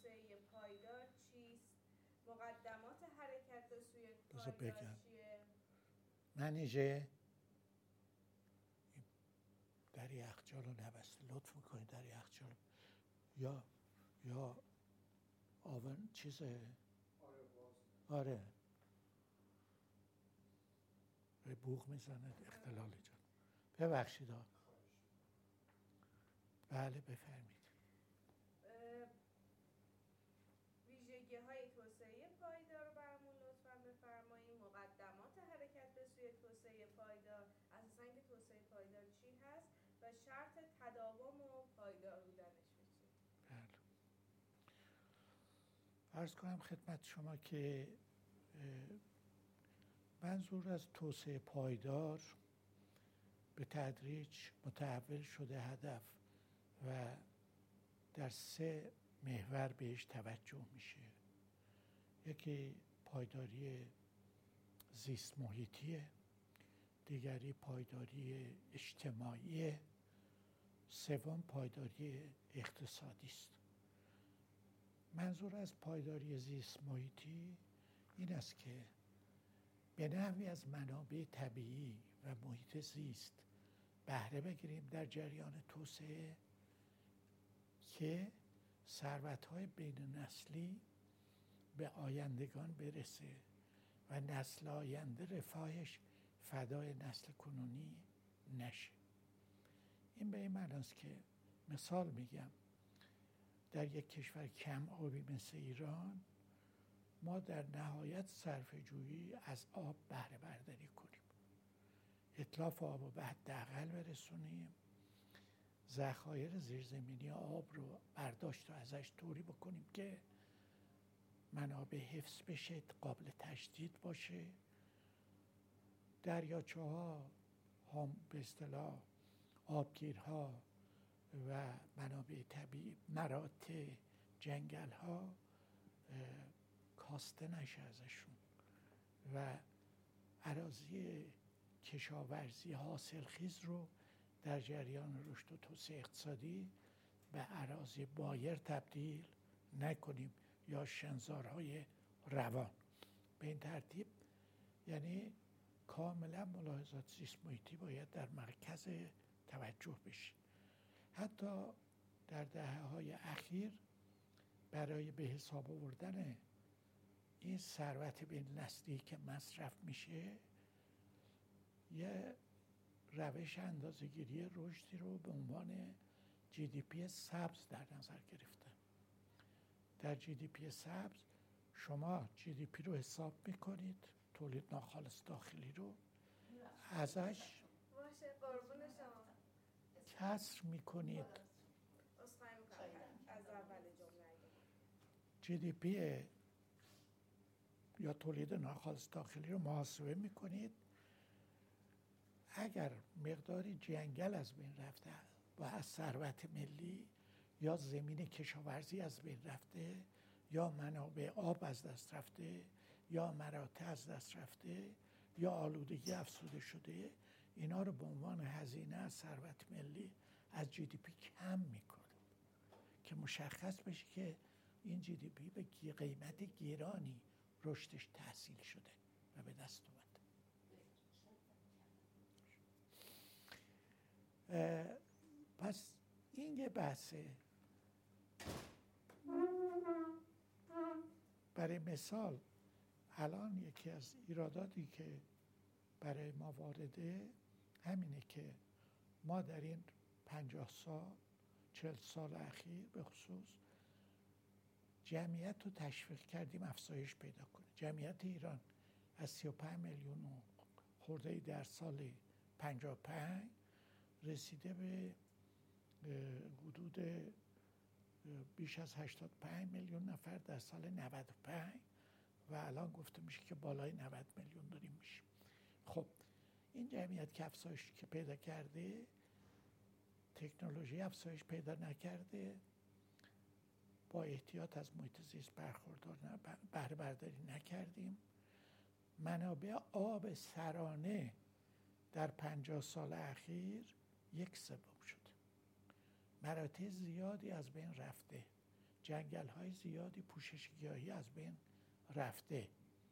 توسعه پایدار چیست؟ مقدمات حرکت به سوی پایدار چیه؟ منیژه در یخچال رو نبسته، لطف میکنید در یخچال یا آون چیزه. آره بوق میزنه اختلال ایجاد. ببخشید بله بفرمید. ویژگی های توسعه پایدار رو برامون لطفاً بفرمایید. مقدمات حرکت به سوی توسعه پایدار، اساساً که توسعه پایدار چی هست و شرط تداوم و پایدار بودنش چیه؟ بله. عرض کنم خدمت شما که منظور از توسعه پایدار به تدریج متحول شده هدف و در 3 محور بهش توجه میشه. یکی پایداری زیست محیطیه، دیگری پایداری اجتماعیه، سوم پایداری اقتصادی است. منظور از پایداری زیست محیطی این است که به نحوی از منابع طبیعی و محیط زیست بهره بگیریم در جریان توسعه که ثروت‌های بین نسلی به آیندگان برسه و نسل آینده رفاهش فدای نسل کنونی نشه. این به این معناست که مثال میگم در یک کشور کم آبی مثل ایران ما در نهایت صرفه جویی از آب بهره برداری کنیم، اتلاف آب رو به حداقل برسونیم، ذخایر زیرزمینی آب رو برداشت و ازش طوری بکنیم که منابع حفظ بشه، قابل تجدید باشه. دریاچه ها به اصطلاح آبگیرها و منابع طبیعی، مراتع، جنگل ها کاسته نشه ازشون و اراضی کشاورزی حاصلخیز رو در جریان رشد و توسعه اقتصادی به اراضی بایر تبدیل نکنیم یا شنظارهای روان. به این ترتیب یعنی کاملا ملاحظات زیست محیطی باید در مرکز توجه بشه. حتی در دهه‌های اخیر برای به حساب آوردن این ثروت بین نسلی که مصرف میشه یه روش اندازه‌گیری رشدی رو به عنوان GDP سبز در نظر گرفتن. در GDP سبز شما GDP رو حساب میکنید، تولید ناخالص داخلی رو ازش کسر میکنید. از اول جمله GDP یا تولید ناخالص داخلی رو محاسبه میکنید. اگر مقداری جنگل از بین رفته و از ثروت ملی یا زمین کشاورزی از بین رفته یا منابع آب از دست رفته یا مراتع از دست رفته یا آلودگی افزوده شده، اینا رو به عنوان هزینه از ثروت ملی از GDP کم میکنه که مشخص بشه که این GDP به قیمت گرانی رشدش تحصیل شده و به دست اومده. پس این یه بحثه. برای مثال الان یکی از ایراداتی که برای ما وارده همینه که ما در این 50 سال 40 سال اخیر به خصوص جمعیت رو تشویق کردیم افزایش پیدا کنه. جمعیت ایران از 35 میلیون و خرده‌ای در سال 55 رسیده به حدود بیش از 85 میلیون نفر در سال 95 و الان گفته میشه که بالای 90 میلیون داریم میشیم. خب این جمعیت که افزایش که پیدا کرده، تکنولوژی افزایش پیدا نکرده، با احتیاط از محیط زیست بهره برداری نکردیم. منابع آب سرانه در 50 سال اخیر 1/3 شده. مراتع زیادی از بین رفته. جنگل‌های زیادی پوشش گیاهی از بین رفته.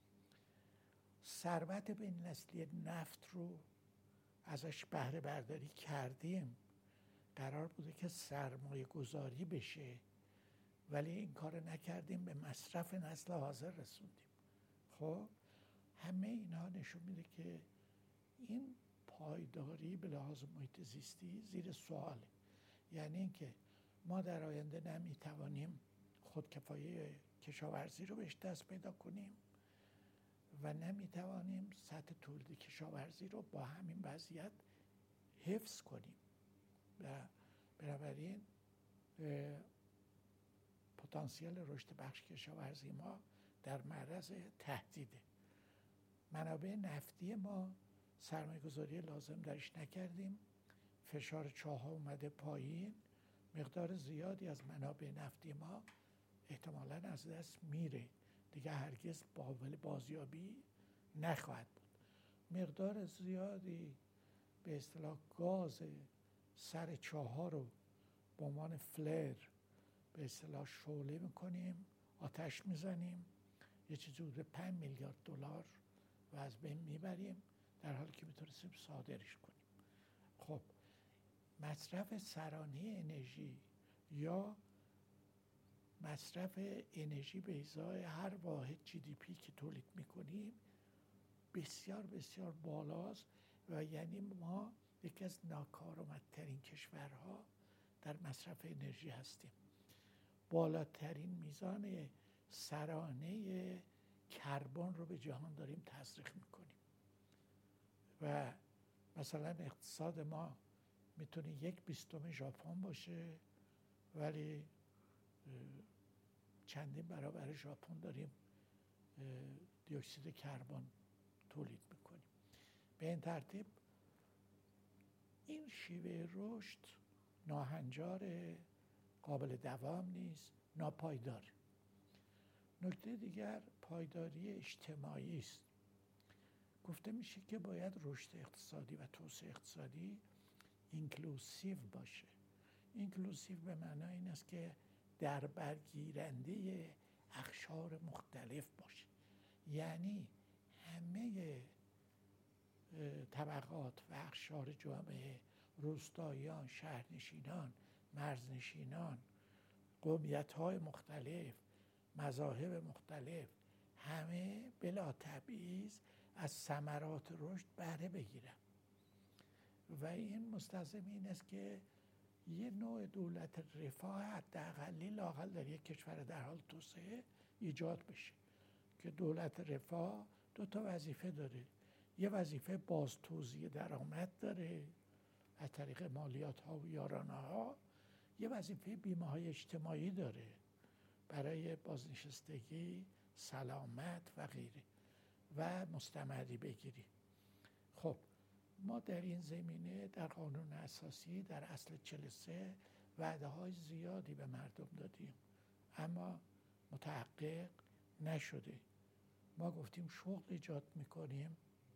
ثروت بین‌نسلی نفت رو ازش بهره برداری کردیم، قرار بوده که سرمایه گذاری بشه، ولی این کار نکردیم، به مصرف نسل حاضر رسوندیم. خب همه اینها نشون میده که این پایداری به لحاظ محیط زیستی زیر سواله. یعنی اینکه ما در آینده نمیتوانیم خودکفایی کشاورزی رو بهش دست پیدا کنیم و نمیتوانیم سطح تولید کشاورزی رو با همین وضعیت حفظ کنیم و بنابراین پتانسیل رشد بخش کشاورزی ما در معرض تهدیده. منابع نفتی ما سرمایه گذاری لازم درش نکردیم، فشار چاه‌ها اومده پایین، مقدار زیادی از منابع نفتی ما احتمالاً از دست میره، دیگه هرگز قابل بازیابی نخواهد بود. مقدار زیادی به اصطلاح گاز سر چاه‌ها رو به عنوان فلر به اصطلاح شعله میکنیم، آتش میزنیم، یه چیزی حدود 5 میلیارد دلار و از بین میبریم، در حالی که میتونستیم صادرش کنیم. خب مصرف سرانه انرژی یا مصرف انرژی به ازای هر واحد GDP که تولید میکنیم بسیار بسیار بالاست و یعنی ما یکی از ناکارآمدترین کشورها در مصرف انرژی هستیم. بالاترین میزان سرانه کربن رو به جهان داریم تزریق میکنیم و مثلا اقتصاد ما میتونه 1/20 ژاپن باشه، ولی چندین برابر ژاپن داریم دی اکسید کربن تولید میکنیم. به این ترتیب این شیوه رشد ناهنجار، قابل دوام نیست، ناپایدار. نکته دیگر پایداری اجتماعی است. گفته میشه که باید رشد اقتصادی و توسعه اقتصادی اینکلوسیو باشه. اینکلوسیو به معنای این است که در برگیرنده اقشار مختلف باشه، یعنی همه طبقات و اقشار جامعه، روستاییان، شهرنشینان، مرزنشینان، قومیت‌های مختلف، مذاهب مختلف، همه بلا تبعیض از ثمرات رشد بهره بگیرن و این مستلزم این است که یه نوع دولت رفاه حداقلی لااقل در یک کشور در حال توسعه ایجاد بشه که دولت رفاه 2 وظیفه داره. یه وظیفه بازتوزیع درآمد داره از طریق مالیات ها و یارانه ها، یه وظیفه بیمه های اجتماعی داره برای بازنشستگی، سلامت و غیره و مستمری بگیری. خب ما در این زمینه در قانون اساسی در اصل 43 وعده های زیادی به مردم دادیم اما متحقق نشده. ما گفتیم شغل ایجاد میکنیم،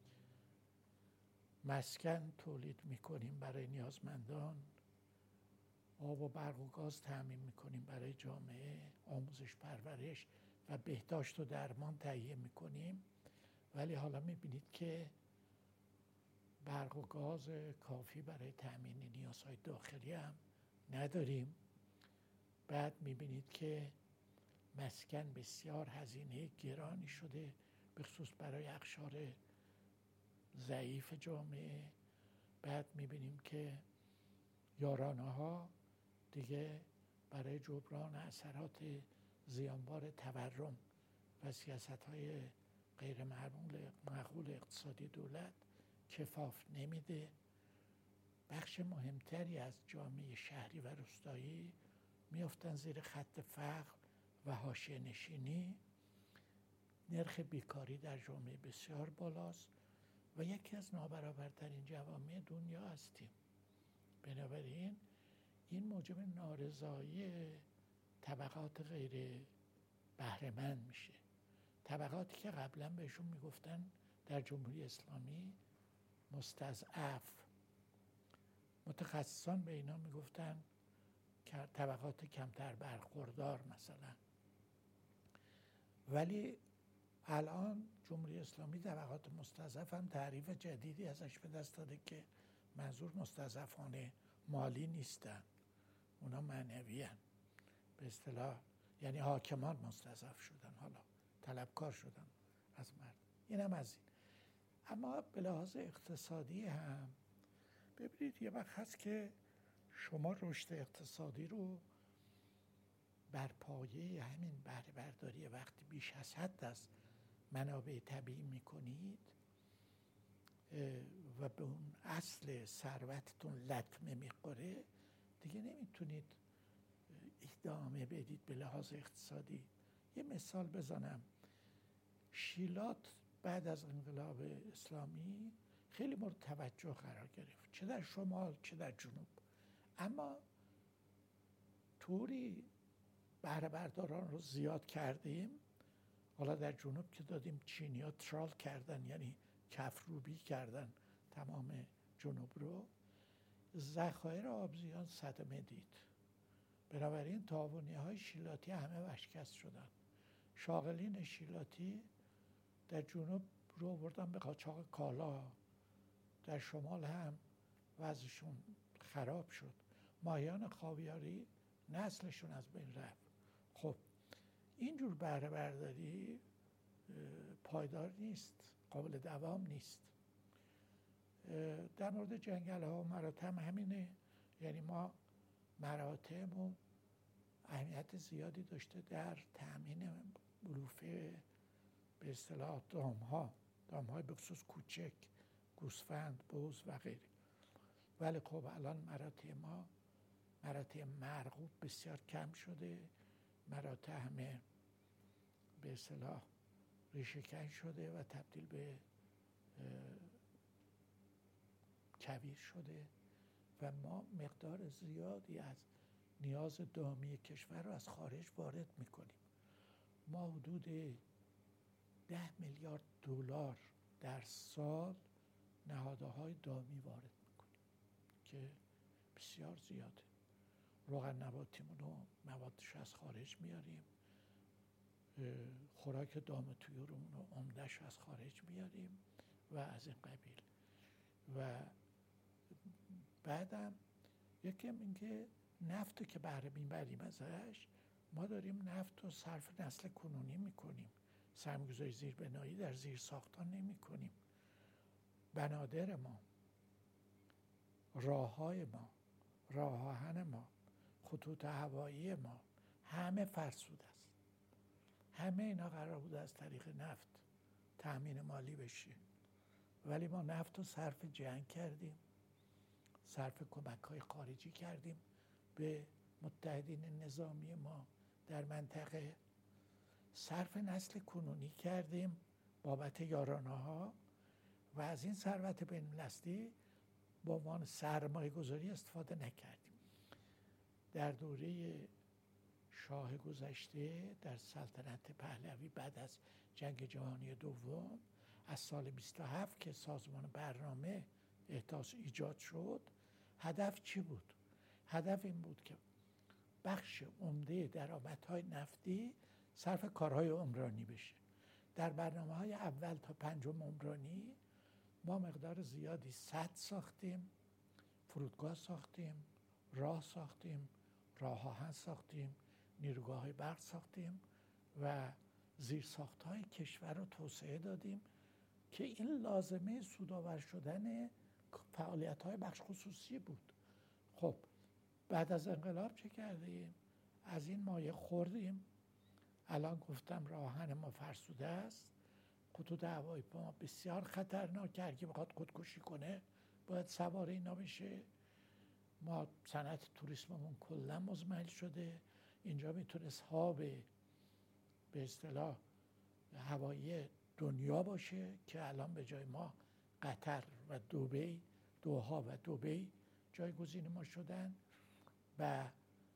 مسکن تولید میکنیم برای نیازمندان، آب و برق و گاز تامین میکنیم برای جامعه، آموزش پرورش و بهداشت و درمان تهیه میکنیم، ولی حالا میبینید که برق و گاز کافی برای تامین نیازهای داخلی هم نداریم. بعد میبینید که مسکن بسیار هزینه گرانی شده، به خصوص برای اقشار ضعیف جامعه. بعد میبینیم که یارانه ها دیگه برای جبران اثرات زیانبار تورم و سیاست‌های غیر معقول اقتصادی دولت کفاف نمیده. بخش مهمتری از جامعه شهری و روستایی میافتن زیر خط فقر و حاشیه نشینی. نرخ بیکاری در جامعه بسیار بالاست و یکی از نابرابرترین جوامع دنیا هستیم. بنابراین این موجب نارضایی طبقات غیر بهره‌مند میشه، طبقاتی که قبلا بهشون میگفتن در جمهوری اسلامی مستضعف. متخصصان به اینا میگفتن طبقات کمتر برخوردار مثلا. ولی الان جمهوری اسلامی طبقات مستضعف هم تعریف جدیدی ازش به دست داده که منظور مستضعفان مالی نیستن، اونا معنوی هن. به اصطلاح یعنی حاکمان مستضعف شدن، حالا طلبکار شدن از مردم. این هم از این. اما به لحاظ اقتصادی هم ببینید یه وقت هست که شما رشد اقتصادی رو بر پایه همین بهره برداری وقتی بیش از حد از منابع طبیعی میکنید و به اون اصل ثروتتون لطمه میخوره، دیگه نمیتونید ادامه بدید به لحاظ اقتصادی. یه مثال بزنم. شیلات بعد از انقلاب اسلامی خیلی مورد توجه قرار گرفت، چه در شمال چه در جنوب. اما طوری بهره برداران رو زیاد کردیم، حالا در جنوب که دادیم چینی‌ها ترال کردن، یعنی کفروبی کردن تمام جنوب رو، ذخایر آبزیان صدمه دید. بنابراین تعاونی‌های شیلاتی همه ورشکست شدن. شاغلین شیلاتی در جنوب رو آوردن به قاچاق کالا، در شمال هم وضعشون خراب شد. ماهیان خاویاری نسلشون از بین رفت. خب اینجور بهره برداری پایدار نیست، قابل دوام نیست. در مورد جنگل ها و مراتع همینه. یعنی ما مراتعمون اهمیت زیادی داشته در تأمین علوفه به اصطلاح دامهای به خصوص کوچک، گوسفند، بز و غیره. ولی خب الان مراتع مرغوب بسیار کم شده، مراتع همه به اصطلاح ریشه‌کن شده و تبدیل به کویر شده و ما مقدار زیادی از نیاز دامی کشور رو از خارج وارد میکنیم. ما حدود 10 میلیارد دلار در سال نهادهای دامی وارد میکنیم که بسیار زیاده. روغن نباتیمون رو موادش از خارج میاریم، خوراک دام طیورمون رو عمده‌اش از خارج میاریم و از این قبیل. و بعدم یکی اینکه نفت که بهره میبریم ازش، ما داریم نفت رو صرف نسل کنونی میکنیم، سرمایه‌گذاری زیربنایی در زیر ساختان نمی کنیم. بنادر ما، راههای ما، راه آهن ما، خطوط هوایی ما همه فرسوده است. همه اینا قرار بود از طریق نفت تأمین مالی بشه، ولی ما نفت رو صرف جنگ کردیم، صرف کمک‌های خارجی کردیم به متحدین نظامی ما در منطقه، صرف نسل کنونی کردیم بابت یارانه‌ها و از این ثروت بین‌النسلی به عنوان سرمایه گذاری استفاده نکردیم. در دوره شاه گذشته در سلطنت پهلوی بعد از جنگ جهانی دوم، از سال 27 که سازمان برنامه ایجاد شد، هدف چی بود؟ هدف این بود که بخش عمده درآمدهای نفتی صرف کارهای عمرانی بشه. در برنامه‌های اول تا پنجم عمرانی ما مقدار زیادی سد ساختیم، فرودگاه ساختیم، راه ساختیم، راه آهن ساختیم، نیروگاه برق ساختیم و زیرساخت‌های کشور رو توسعه دادیم که این لازمه سودآور شدن فعالیت‌های بخش خصوصی بود. خب بعد از انقلاب چه کردیم؟ از این مایه خوردیم. الان گفتم راه آهن ما فرسوده است، خطوط هوایی ما بسیار خطرناکه، هر کی بخواد خودکشی کنه باید سوار اینا بشه. ما صنعت توریسممون کلا مزمحل شده. اینجا میتونست هاب به اصطلاح هوایی دنیا باشه که الان به جای ما قطر و دبی، دوحا و دبی جایگزین ما شدن و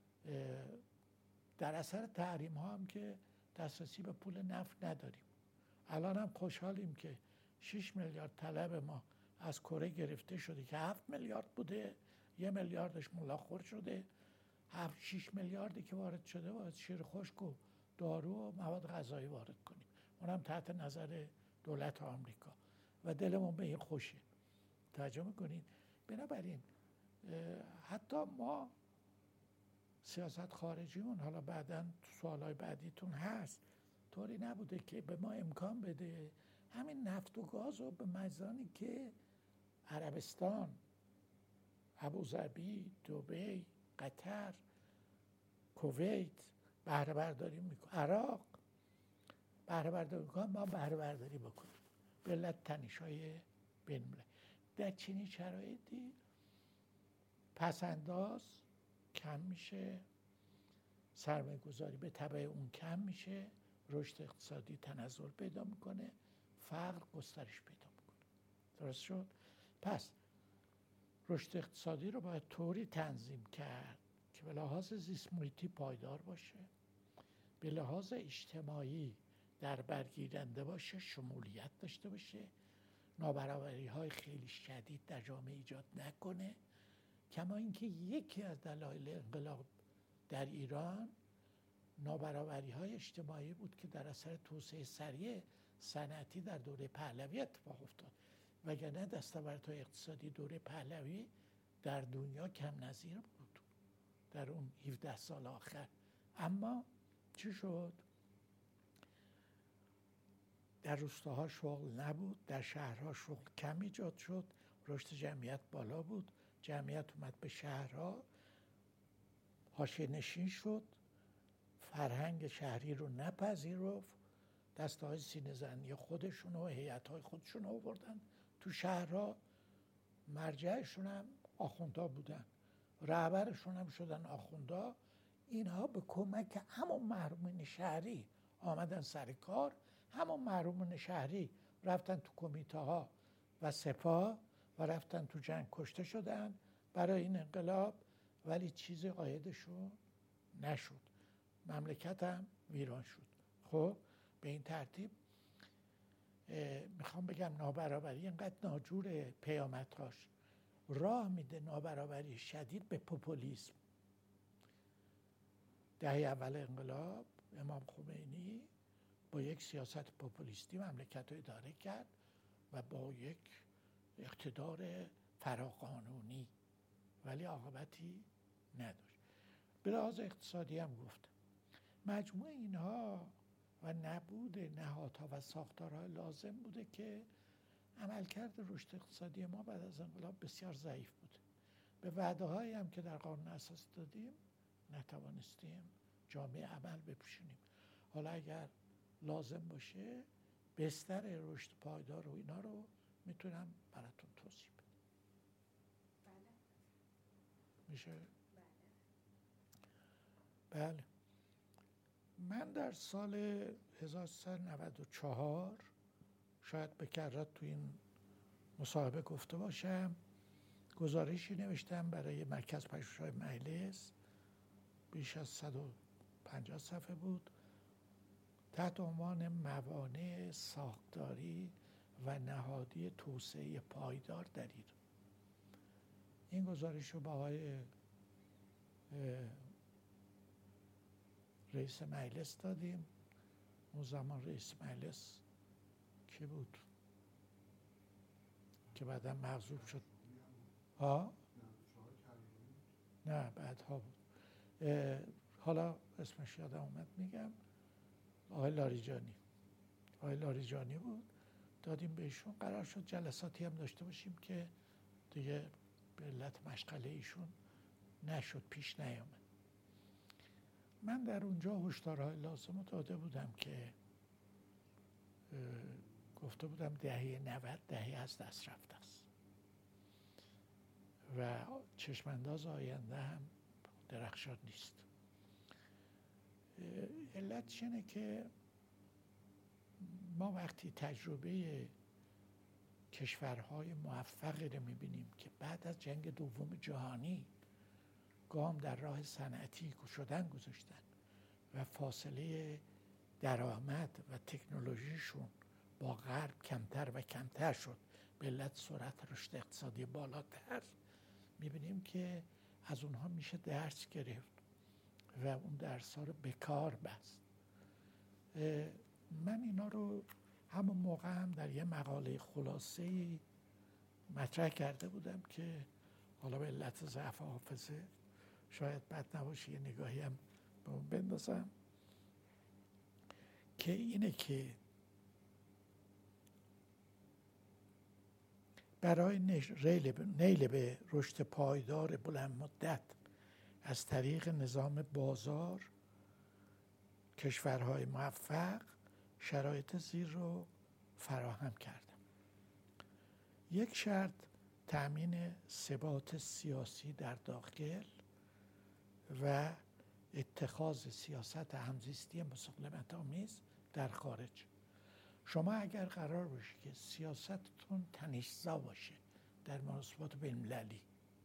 در اثر تحریم ها هم که دسترسی به پول نفت نداریم. الان هم خوشحالیم که 6 میلیارد طلب ما از کره گرفته شده که 7 میلیارد بوده، 1 میلیاردش ملاخور شده. 7-6 میلیاردی که وارد شده باید شیر خشک و دارو و مواد غذایی وارد کنیم، اونم تحت نظر دولت آمریکا و دلمون به این خوشه. توجه میکنین؟ بنابراین حتی ما سیاست خارجیمون، حالا بعداً تو سوالای بعدیتون هست، طوری نبوده که به ما امکان بده همین نفت و گاز رو به میزانی که عربستان، ابوظبی، دبی، قطر، کویت بهره برداری میکنه، عراق بهره برداری میکنه، ما بهره برداری بکنیم به علت تنش‌های بین‌المللی. در چنین شرایطی پس‌انداز کم میشه، سرمایه گذاری به تبع اون کم میشه، رشد اقتصادی تنزل پیدا میکنه، فقر گسترش پیدا میکنه. درست شد؟ پس رشد اقتصادی رو باید طوری تنظیم کرد که به لحاظ زیست محیطی پایدار باشه، به لحاظ اجتماعی در برگیرنده باشه، شمولیت داشته باشه، نابرابری های خیلی شدید در جامعه ایجاد نکنه. کما اینکه یکی از دلایل انقلاب در ایران نابرابری های اجتماعی بود که در اثر توسعه سریع صنعتی در دوره پهلوی اتفاق افتاد، وگرنه دستاوردهای اقتصادی دوره پهلوی در دنیا کم نظیر بود در اون 17 سال آخر. اما چی شد؟ در روستاها شغل نبود، در شهرها شغل کم ایجاد شد، رشد جمعیت بالا بود، جمعیت اومد به شهرها، حاشیه نشین شد، فرهنگ شهری رو نپذیرفت، دسته‌های سینه‌زنی خودشون و هیئت‌های خودشون رو آوردن تو شهرها، مرجعشون هم آخوندها بودن، رهبرشون هم شدن آخوندها. اینها به کمک همون محرومین شهری آمدن سر کار، همون محرومین شهری رفتن تو کمیته ها و سپاه و رفتن تو جنگ کشته شدن برای این انقلاب، ولی چیزی عایدشون نشد، مملکت هم ویران شد. خب به این ترتیب میخوام بگم نابرابری اینقدر ناجور پیامدهاش راه میده نابرابری شدید به پوپولیسم. دهه اول انقلاب امام خمینی با یک سیاست پوپولیستی مملکت رو اداره کرد و با یک اقتدار فراقانونی، ولی عاقبتی نداشت. به لحاظ اقتصادی هم گفتم مجموع اینها و نبود نهادها و ساختارهای لازم بوده که عملکرد رشد اقتصادی ما بعد از انقلاب بسیار ضعیف بوده. به وعده‌هایی هم که در قانون اساسی دادیم نتوانستیم جامعه عمل بپوشونیم. حالا اگر لازم باشه بستر رشد پایدار و اینا رو میتونم براتون توضیح بدم. بله. میشه؟ بله. بله. من در سال 1394 شاید به کرات تو این مصاحبه گفته باشم، گزارشی نوشتم برای مرکز پژوهش‌های مجلس، بیش از 150 صفحه بود، تحت عنوان موانع ساختاری و نهادی توسعه پایدار در ایران. این گزارش رو با آقای رئیس مجلس دادیم. اون زمان رئیس مجلس کی بود که بعدا مغضوب شد؟ نه بعدها بود. حالا اسمش یادم اومد میگم، آقای لاریجانی بود. دادیم بهشون، قرار شد جلساتی هم داشته باشیم که دیگه به علت مشغله ایشون نشد، پیش نیامد. من در اونجا هشدارهای لازم رو داده بودم که گفته بودم دهه 90 دهه از دست رفته است و چشمانداز آینده هم درخشان نیست. علتش اینه که ما وقتی تجربه کشورهای موفقی رو میبینیم که بعد از جنگ دوم جهانی گام در راه صنعتی شدن گذاشتن و فاصله درآمد و تکنولوژیشون با غرب کمتر و کمتر شد به علت سرعت رشد اقتصادی بالاتر، میبینیم که از اونها میشه درس گرفت. و اون درس‌ها رو به کار بست. من اینا رو همون موقع هم در یه مقاله خلاصه‌ای مطرح کرده بودم که حالا به علت ضعف حافظه شاید بد نباشه یه نگاهی هم به اون بندازم، که اینه که برای نیل به رشد پایدار بلند مدت از طریق نظام بازار کشورهای موفق شرایط زیر رو فراهم کردن. یک شرط تأمین ثبات سیاسی در داخل و اتخاذ سیاست همزیستی مسالمت‌آمیز در خارج. شما اگر قرار باشه که سیاستتون تنش‌زا باشه در مناسبات بین‌المللی،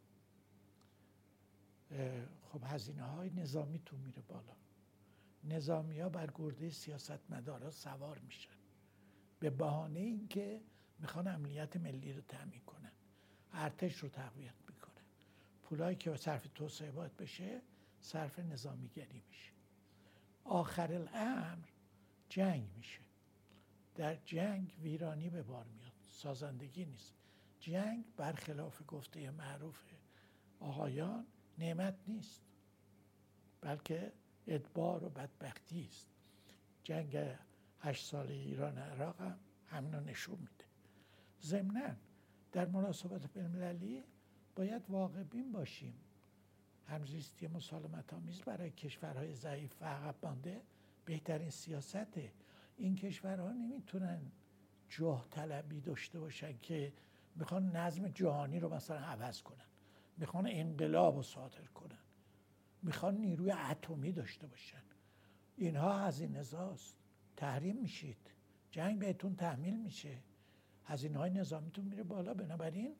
خب هزینه‌های نظامیتون میره بالا. نظامی‌ها بر گرده سیاستمدارا سوار میشن به بهانه اینکه میخوان امنیت ملی رو تامین کنن، ارتش رو تقویت میکنن. پولایی که صرف توسعه باید بشه صرف نظامیگری میشه. آخر الامر جنگ میشه. در جنگ ویرانی به بار میاد، سازندگی نیست. جنگ برخلاف گفته معروف آقایان نعمت نیست، بلکه ادبار و بدبختی است. جنگ 8 ساله ایران عراق هم همینو نشون میده. ضمناً در مناسبات بین‌المللی باید واقع بین باشیم. همزیستی مسالمت‌آمیز برای کشورهای ضعیف و عقب مانده بهترین سیاسته. این کشورها نمیتونن جاه طلبی داشته باشن که میخوان نظم جهانی رو مثلا عوض کنن، میخوان انقلاب رو صادر کنن، میخوان نیروی اتمی داشته باشن. اینها هزینه‌زاست، تحریم میشید، جنگ بهتون تحمیل میشه، هزینه‌های نظامیتون میره بالا. بنابراین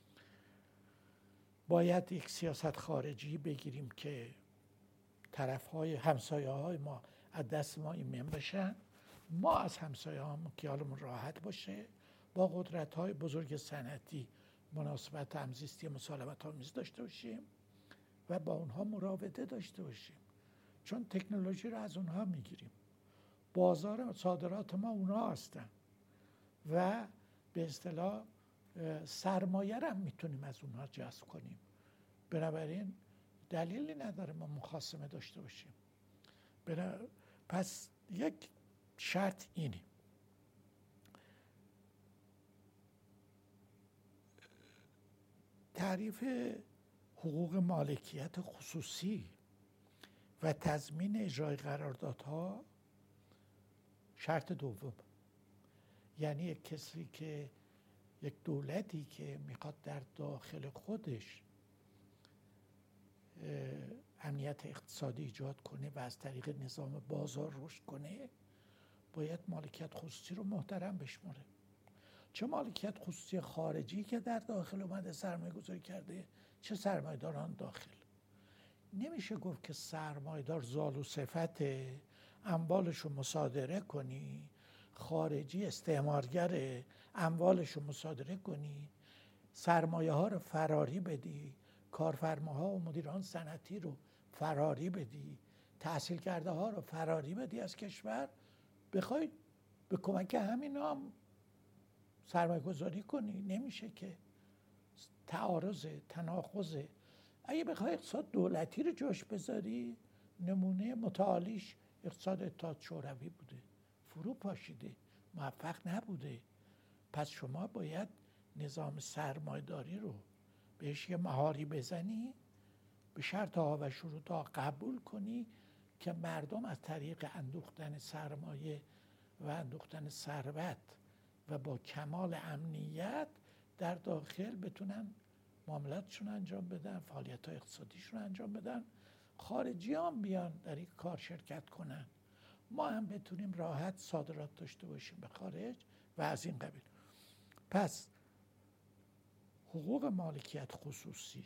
باید یک سیاست خارجی بگیریم که طرف‌های همسایه‌های ما از دست ما ایمن بشن، ما از همسایه‌هامون خیالمون راحت باشه، با قدرت‌های بزرگ صنعتی مناسبت همزیستی مسالمت‌آمیز داشته باشیم و با اونها مراوده داشته باشیم، چون تکنولوژی رو از اونها میگیریم. بازار صادرات ما اونها هستن و به اصطلاح سرمایه رو هم میتونیم از اونها جذب کنیم. بنابراین دلیلی نداره ما مخاصمه داشته باشیم. پس یک شرط اینه: تعریف حقوق مالکیت خصوصی و تضمین اجرای قراردادها شرط دوم. یعنی یک کسی که یک دولتی که میخواد در داخل خودش امنیت اقتصادی ایجاد کنه و از طریق نظام بازار رشد کنه، باید مالکیت خصوصی رو محترم بشماره. چه مالکیت خصوصی خارجی که در داخل اومده سرمایه گذاری کرده، چه سرمایه‌داران داخل. نمیشه گفت که سرمایه‌دار زال و صفته، اموالش رو مصادره کنی، خارجی استعمارگره، اموالش رو مصادره کنی، سرمایه ها رو فراری بدی، کارفرماها و مدیران صنعتی رو فراری بدی، تحصیل کرده ها رو فراری بدی از کشور، بخوای به کمک همین هم سرمایه گذاری کنی. نمیشه که. تعارضه، تناقضه. اگه بخوای اقتصاد دولتی رو جاش بذاری، نمونه متعالیش اقتصاد اتحاد شوروی بوده، فرو پاشیده، موفق نبوده. پس شما باید نظام سرمایه‌داری رو بهش یه مهاری بزنی، به شرط‌ها و شروطها قبول کنی که مردم از طریق اندوختن سرمایه و اندوختن ثروت و با کمال امنیت در داخل بتونن معاملاتشون انجام بدن، فعالیت‌های اقتصادیشون انجام بدن، خارجی هم بیان در این کار شرکت کنن، ما هم بتونیم راحت صادرات داشته باشیم به خارج و از این قبیل. پس حقوق مالکیت خصوصی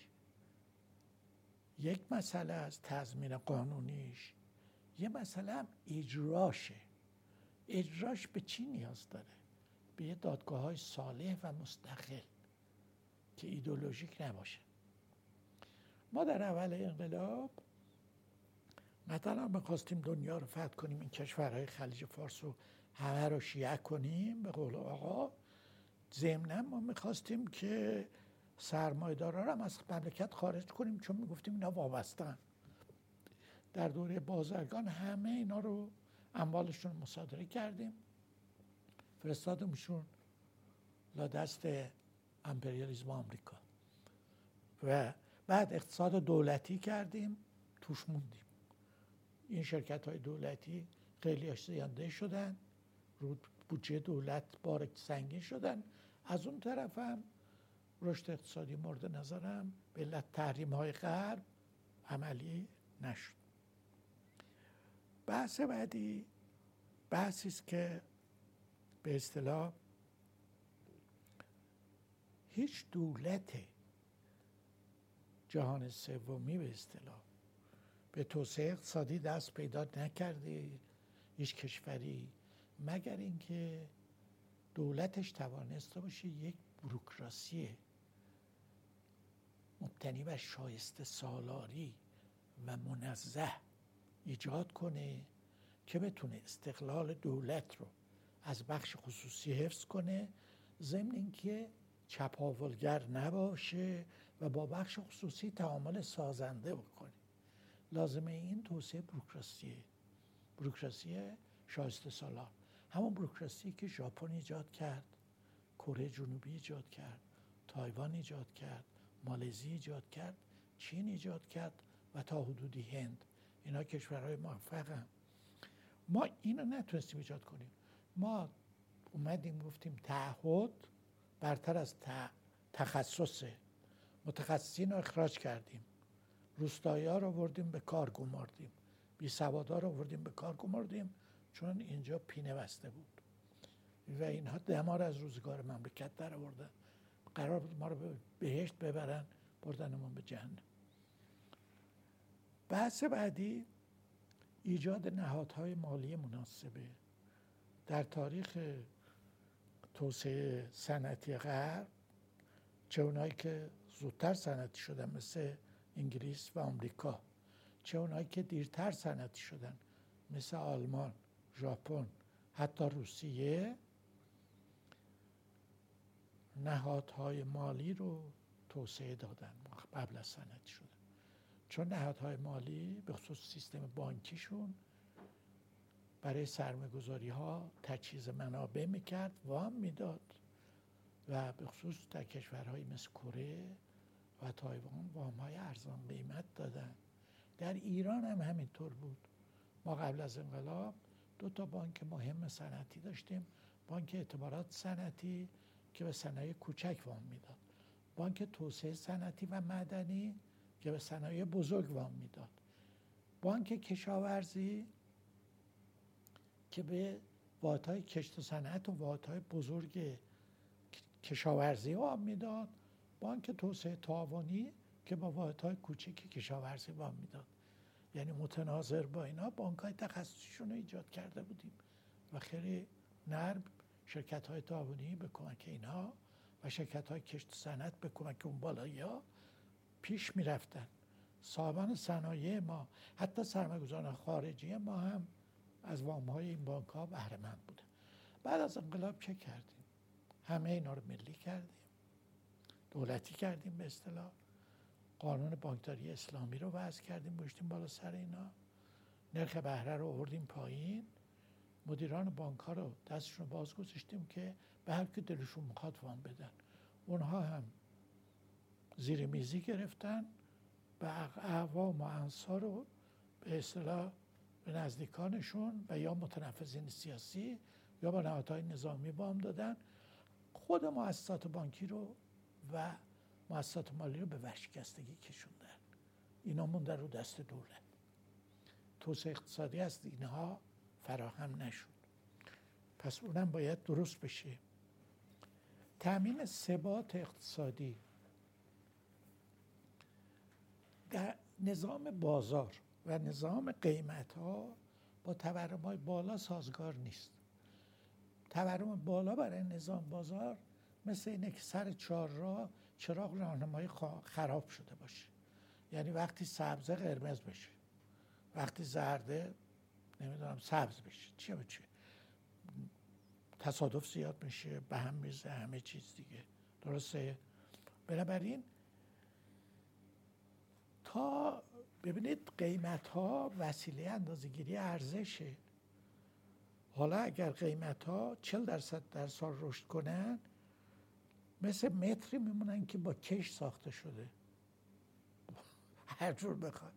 یک مسئله از تضمین قانونیش، یه مسئله هم اجراشه. اجراش به چی نیاز داره؟ به یه دادگاه‌های صالح و مستقل که ایدئولوژیک نباشه. ما در اول انقلاب مثلا می‌خواستیم دنیا رو فتح کنیم، این کشورهای خلیج فارس رو همه رو شیعه کنیم به قول آقا. ضمناً ما می‌خواستیم که سرمایه‌دارا رو هم از مملکت خارج کنیم، چون میگفتیم اینا وابسته‌ان. در دوره بازرگان همه اینا رو اموالشون مصادره کردیم، فرستادیمشون دست امپریالیسم آمریکا و بعد اقتصاد دولتی کردیم، توش موندیم. این شرکت های دولتی خیلی زیانده شدن، رو بودجه دولت بار سنگین شدن. از اون طرف هم رشد اقتصادی مورد نظرم به علت تحریم های غرب عملی نشد. بحث بعدی بحثی است که به اصطلاح هیچ دولت جهان سومی به اصطلاح به توسعه اقتصادی دست پیدا نکرده، هیچ کشوری، مگر اینکه دولتش توانسته باشه یک بوروکراسی مبتنی بر شایسته سالاری و منزه ایجاد کنه که بتونه استقلال دولت رو از بخش خصوصی حفظ کنه، ضمن اینکه چپاولگر نباشه و با بخش خصوصی تعامل سازنده بکنه. لازمه این توسعه بوروکراسی شایسته سالار، همون بوروکراسی که ژاپن ایجاد کرد، کره جنوبی ایجاد کرد، تایوان ایجاد کرد، مالزی ایجاد کرد، چین ایجاد کرد و تا حدودی هند. اینا کشورهای موفقن. ما اینو نتونستیم ایجاد کنیم. ما اومدیم گفتیم تعهد برتر از تخصصه، متخصصین رو اخراج کردیم، روستایی‌ها رو آوردیم به کار گماردیم، بی سوادها رو آوردیم به کار گماردیم، چون اینجا پینه بسته بود و اینها دمار از روزگار مملکت در آوردن. قرار بود ما رو به بهشت ببرن، بردنمون به جهنم. بحث بعدی ایجاد نهادهای مالی مناسبه. در تاریخ توسعه صنعتی غرب، چه اونایی که زودتر صنعتی شدن مثل انگلیس و آمریکا، چه اونایی که دیرتر صنعتی شدن مثل آلمان، ژاپن، حتی روسیه، نهادهای مالی رو توسعه دادن قبل از صنعتی شدن. چون نهادهای مالی به خصوص سیستم بانکیشون برای سرمایه‌گذاری ها تجهیز منابع میکرد، وام میداد و به خصوص در کشورهایی مثل کره و تایوان وام‌های ارزان قیمت دادن. در ایران هم همینطور بود. ما قبل از انقلاب 2 بانک مهم صنعتی داشتیم. بانک اعتبارات صنعتی که به صنایع کوچک وام میداد، بانک توسعه صنعتی و معدنی که به صنایع بزرگ وام میداد، بانک کشاورزی که به واحدهای کشت و صنعت و واحدهای بزرگ کشاورزی وام میداد، بانک توسعه تعاونی که با واحدهای کوچک کشاورزی وام میداد. یعنی متناظر با اینا بانک‌های تخصصیشون رو ایجاد کرده بودیم و خیلی نرم شرکت‌های تعاونی به کمک اینها و شرکت‌های کشت و صنعت به کمک اون بالایی‌ها پیش می‌رفتن. صاحبان صنایع ما، حتی سرمایه‌گذاران خارجی ما هم از وام‌های این بانک‌ها بهره مند بودن. بعد از انقلاب چه کردیم؟ همه اینا رو ملی کردیم، دولتی کردیم، به اصطلاح قانون بانکداری اسلامی رو وضع کردیم، گذاشتیم بالا سر اینا، نرخ بهره رو آوردیم پایین، مدیران بانک‌ها رو دستشون باز گذاشتیم که به هر که دلشون میخواد وام بدن. اونها هم زیر میزی گرفتن و اعوام و انصار رو به اصطلاح به نزدیکانشون و یا متنفذین سیاسی یا با نهادهای نظامی وام دادن. خود مؤسسات بانکی رو و مؤسسات مالی رو به ورشکستگی کشوندن. اینا موندن رو دست دولت. توسعه اقتصادی از اینها فراهم نشد. پس اونم باید درست بشه. تامین ثبات اقتصادی در نظام بازار و نظام قیمت‌ها با تورم‌های بالا سازگار نیست. تورم بالا برای نظام بازار مثل اینه که سر چهارراه چراغ راهنمایی خراب شده باشه. یعنی وقتی سبزه قرمز بشه، وقتی زرده نمیدونم سبز بشه، چیه به چیه، تصادف زیاد میشه، به هم میزه همه چیز دیگه. درسته؟ بنابراین تا ببینید قیمت ها وسیله اندازه‌گیری ارزشه. حالا اگر قیمت ها 40% در سال رشد کنن، مثل متری میمونن که با کش ساخته شده. هر جور بخواد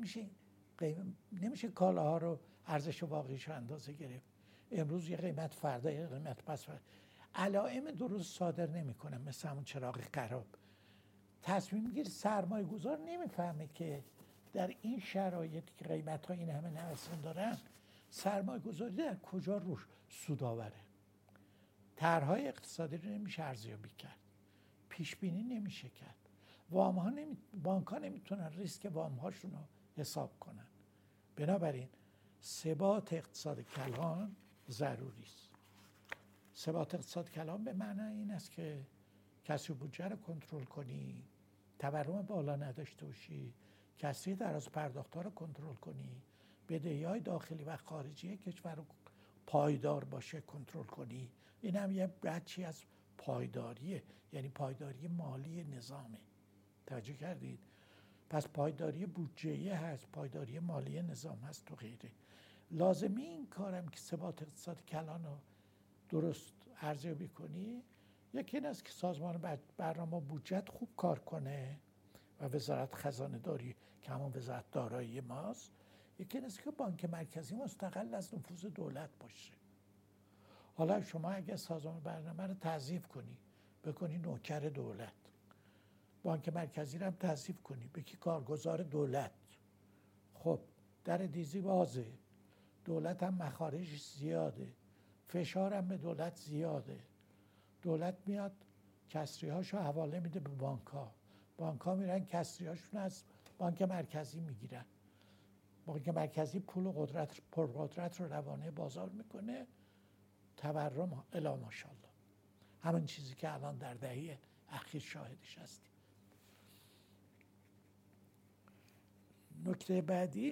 نمیشه کالاها رو ارزش واقعیش رو اندازه گرفت. امروز یه قیمت، فردا یه قیمت، پس فردا. علائم درست صادر نمیکنن، مثل همون چراغ خراب. تصمیم گیر سرمایه گذار نمیفهمه که در این شرایطی که قیمت ها این همه نوسان دارن، سرمایه گذاری در کجا روش سود آوره. طرح‌های اقتصادی رو نمیشه ارزیابی کرد، پیش بینی نمیشه کرد. بانک ها نمیتونن ریسک وام هاشون رو حساب کنن. بنابراین ثبات اقتصاد کلان ضروری است. ثبات اقتصاد کلان به معنی این است که کسری بودجه رو کنترل کنی، تورم بالا نداشته باشی، کسری دراز پرداخت‌ها رو کنترل کنی، بدهی‌های داخلی و خارجی کشور رو پایدار باشه کنترل کنی. این هم یه بخشی از پایداریه، یعنی پایداری مالی نظامه. توجه کردید؟ پس پایداری بودجه‌ای هست، پایداری مالی نظام هست و غیره. لازمی این کارم که ثبات اقتصاد کلان رو درست ارزیابی کنی، یکی این است که سازمان برنامه بودجت خوب کار کنه و وزارت خزانه داری که همون وزارت دارایی ماست. یکی این است که بانک مرکزی مستقل از نفوذ دولت باشه. حالا شما اگه سازمان برنامه رو تضعیف کنی، بکنی نوکر دولت، بانک مرکزی رو هم تضعیف کنی، بگی کارگزار دولت، خب در دیزی بازه، دولت هم مخارجش زیاده، فشار هم به دولت زیاده، دولت میاد کسری هاشو حواله میده به بانک ها میرن کسری هاشون از بانک مرکزی میگیرن، بانک مرکزی پول و پرقدرت رو روانه بازار میکنه، تورم الا ماشاءالله، همون چیزی که الان در دهه اخیر شاهدش هستیم. نکته بعدی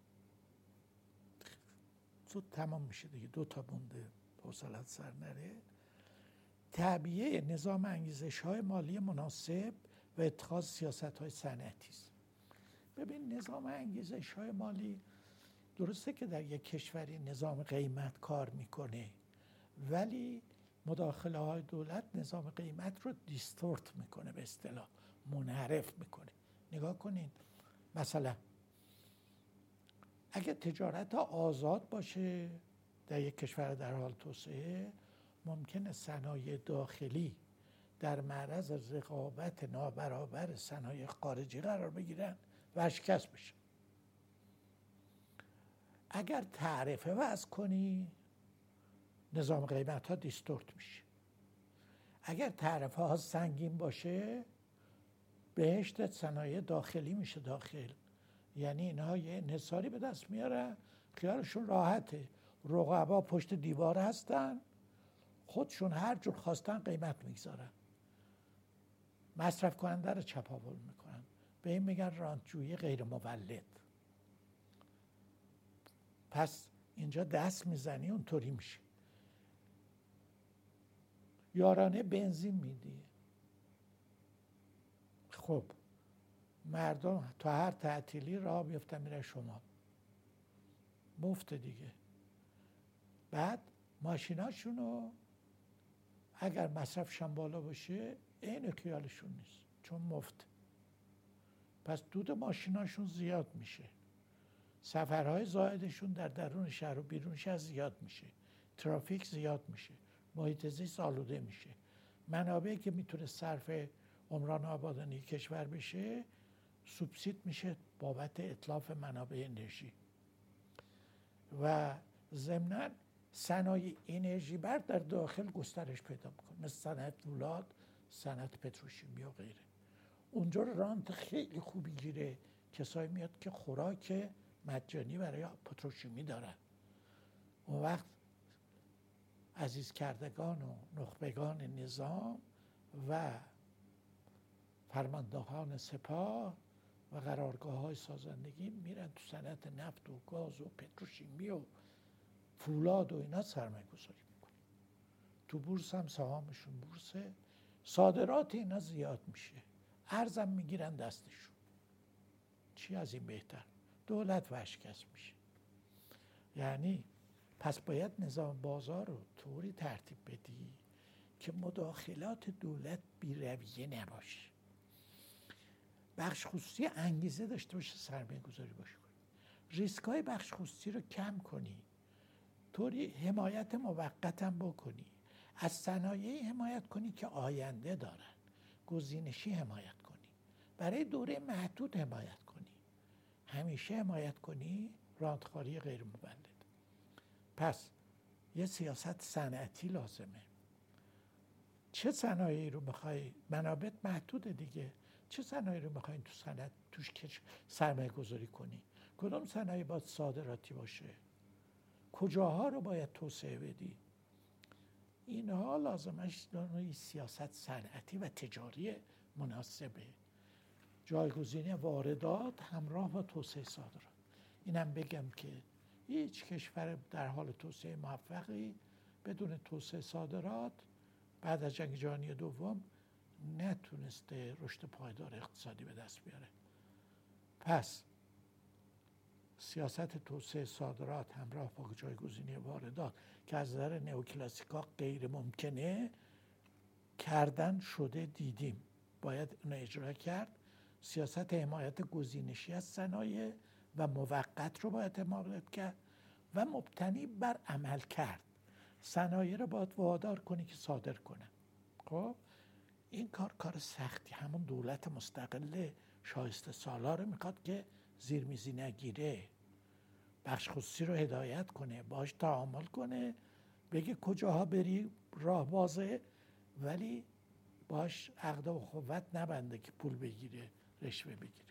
زود تمام میشه دیگه، 2 تا مونده حوصله‌ات سر نره. تعبیه نظام انگیزش‌های مالی مناسب و اتخاذ سیاست‌های صنعتی است. ببین نظام انگیزش‌های مالی درسته که در یک کشوری نظام قیمت کار میکنه، ولی مداخله های دولت نظام قیمت رو دیستورت میکنه، به اصطلاح منحرف میکنه. نگاه کنین مثلا اگه تجارت آزاد باشه در یک کشور در حال توسعه، ممکنه صنایع داخلی در معرض رقابت نابرابر صنایع خارجی قرار بگیرن و ورشکست بشن. اگر تعرفه وضع کنی، نظام قیمت ها دیستورت میشه. اگر تعرفه ها سنگین باشه، بهشت صنایع داخلی میشه داخل. یعنی اینها یه انحصاری به دست میارن، خیالشون راحته، رقبا پشت دیوار هستن، خودشون هر جور خواستن قیمت میگذارن، مصرف کننده رو چپاول میکنن. به این میگن رانتجویی غیر مولد. پس اینجا دست میزنی اونطوری میشه. یارانه بنزین میدی، خب مردم تا هر تعطیلی راه بیفتن میره شمال، مفت دیگه. بعد ماشیناشونو اگر مصرفشان بالا باشه عین خیالشون نیست، چون مفت. پس دود ماشیناشون زیاد میشه، سفرهای زائدشون در درون شهر و بیرون شهر زیاد میشه، ترافیک زیاد میشه، محیط زیست آلوده میشه، منابعی که میتونه صرف عمران آبادانی کشور بشه سوبسید میشه بابت اتلاف منابع انرژی. و ضمناً صنایع انرژی بر در داخل گسترش پیدا میکنه، مثل صنعت فولاد، صنعت پتروشیمی و غیره. اونجا رانت خیلی خوبی گیره، کسایی میاد که خوراک مجانی برای پتروشیمی دارن. اون وقت عزیز کردگان و نخبگان نظام و فرماندهان سپاه و قرارگاه‌های سازندگی میرن تو صنعت نفت و گاز و پتروشیمی و فولاد و اینا سرمایه گذاری میکنن. تو بورس هم سهامشون بورسه، صادرات اینا زیاد میشه، ارزم میگیرن دستشون. چی از این بهتر؟ دولت ورشکست میشه. یعنی پس باید نظام بازار رو طوری ترتیب بدی که مداخلات دولت بی‌رویه نباشه، بخش خصوصی انگیزه داشته باشه سرمایه گذاری باشه، ریسکای بخش خصوصی رو کم کنی، طوری حمایت موقت هم بکنی، از صنایعی حمایت کنی که آینده دارن، گزینشی حمایت کنی، برای دوره محدود حمایت کنی، همیشه حمایت کنی، راندخاری غیر مولد. پس یه سیاست صنعتی لازمه. چه صنایعی رو میخوای؟ منابع محدوده دیگه. چه صنایعی رو میخواین تو صنعت توش سرمایه گذاری کنی؟ کدوم صنایع باید صادراتی باشه؟ کجاها رو باید توسعه بدی؟ اینها لازمش دارای سیاست صنعتی و تجاری مناسبه. جایگزینی واردات همراه با توسعه صادرات. اینم بگم که هیچ کشور در حال توسعه موفقی بدون توسعه صادرات بعد از جنگ جهانی دوم نتونسته رشد پایدار اقتصادی به دست بیاره. پس سیاست توسعه صادرات همراه با جایگزینی واردات که از نظر نئوکلاسیکا غیر ممکنه، کردن شده دیدیم، باید اون اجرا کرد. سیاست حمایت گزینشی از صنایع و موقت رو باید حمایت کرد و مبتنی بر عمل کرد. صنایع رو باید وادار کنی که صادر کنن. خب این کار سختی، همون دولت مستقل شایسته سالار میخواد که زیرمیزی نگیره، بخش خصوصی رو هدایت کنه، باش تعامل کنه، بگه کجاها بری راه بازه، ولی باش عقد و اخوت نبنده که پول بگیره، رشوه بگیره.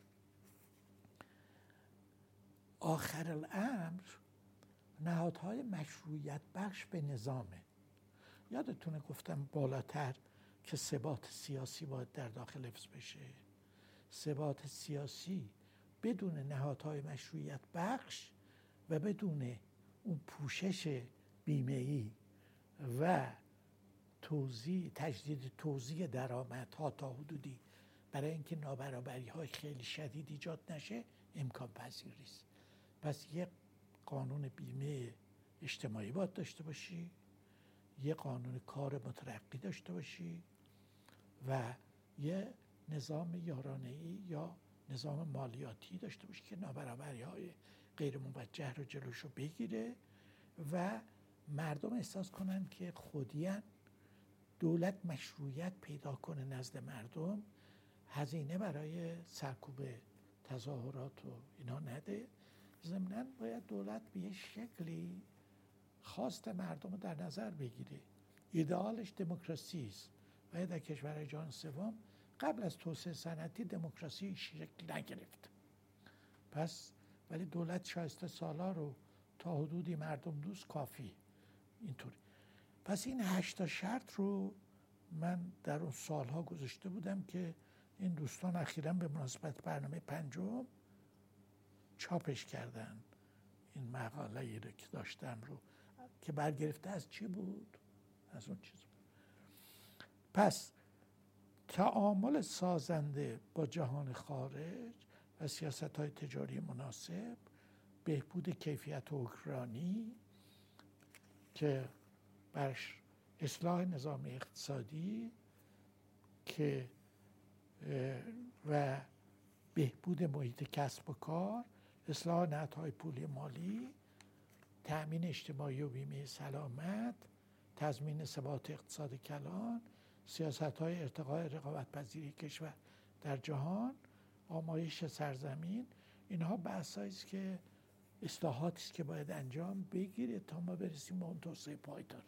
آخر الامر نهادهای مشروعیت بخش به نظامه. یادتونه گفتم بالاتر که ثبات سیاسی باید در داخل حفظ بشه. ثبات سیاسی بدون نهادهای مشروعیت بخش و بدون اون پوشش بیمه‌ای و تجدید توزیع درآمدها تا حدودی برای اینکه نابرابری‌های خیلی شدید ایجاد نشه امکان پذیر نیست. پس یه قانون بیمه اجتماعی باید داشته باشی، یه قانون کار مترقی داشته باشی و یه نظام یارانه‌ای یا نظام مالیاتی داشته باشی که نابرابری‌های غیر موجه رو جلوشو بگیره و مردم احساس کنن که خودیان، دولت مشروعیت پیدا کنه نزد مردم، هزینه برای سرکوب تظاهرات و اینا نده. ضمناً باید دولت به یه شکلی خواست مردم رو در نظر بگیره. ایدئالش دموکراسی است و در کشورهای جهان سوم قبل از توسعه صنعتی دموکراسی شکل نگرفت. پس ولی دولت شایسته سالار رو تا حدودی مردم دوست کافی اینطوری. پس این 8 شرط رو من در اون سالها گذاشته بودم که این دوستان اخیراً به مناسبت برنامه 5 چاپش کردن. این مقاله رو که داشتم رو که برگرفته از چی بود؟ از اون چیز بود. پس تعامل سازنده با جهان خارج و سیاست‌های تجاری مناسب، بهبود کیفیت حکمرانی که بر اصلاح نظام اقتصادی که و بهبود محیط کسب و کار، اصلاح نهادهای پولی مالی، تأمین اجتماعی و بیمه سلامت، تضمین ثبات اقتصاد کلان، سیاست‌های ارتقاء رقابت‌پذیری کشور در جهان، آمایش سرزمین، اینها بحثایی است که اصلاحاتی است که باید انجام بگیره تا ما برسیم به اون توسعه پایدار.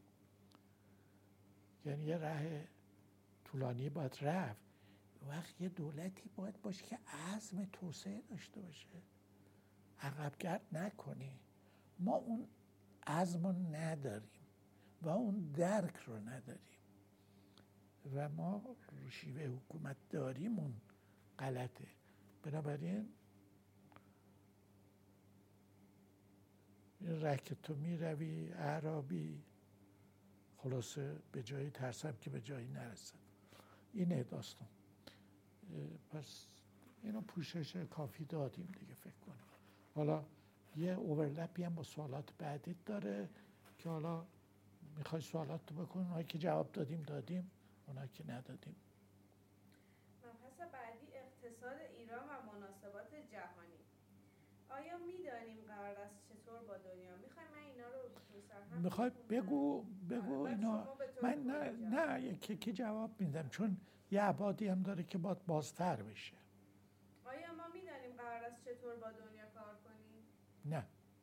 یعنی یه راه طولانی باید رفت. وقت یه دولتی باید باشه که عزم توسعه داشته باشه، عقبگرد نکنه. ما اون عزم رو نداریم و اون درک رو نداریم و ما شیوه حکومت داریمون غلطه. بنابراین این ره که تو میروی اعرابی، خلاصه به جایی ترسم که به جایی نرسد. اینه داستان. پس اینو پوشش کافی دادیم دیگه فکر کنم. حالا یه اوورلپی هم با سوالات بعدی داره که حالا میخوای سوالات تو بکن، اونایی که جواب دادیم، اونایی که ندادیم. مبحث بعدی اقتصاد ایران و مناسبات جهانی. آیا میدانیم قرار است چطور با دنیا؟ میخوای من اینا رو تو میخوای بگو اینا. من نه یکی جواب میدم، چون یه ابعادی هم داره که باید بازتر بشه. آیا ما میدانیم قرار است چطور با دنیا کار کنیم؟ نه.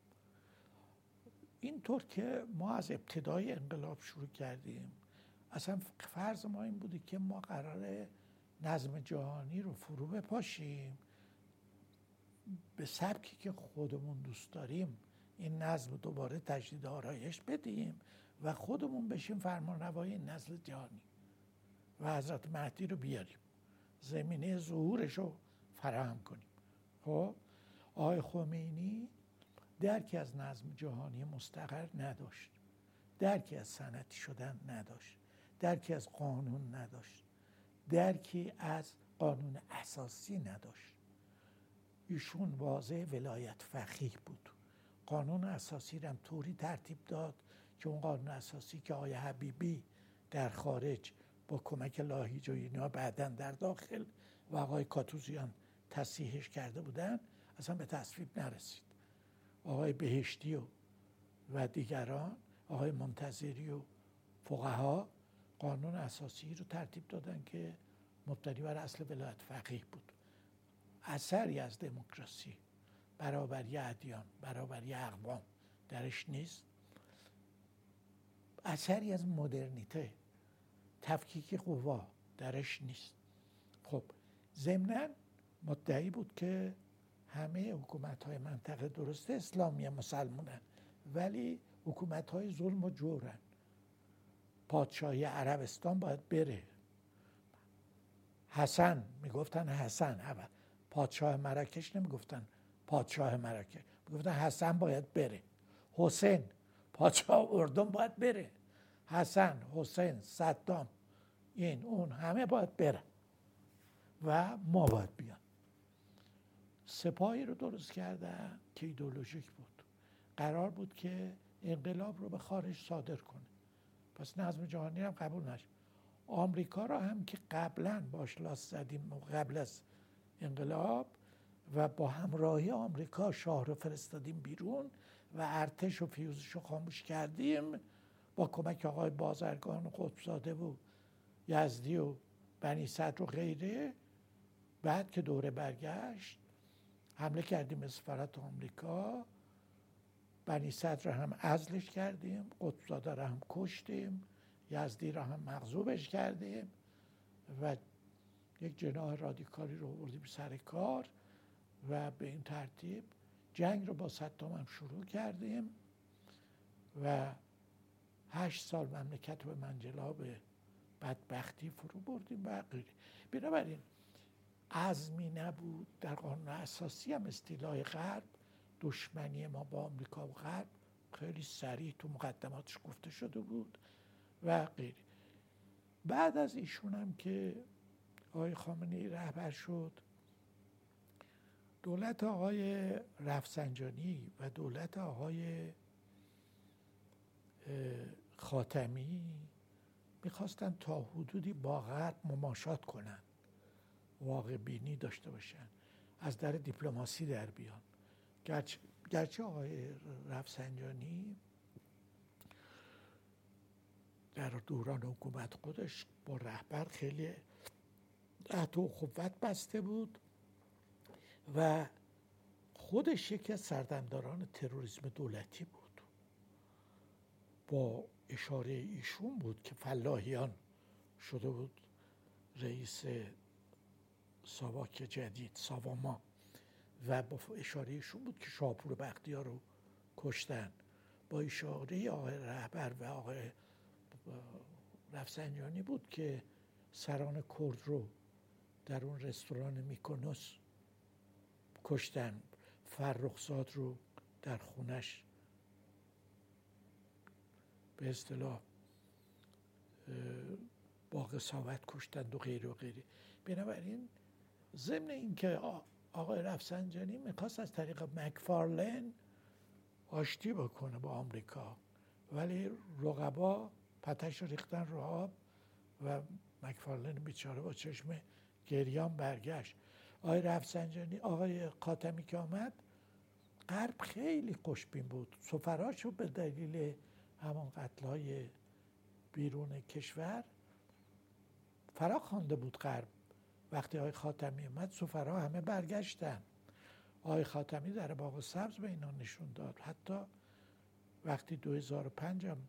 اینطور که ما از ابتدای انقلاب شروع کردیم، اصلا فرض ما این بوده که ما قراره نظم جهانی رو فرو بپاشیم، به سبکی که خودمون دوست داریم این نظم دوباره تجدید آرایش بدیم و خودمون بشیم فرمانروای این نظم جهانی و حضرت مهدی رو بیاریم، زمینه ظهورش رو فراهم کنیم. خب آقای خمینی درکی از نظم جهانی مستقر نداشت، درکی از صنعتی شدن نداشت، درکی از قانون نداشت، درکی از قانون اساسی نداشت. ایشون واضح ولایت فقیه بود. قانون اساسی رو هم طوری ترتیب داد که اون قانون اساسی که آقای حبیبی در خارج با کمک لاهیجی و اینا بعداً در داخل و آقای کاتوزیان تصحیحش کرده بودن، اصلا به تصویب نرسید. آقای بهشتی و دیگران، آقای منتظری و فقها قانون اساسی رو ترتیب دادن که مبتنی بر اصل ولایت فقیه بود. اثری از دموکراسی، برابری ادیان، برابری اقوام درش نیست. اثری از مدرنیته، تفکیک قوا درش نیست. خب ضمناً مدعی بود که همه حکومت‌های منطقه درسته اسلامی مسلمانن، ولی حکومت‌های ظلم و جورن. پادشاهی عربستان باید بره. حسن میگفتن حسن اول، پادشاه مراکش نمیگفتن پادشاه مراکش، میگفتن حسن باید بره. حسین پادشاه اردن باید بره. حسن، حسین، صدام، این اون همه باید بره و ما باید بیان. سپاهی رو درست کردن که ایدئولوژیک بود، قرار بود که انقلاب رو به خارج صادر کنه. پس نظم جهانی هم قبول نشد. آمریکا را هم که قبلا باش لاس زدیم قبل از انقلاب و با همراهی آمریکا شاه رو فرستادیم بیرون و ارتش و فیوزش رو خاموش کردیم، با کمک آقای بازرگان و قطبزاده و یزدی و بنی صدر و غیره. بعد که دوره برگشت حمله کردیم به سفارت آمریکا، بنی صدر هم عزلش کردیم، قطبزاده را هم کشتیم، یزدی را هم مغضوبش کردیم و یک جناح رادیکالی رو آوردیم سر کار و به این ترتیب جنگ رو با صدام هم شروع کردیم و 8 سال مملکت رو به منجلاب بدبختی فرو بردیم و غیره. بنابراین عزمی نبود. در قانون اساسی هم اصطلاح غرب، دشمنی ما با آمریکا و غرب خیلی صریح تو مقدماتش گفته شده بود و غیره. بعد از ایشون هم که آقای خامنه‌ای رهبر شد، دولت آقای رفسنجانی و دولت آقای خاتمی میخواستن تا حدودی با غرب مماشات کنن، واقع بینی داشته باشن، از در دیپلماسی در بیان. گرچه آقای رفسنجانی در دوران حکومت خودش با رهبر خیلی عهد و اخوت بسته بود و خودش یکی از سردمداران تروریسم دولتی بود. با اشاره ایشون بود که فلاحیان شده بود رئیس ساواک جدید، ساواما، و با اشاره ایشون بود که شاپور بختیار رو کشتن. با اشاره آقای رهبر و آقای رفسنجانی بود که سران کرد رو در اون رستوران میکونوس کشتن. فرخزاد رو در خونش به اصطلاح با قساوت کشتند و غیره و غیره. بنابراین ضمن اینکه آقای رفسنجانی میخواست از طریق مکفارلن آشتی بکنه با آمریکا، ولی رقبا پتش رو ریختن رو آب و مکفارلن بیچاره با چشم گریان برگشت. آقای خاتمی که آمد، غرب خیلی خوشبین بود. سفراشو به دلیل همون قتل‌های بیرون کشور فرا خوانده بود غرب. وقتی آقای خاتمی اومد سفرا همه برگشتن. آقای خاتمی در باغ سبز به اینا نشون داد. حتی وقتی 2005 هم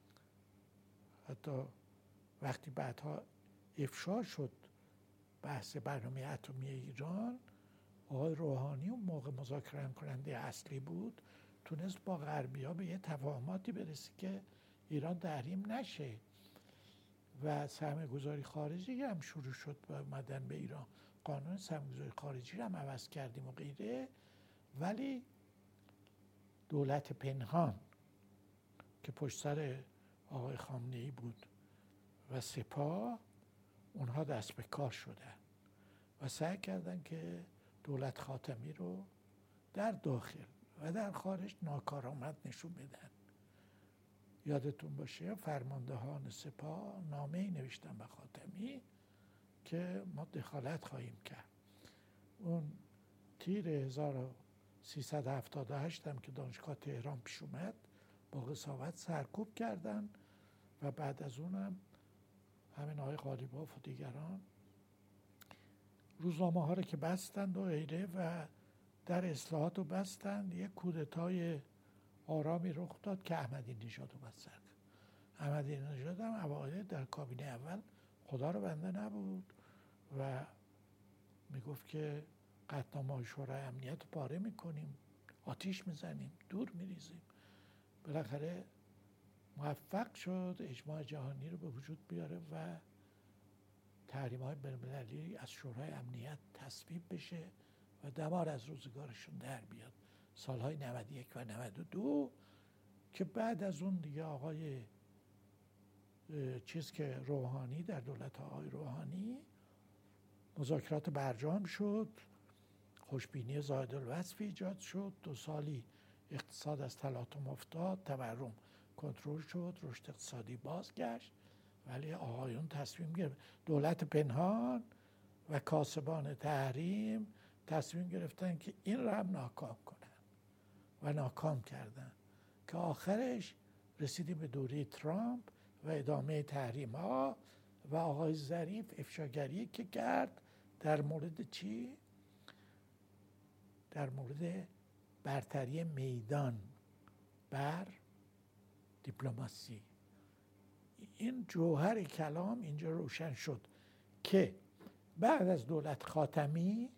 وقتی بعدها افشا شد بحث برنامه اتمی ایران، آقای روحانی اون موقع مذاکره کننده اصلی بود، تونست با غربی‌ها به یه تفاهماتی برسه که ایران تحریم نشه و سرمایه‌گذاری خارجی هم شروع شد و اومدن به ایران. قانون سرمایه‌گذاری خارجی رو هم عوض کردیم و غیره. ولی دولت پنهان که پشت سر آقای خامنه‌ای بود و سپاه، اونها دست به کار شدن و سعی کردن که دولت خاتمی رو در داخل و در خارج ناکارآمد نشون بدن. یادتون باشه فرماندهان سپاه نامه‌ای نوشتن به خاتمی که ما دخالت خواهیم کرد. اون تیر 1378 هم که دانشگاه تهران پیش اومد، با قساوت سرکوب کردن و بعد از اونم همین آقای قالیباف و دیگران روزنامه ها رو که بستند و غیره و در اصلاحات رو بستند. یک کودتای آرامی رخ داد که احمدی نژاد اومد سر. احمدی نژاد هم اوایل در کابینه اول خدا رو بنده نبود و میگفت که قطعنامه‌های شورای امنیت رو پاره میکنیم، آتیش میزنیم، دور میریزیم. بالاخره موفق شد اجماع جهانی رو به وجود بیاره و تحریم‌های بین‌المللی از شورای امنیت تصویب بشه و دمار از روزگارشون در بیاد. سالهای 91 و 92 که بعد از اون دیگه آقای که روحانی، در دولت آقای روحانی مذاکرات برجام شد، خوشبینی زائدالوصف ایجاد شد، 2 سالی اقتصاد از تلاطم افتاد، تورم کنترل شد، رشد اقتصادی بازگشت. ولی آقایون تصمیم گرفت، دولت پنهان و کاسبان تحریم تصمیم گرفتن که این رو هم ناکام کنن و ناکام کردن که آخرش رسیدیم به دوره ترامپ و ادامه تحریم ها و آقای ظریف افشاگری که کرد در مورد چی؟ در مورد برتری میدان بر دیپلماسی. این جوهر کلام اینجا روشن شد که بعد از دولت خاتمی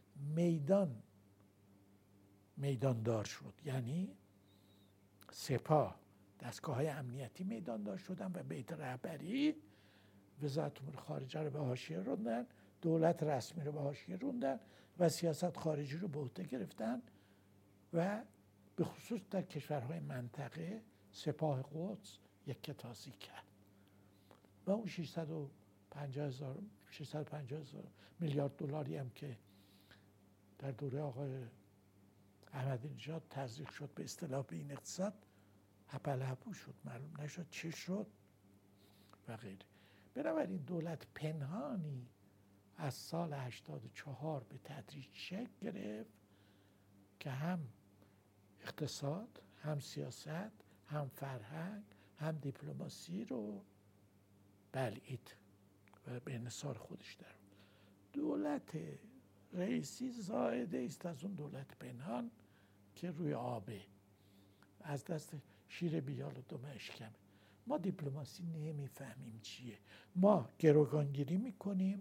میداندار شد، یعنی سپاه، دستگاه‌های امنیتی میداندار شدن و بیت رهبری، وزارت امور خارجه رو به حاشیه روندن، دولت رسمی رو به حاشیه روندن و سیاست خارجی رو به عهده گرفتن و به خصوص در کشورهای منطقه سپاه قدس یک کتاسی کرد و اون 650 میلیارد دلاری هم که در دوره آقای احمدی نژاد تزریق شد به اصطلاح به این اقتصاد، هپل هپو شد، معلوم نشد چه شد و غیره. بنابراین دولت پنهانی از سال 84 به تدریج شکل گرفت که هم اقتصاد، هم سیاست، هم فرهنگ، هم دیپلماسی رو بلعید و به انحصار خودش در. دولت رئیسی زائده است از اون دولت پنهان که روی آبه، از دست شیر بیال و دم اشکمه. ما دیپلماسی نمیفهمیم چیه. ما گروگانگیری میکنیم،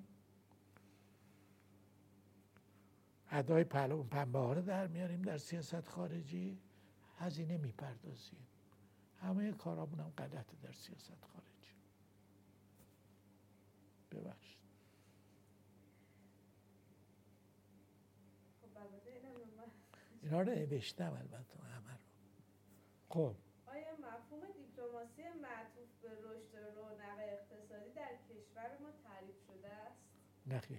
ادای پهلوان پنبه ها رو در میاریم در سیاست خارجی، هزینه میپردازیم. همه کارامون هم غلطه در سیاست خارجی. ببخشید. خب البته اینم من اینا رو نوشتم البته همه رو. خب آیا مفهوم دیپلماسی معطوف به رشد و رونق اقتصادی در کشور ما تعریف شده است؟ نخیر.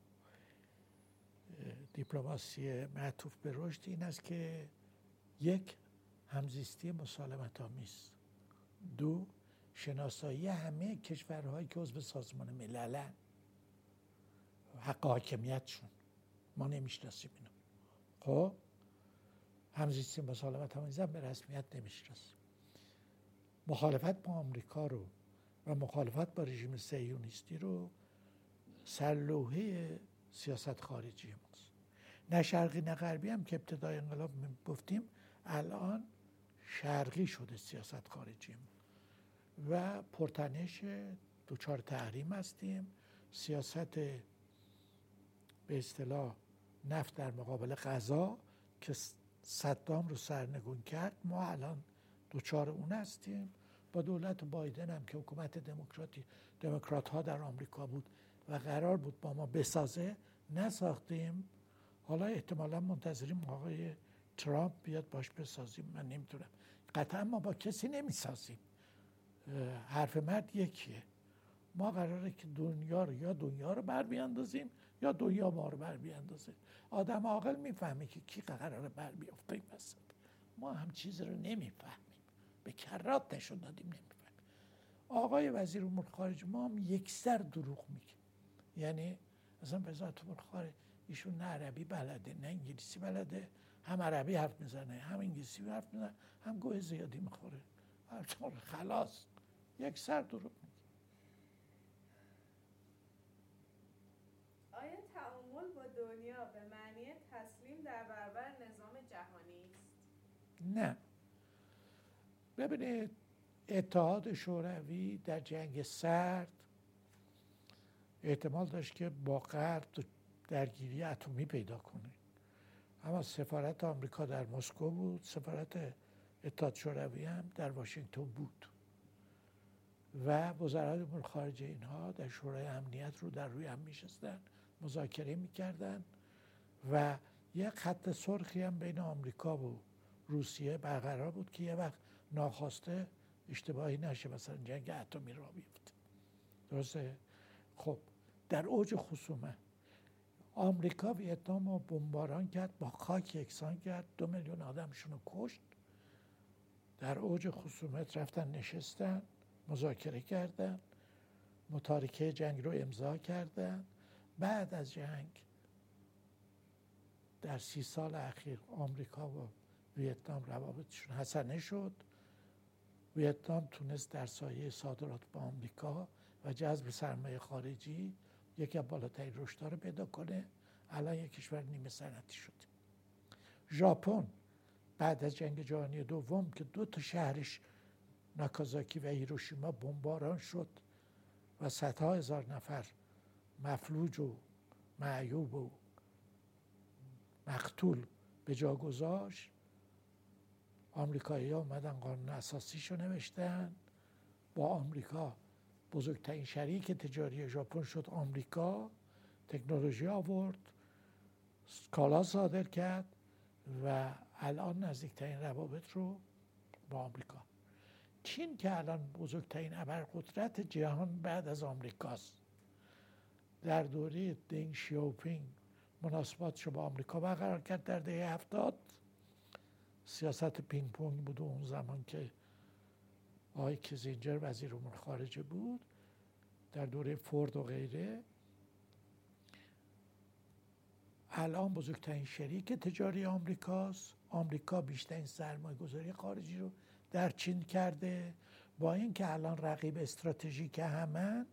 دیپلماسی معطوف به رشد این است که یک، همزیستی مسالمت آمیز، دو، شناسایی همه کشورهایی که عضو سازمان مللن، حق حاکمیتشون ما نمیشناسیم اینو. خب همزیستی مسالمت آمیز هم به رسمیت نمیشناسیم. مخالفت با آمریکا رو و مخالفت با رژیم صهیونیستی رو سرلوحه سیاست خارجی ماست. نه شرقی نه غربی هم که ابتدای انقلاب گفتیم، الان شرقی شده سیاست خارجی ما و پرتنش دوچار تحریم هستیم. سیاست به اصطلاح نفت در مقابل غذا که صدام رو سرنگون کرد، ما الان دوچار اون هستیم. با دولت بایدن هم که حکومت دموکرات ها در آمریکا بود و قرار بود با ما بسازه، نساختیم. حالا احتمالا منتظریم آقای ترامپ بیاد باش بسازیم. من نمیدونم، قطعا ما با کسی نمیسازیم. حرف مرد یکیه. ما قراره که دنیا رو بر بیاندازیم یا دنیا ما رو بر بیاندازه. آدم عاقل میفهمه که کی قراره بر بیافته این وسط. ما هم چیز رو نمیفهمیم، به کرات نشون دادیم نمیفهمیم. آقای وزیر امور خارجه ما هم یکسر دروغ میگه. یعنی اصلا وزارت امور خارجه ایشون نه عربی بلده نه انگلیسی بلده، هم عربی حرف میزنه هم انگلیسی حرف میزنه، هم گوه زیادی میخوره. خلاص یکسر دروغ میگه. آیا تعامل با دنیا به معنی تسلیم در برابر نظام جهانی است؟ نه. ببینید، اتحاد شوروی در جنگ سرد احتمال داشت که با غرب درگیری اتمی پیدا کنه، اما سفارت آمریکا در مسکو بود، سفارت اتحاد شوروی هم در واشنگتن بود و وزرای امور خارجه اینها در شورای امنیت رو در روی هم میشستن، مذاکره میکردن و یک خط سرخی هم بین آمریکا و روسیه برقرار بود که یه وقت ناخواسته اشتباهی نشه مثلا جنگ اتمی را بیفته. درسته؟ خب در اوج خصومت آمریکا ویتنام رو بمباران کرد، با خاک یکسان کرد، 2 میلیون آدمشون رو کشت. در اوج خصومت رفتن نشستن، مذاکره کردن، متارکه جنگ رو امضا کردن. بعد از جنگ در 30 سال اخیر آمریکا و ویتنام روابطشون حسنه شد. ویتنام تونست در سایه صادرات با آمریکا و جذب سرمایه خارجی یکی از بالاترین رشدها رو پیدا کنه. الان یک کشور نیمه صنعتی شده. ژاپن بعد از جنگ جهانی دوم که 2 شهرش ناکازاکی و هیروشیما بمباران شد و صدها هزار نفر مفلوج و معیوب و مقتول به جا گذاشت، آمریکایی‌ها اومدن قانون اساسیشو نوشتن. با آمریکا بزرگترین شریک تجاری ژاپن شد آمریکا، تکنولوژی آورد، کالا صادر کرد و الان نزدیکترین روابط رو با آمریکا. چین که الان بزرگترین ابرقدرت جهان بعد از آمریکاست، در دوره دنگ شیاوپینگ مناسباتش رو با آمریکا برقرار کرد. در دهه 70 سیاست پینگ پونگ بود اون زمان که آقای کیسینجر وزیر امور خارجه بود، در دوره فورد و غیره. الان بزرگترین شریک تجاری آمریکاست. آمریکا بیشترین سرمایه گذاری خارجی رو در چین کرده، با اینکه الان رقیب استراتژیک همن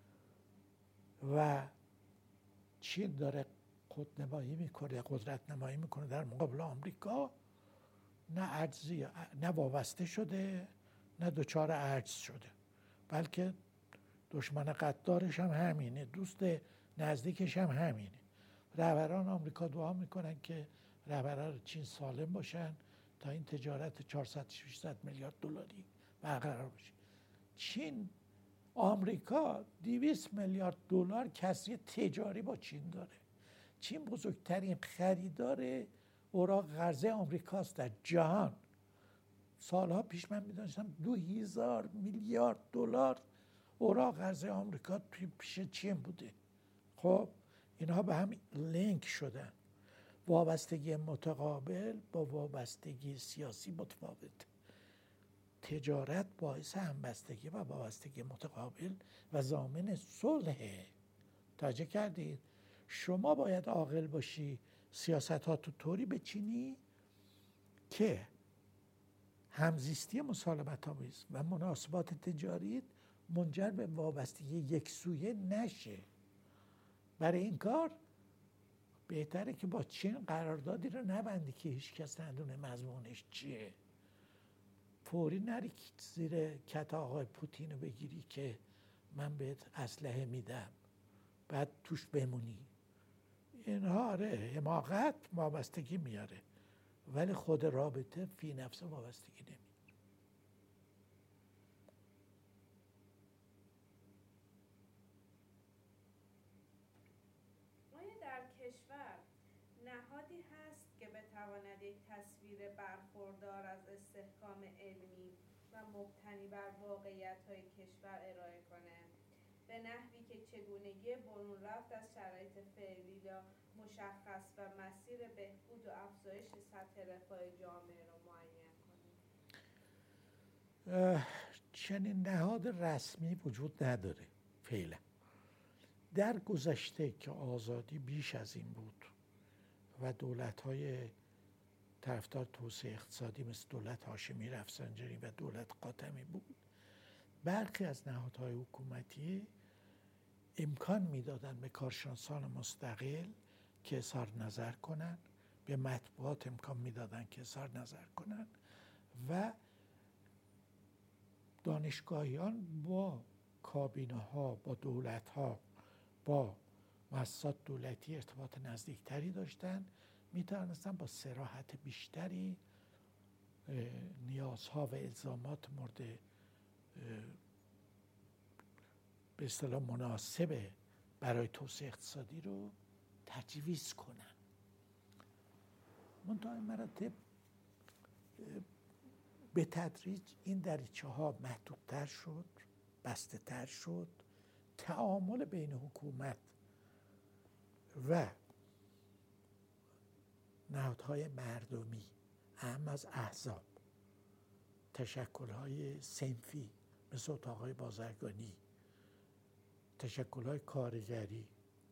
و چین داره خودنمایی میکنه، قدرت نمایی میکنه در مقابل آمریکا. نه عجزی، نه وابسته شده نه دچار عجز شده، بلکه دشمن قدارش هم همینه، دوست نزدیکش هم همینه. رهبران آمریکا دعا میکنن که رهبران چین سالم باشن تا این تجارت 400-600 میلیارد دلاری برقرار بشه. چین، آمریکا 200 میلیارد دلار کسری تجاری با چین داره. چین بزرگترین خریدار اوراق قرضه آمریکاست در جهان. سالها پیش من می‌دانستم 2000 میلیارد دلار اوراق قرضه آمریکا پیش چین بوده. خب اینها به هم لینک شدن. وابستگی متقابل با وابستگی سیاسی متفاوت. تجارت باعث همبستگی و وابستگی متقابل و ضامن صلح. توجه کردید؟ شما باید عاقل باشی، سیاستاتو طوری بچینی که همزیستی مسالمت‌آمیز و مناسبات تجاری منجر به وابستگی یکسویه نشه. برای این کار بهتره که با چین قراردادی رو نبندی که هیچ کس ندونه مضمونش چیه. فوری نری زیر کت آقای پوتین رو بگیری که من بهت اسلحه میدم بعد توش بمونی. اینها آره حماقت وابستگی میاره، ولی خود رابطه فی نفسه وابستگی نمیاره. آیا در کشور نهادی هست که بتواند یک تصویر برخوردار از استحکام علمی و مبتنی بر واقعیت‌های کشور ارائه کند به نحوی که چگونگی برون رفت از شرایط فعلی را مشخص و مسیر بهبود و افزایش سطح رفاه جامعه را معین کند؟ چنین نهاد رسمی وجود نداره فعلا. در گذشته که آزادی بیش از این بود و دولت‌های طرفدار توسعه اقتصادی مثل دولت هاشمی رفسنجانی و دولت قاتمی بود، برخی از نهادهای حکومتی امکان میدادن به کارشناسان مستقل که اظهار نظر کنن، به مطبوعات امکان میدادن که اظهار نظر کنن و دانشگاهیان با کابینه ها، با دولت ها، با مؤسسات دولتی ارتباط نزدیکتری داشتن، میتوانستن با صراحت بیشتری نیازها و الزامات مورد به اصطلاح مناسب برای توسعه اقتصادی رو تجویز کنن. منتها این مراتب به تدریج این دریچه ها محدودتر شد، بسته تر شد. تعامل بین حکومت و نهادهای مردمی، اهم از احزاب، تشکل‌های صنفی مثل اتاق‌های بازرگانی، تشکل‌های کارگری،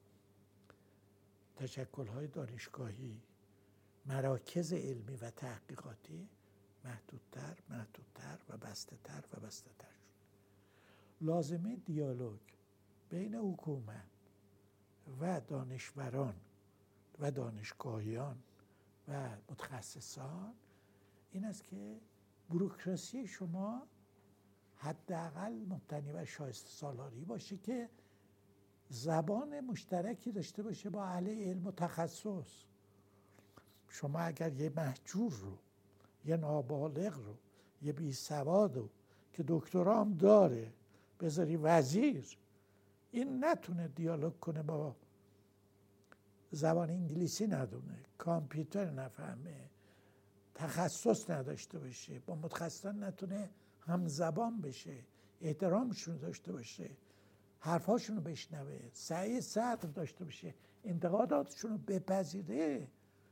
تشکل‌های دانشگاهی، مراکز علمی و تحقیقاتی محدودتر و بسته‌تر شد. لازمه دیالوگ بین حکومت و دانشوران و دانشگاهیان و متخصصان این است که بوروکراسی شما حداقل مبتنی بر شایسته سالاری باشه که زبان مشترکی داشته باشه با اهل علم و تخصص. شما اگر یه مهجور رو، یه نابالغ رو، یه بی سواد رو که دکترا هم داره بذاری وزیر، این نتونه دیالوگ کنه، با زبان انگلیسی ندونه، کامپیوتر نفهمه، تخصص نداشته باشه، با متخصصان نتونه همزبان بشه، احترامشون داشته باشه، حرفاشون رو بشنوه، سعی صدر داشته باشه، انتقاداتشون رو بپذیره،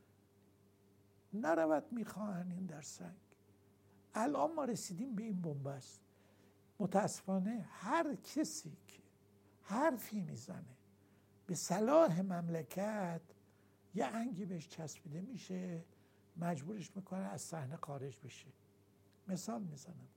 نرود میخواهن این در سنگ. الان ما رسیدیم به این بنبست. متاسفانه هر کسی که حرفی میزنه به صلاح مملکت یه انگی بهش چسبیده میشه، مجبورش میکنه از صحنه خارج بشه. مثال میزنم،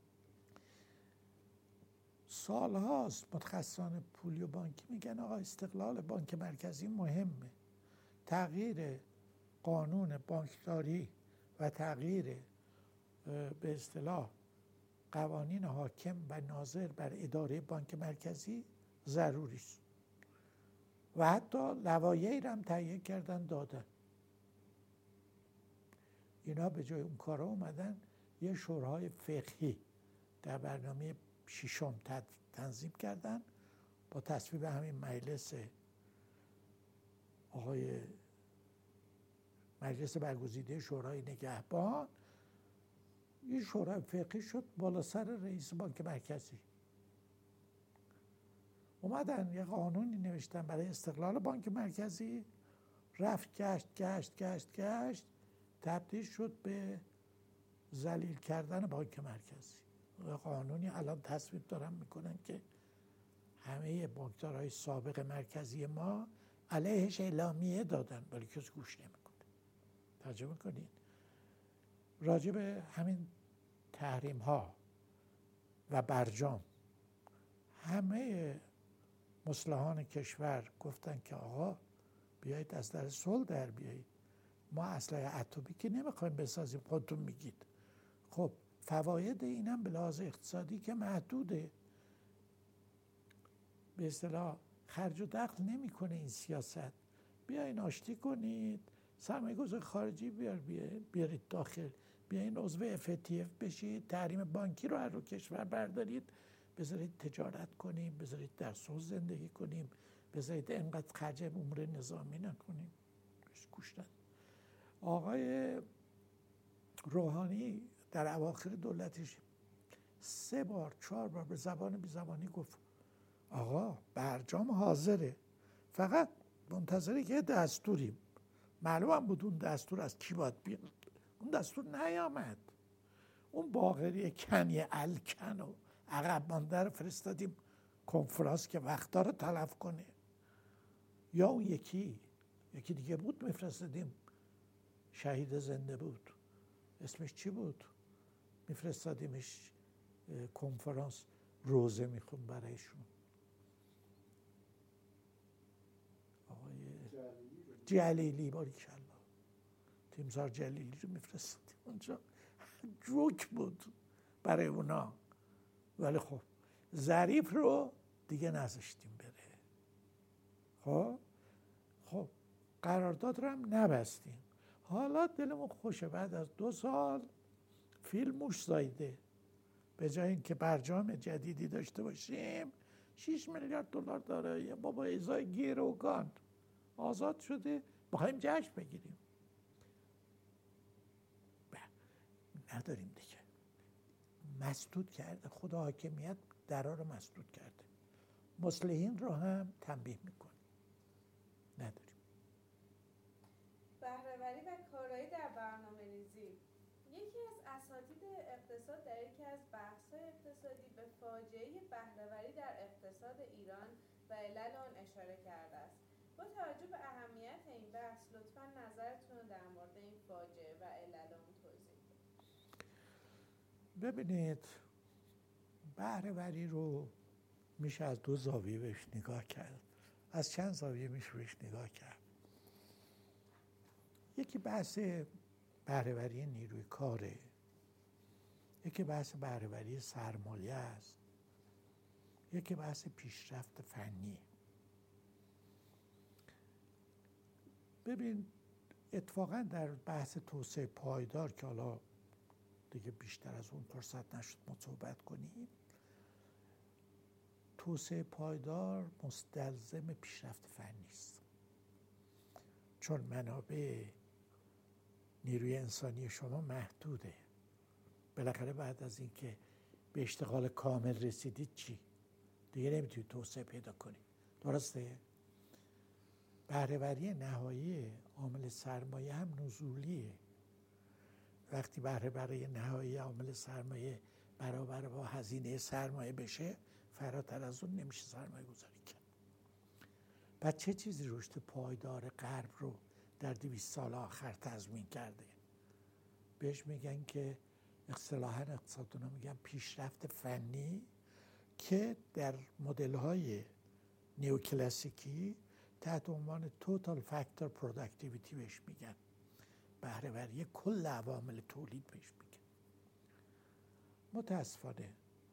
سالهاست متخصصان پولی و بانکی میگن آقا استقلال بانک مرکزی مهمه، تغییر قانون بانکداری و تغییر به اصطلاح قوانین حاکم و ناظر بر اداره بانک مرکزی ضروری است و حتی لوایحی را هم تهیه کردن دادن. اینا به جای اون کارا اومدن یه شورای فقهی در برنامه 6 تنظیم کردن با تصویب همین مجلس آقای آقای مجلس برگزیده شورای نگهبان، این شورای فقهی شد بالا سر رئیس بانک مرکزی. اومدن یه قانونی نوشتن برای استقلال بانک مرکزی، رفت گشت تبدیل شد به ذلیل کردن بانک مرکزی. قانونی الان تصویب دارن میکنن که همه بانکدارهای سابق مرکزی ما علیهش اعلامیه دادن، ولی کسی گوش نمیکنه. توجه میکنین؟ راجع به همین تحریم ها و برجام همه مصلحان کشور گفتن که آقا بیایید از در صلح در بیایید، ما اسلحه اتمی که نمیخوایم بسازیم، خودتون میگید. خب فواید اینم به لحاظ اقتصادی که محدوده، به اصطلاح خرج و دخل نمیکنه این سیاست. بیاین آشتی کنید، سرمایه‌گذار خارجی بیارید داخل، بیاین عضو FATF بشید، تحریم بانکی رو از رو کشور بردارید، بذارید تجارت کنیم، بذارید در صلح زندگی کنیم، بذارید انقدر خرج امور نظامی نکنیم. گوش ندید. آقای روحانی در اواخر دولتش 3 بار 4 بار به زبان بی زبانی گفت آقا برجام حاضره، فقط منتظری که دستوریم. معلوم هم بود اون دستور از کی باید بیاد. اون دستور نیامد. اون باقری کنی الکن و عقب مانده رو فرستادیم کنفرانس که وقتا رو تلف کنه. یا اون یکی دیگه بود میفرستادیم، شهید زنده بود، اسمش چی بود؟ میفرستادیمش کنفرانس روزه میخون برایشون. آقای جلیلی، باریکالله، تیمسار جلیلی رو میفرستادیم اونجا. جوک بود برای اونا، ولی خب ظریف رو دیگه نذاشتیم بره. خب قرارداد رو هم نبستیم. حالا دلمون خوشه بعد از 2 سال فیلم موش زایده، به جای اینکه برجام جدیدی داشته باشیم 6 میلیارد دلار داره یا بابا ازای گیروگان آزاد شده، بخوایم جشن بگیریم. نداریم دیگه. مسدود کرده، خدا حاکمیت درا رو مسدود کرده. مصلحین رو هم تنبیه میکنه. نداریم. بهره‌وری و کارایی در برنامه‌ریزی. یکی از اساتید اقتصاد در یکی از بحث‌های اقتصادی به فاجعه بهره‌وری در اقتصاد ایران و علل آن اشاره کرده است. با توجه به اهمیت این بحث لطفاً نظرتون رو در مورد این فاجعه و علل آن توضیح بدید. ببینید، بهره‌وری رو میشه از 2 زاویه بهش نگاه کرد. از چند زاویه میشه بهش نگاه کرد. یکی بحث بهره‌وری نیروی کاره، یکی بحث بهره‌وری سرمایه است، یکی بحث پیشرفت فنی. ببین، اتفاقا در بحث توسعه پایدار که حالا دیگه بیشتر از اون فرصت نشد ما صحبت کنیم، توسعه پایدار مستلزم پیشرفت فنی است، چون منابع نیروی انسانی شما محدوده. بالاخره بعد از اینکه به اشتغال کامل رسیدید چی؟ دیگه نمیتونید توسعه پیدا کنید. درسته؟ بهره‌وری نهایی عامل سرمایه هم نزولیه. وقتی بهره‌وری نهایی عامل سرمایه برابر با هزینه سرمایه بشه، فراتر از اون نمیشه سرمایه گذاری کرد. بعد چه چیزی رشد پایدار غرب رو در 200 سال آخر تضمین کرده؟ بهش میگن که اصطلاحاً اقتصاددونا میگن پیشرفت فنی، که در مدل‌های نیوکلاسیکی تحت عنوان توتال فاکتور پروداکتیویتی بهش میگن. بهره‌وری کل عوامل تولید بهش میگن. متاسفانه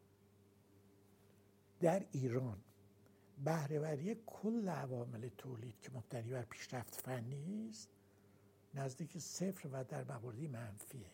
در ایران بهره‌وری کل عوامل تولید که مبتنی بر پیشرفت فنی است نزدیک 0 و در مواردی منفیه.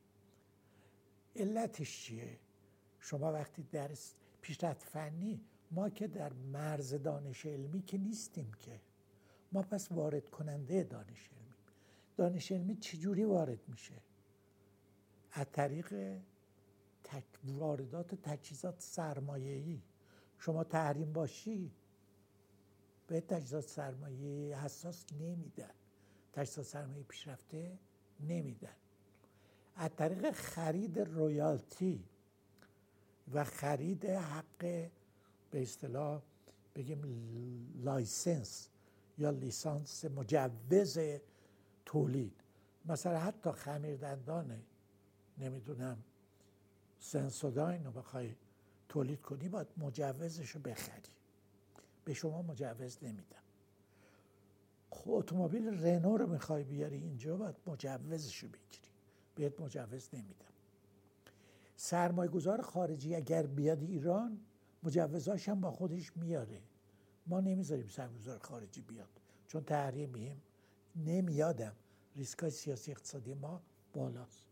علتش چیه؟ شما وقتی در پیشرفت فنی، ما که در مرز دانش علمی که نیستیم، که ما پس وارد کننده دانش علمی. دانش علمی چجوری وارد میشه؟ از طریق واردات تجهیزات سرمایه‌ای. شما تحریم باشی به تجهیزات سرمایه‌ای حساس نمیدن، تجهیزات سرمایه‌ای پیشرفته نمیدن. از طریق خرید رویالتی و خرید حق به اصطلاح بگیم لایسنس یا لیسانس مجوز تولید، مثلا حتی خمیردندان نمیدونم سنسوداین رو بخوای تولید کنی باید مجوزش رو بخری، به شما مجوز نمیدن. اتومبیل رنو رو میخوای بیاری اینجا باید مجوزش رو بگیری، بهت مجوز نمیدن. سرمایه گذار خارجی اگر بیاد ایران مجوزاش هم با خودش میاره. ما نمیذاریم سرمایه گذار خارجی بیاد چون تحریمیم، نمیادم، ریسکای سیاسی اقتصادی ما بالاست.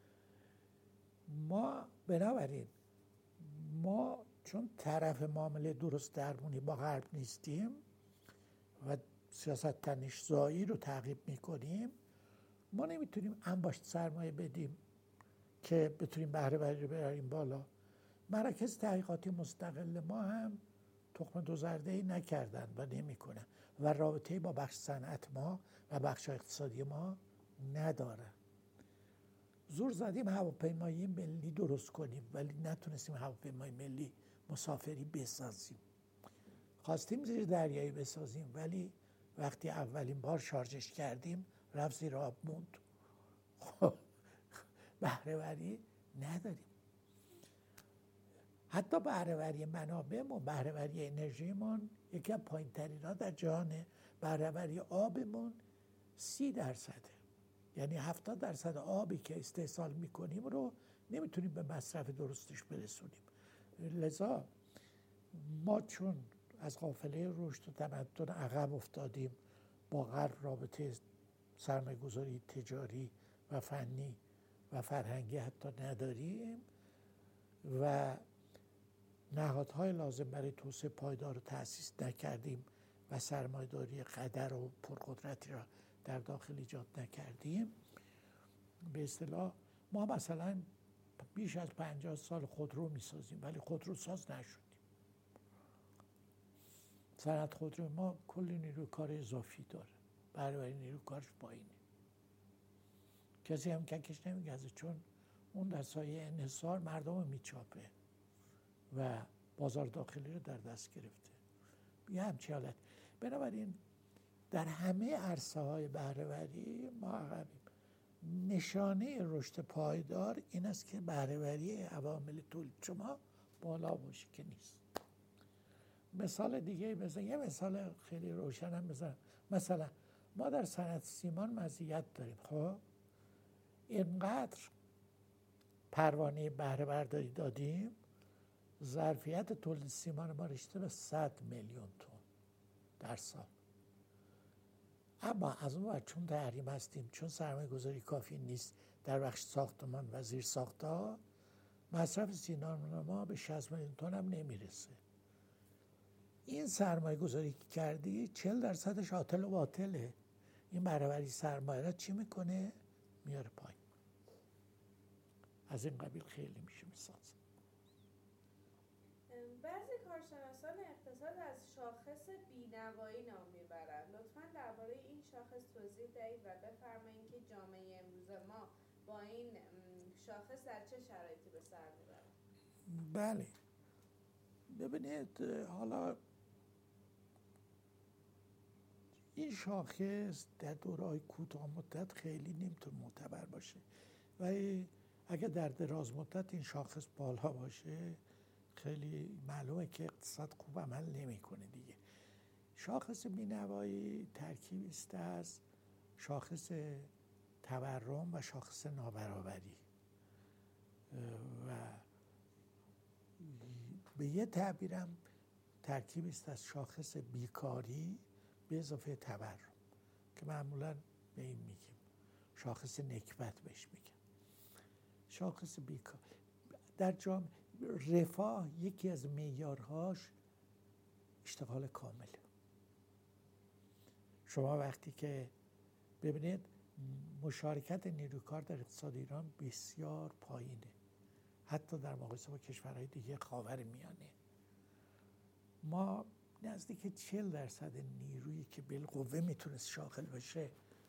ما بنابراین ما چون طرف معامله درست درمونی با غرب نیستیم و سیاست تنش‌زایی رو تعقیب میکنیم، ما نمیتونیم انباشت سرمایه بدیم که بتونیم بهره وری رو ببریم بالا. مراکز تحقیقاتی مستقل ما هم تخم دو زرده‌ای نکردن و نمیکنن و رابطه‌ای با بخش صنعت ما و بخش اقتصادی ما ندارن. زور زدیم هواپیمایی ملی درست کنیم ولی نتونستیم هواپیمای ملی مسافری بسازیم. خواستیم زیر دریایی بسازیم ولی وقتی اولین بار شارژش کردیم رفت زیر آب موند. خب بهره وری نداریم. حتی بهره وری منابعمون، بهره وری انرژیمون یکی از پایین‌ترین‌ها در جهانه. بهره وری آبمون 30%. یعنی 70% آبی که استحصال میکنیم رو نمیتونیم به مصرف درستش برسونیم. لذا ما چون از قافله رشد و تمدن عقب افتادیم، با غرب رابطه سرمایه‌گذاری تجاری و فنی و فرهنگی حتی نداریم و نهادهای لازم برای توسعه پایدار رو تأسیس نکردیم و سرمایه‌داری قدر و پرقدرتی را در داخل ایجاد نکردیم، به اصطلاح ما مثلا بیش از 50 سال خودرو میسازیم ولی خودرو ساز نشدیم. صنعت خودرو ما کلی نیروی کار اضافی داره، برای نیروی کارش پایینه، کسی هم ککش نمیگذه چون اون در سایه انحصار مردم رو میچاپه و بازار داخلی رو در دست گرفته. یه همچی حالت. بنابراین در همه عرصه‌های بهره‌وری ما عقبیم. نشانه رشد پایدار این است که بهره‌وری عوامل تولید شما بالا باشه که نیست. مثال دیگه بزنم، یه مثال خیلی روشن هم بزنم. مثلا ما در صنعت سیمان مزیت داریم. خب اینقدر پروانه بهره برداری دادیم، ظرفیت تولید سیمان ما رسیده به 100 میلیون تن در سال. اما از اون ور چون تحریم هستیم، چون سرمایه گذاری کافی نیست در بخش ساختمان و زیر ساخت‌ها، مصرف سیمان ما به 60 میلیون تن هم نمیرسه. این سرمایه گذاری که کردی 40% عاطل و باطله. این بهره‌وری سرمایه را چی میکنه؟ میاره پایین. از این قبیل خیلی میشه میسازه. بعضی کارشناسان اقتصاد از شاخص بینوایی نام میبرند. لطفاً درباره این شاخص توضیح دهید و بفرمایید که جامعه امروز ما با این شاخص در چه شرایطی به سر میبرد. بله، ببینید حالا این شاخص در دوره‌های کوتاه مدت خیلی نمیتونه معتبر باشه ولی اگر در دراز مدت این شاخص بالا باشه خیلی معلومه که اقتصاد خوب عمل نمیکنه دیگه. شاخص بینوایی ترکیبی است از شاخص تورم و شاخص نابرابری و به یه تعبیرم ترکیبی است از شاخص بیکاری به اضافه تورم که معمولاً به این میگیم شاخص نکبت بهش میگیم. شاخص بیکار در جامعه رفاه یکی از معیارهاش اشتغال کامله. شما وقتی که ببینید مشارکت نیروی کار در اقتصاد ایران بسیار پایینه، حتی در مقایسه با کشورهای دیگه خاورمیانه. ما نزدیک 40% نیرویی که بالقوه میتونست شاغل بشه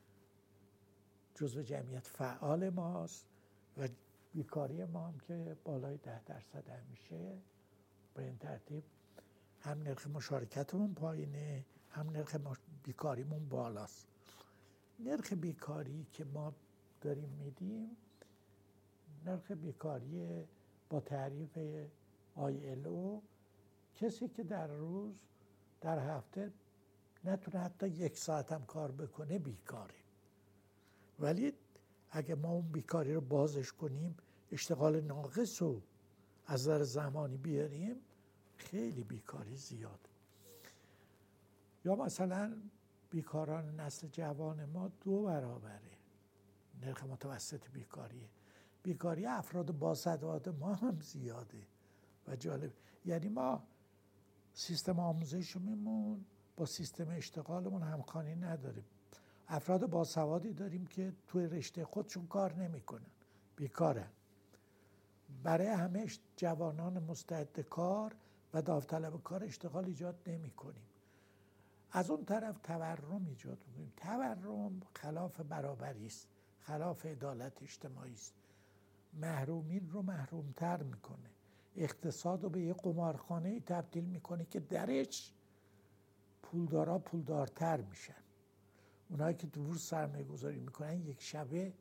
جزو جمعیت فعال ماست و بیکاری ما هم که بالای 10% همیشه. به این ترتیب هم نرخ مشارکتمون پایینه، هم نرخ بیکاریمون بالاست. نرخ بیکاری که ما داریم میدیم نرخ بیکاری با تعریف ILO، کسی که در روز در هفته نتونه حتی 1 ساعت هم کار بکنه بیکاره. ولی اگه ما اون بیکاری رو بازش کنیم، اشتغال ناقص رو از نظر زمانی بیاریم، خیلی بیکاری زیاده. یا مثلا بیکاران نسل جوان ما 2 برابره نرخ متوسط بیکاریه. بیکاری افراد باسواد ما هم زیاده و جالب. یعنی ما سیستم آموزشیمون با سیستم اشتغالمون همخوانی نداریم. افراد باسوادی داریم که توی رشته خودشون کار نمیکنن، بیکارن. برای همه جوانان مستعد کار و داوطلب کار اشتغال ایجاد نمی کنیم. از اون طرف تورم ایجاد میکنیم. تورم خلاف برابری است، خلاف عدالت اجتماعی است. محرومین رو محرومتر میکنه، اقتصاد رو به یه قمارخانه تبدیل میکنه که درش پولدارا پولدارتر میشن. اونایی که تو بورس سرمایه گذاری میکنن یک شبه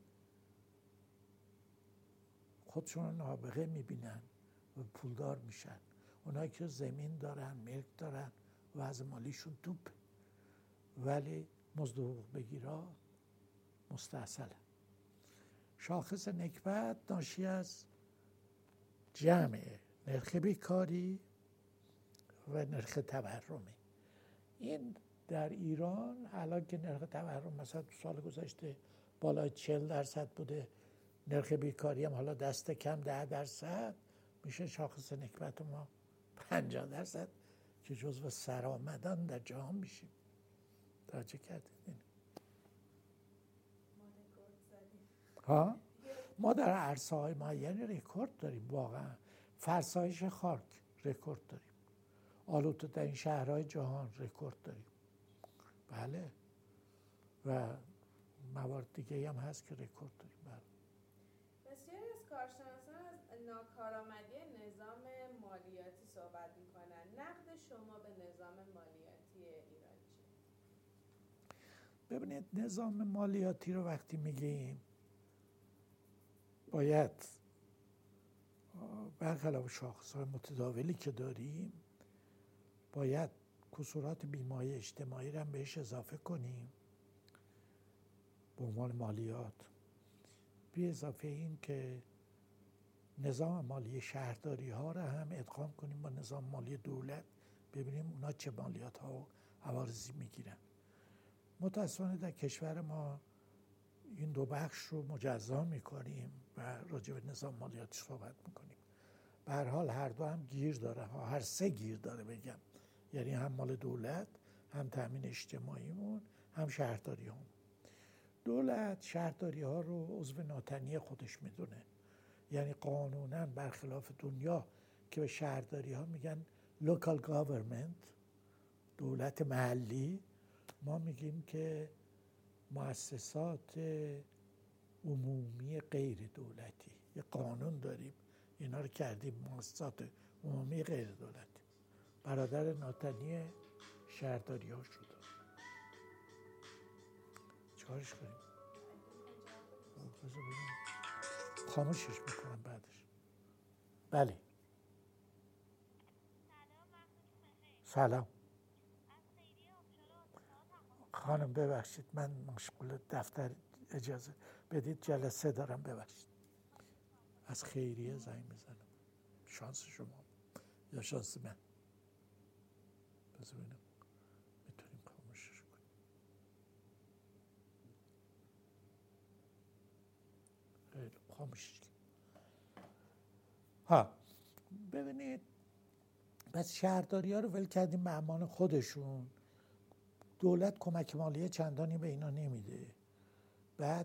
خودشون رو نابغه میبینن و پولدار میشن. اونایی که زمین دارن، ملک دارن، وضع مالیشون توپ، ولی مزد حقوق بگیرا مستاصلن. شاخص نکبت ناشی از جمع نرخ بیکاری و نرخ تورمه. این در ایران الان که نرخ تورم مثلا سال گذشته بالای 40% بوده، نرخ بیکاری هم حالا دست کم 10%، میشه شاخص نکبت ما 50% که جزو سرآمدان در جهان میشیم. توجه کردید؟ ها؟ ما در عرصه‌های معینی رکورد داریم، واقعا فرسایش خاک رکورد داریم، آلوده در این شهرهای جهان رکورد داریم، بله، و موارد دیگه هم هست که رکورد داریم. بله. بسیاری از کارشناسان از ناکارآمدی نظام مالیاتی صحبت میکنن. نقد شما به نظام مالیاتی ایران چیه؟ ببینید، نظام مالیاتی رو وقتی میگیم باید برخلاف شاخص‌های متداولی که داریم باید کسورات بیمه اجتماعی رو هم بهش اضافه کنیم به عنوان مالیات، به اضافه این که نظام مالی شهرداری ها رو هم ادغام کنیم با نظام مالی دولت، ببینیم اونا چه مالیات ها و عوارضی میگیرن. متاسفانه در کشور ما این 2 بخش رو مجزا میکنیم و راجع به نظام مالیاتی صحبت میکنیم. به هر حال هر دو هم گیر داره، هر 3 گیر داره بگم، یعنی هم مال دولت، هم تامین اجتماعیمون، هم شهرداری هم. دولت شهرداری ها رو عضو ناتنی خودش میدونه، یعنی قانونا برخلاف دنیا که به شهرداری ها میگن local government، دولت محلی، ما میگیم که مؤسسات عمومی غیر دولتی. یه قانون داریم، اینا رو کردیم مؤسسات عمومی غیر دولتی، برادر ناتنی شهرداری ها شده. چیکارش کنیم؟ خاموشش میکنم بعدش. بله. سلام خانم، ببخشید من مشغول دفتر، اجازه بدید جلسه دارم، ببخشید. از خیریه زنگ میزنم. شانس شما یا شانس من؟ بذار ببینم میتونیم خاموشش کنیم. خیلی خاموشش کنیم. ها، ببینید، بس شهرداری ها رو ول کردیم به امان خودشون، دولت کمک مالی چندانی به اینا نمیده. بعد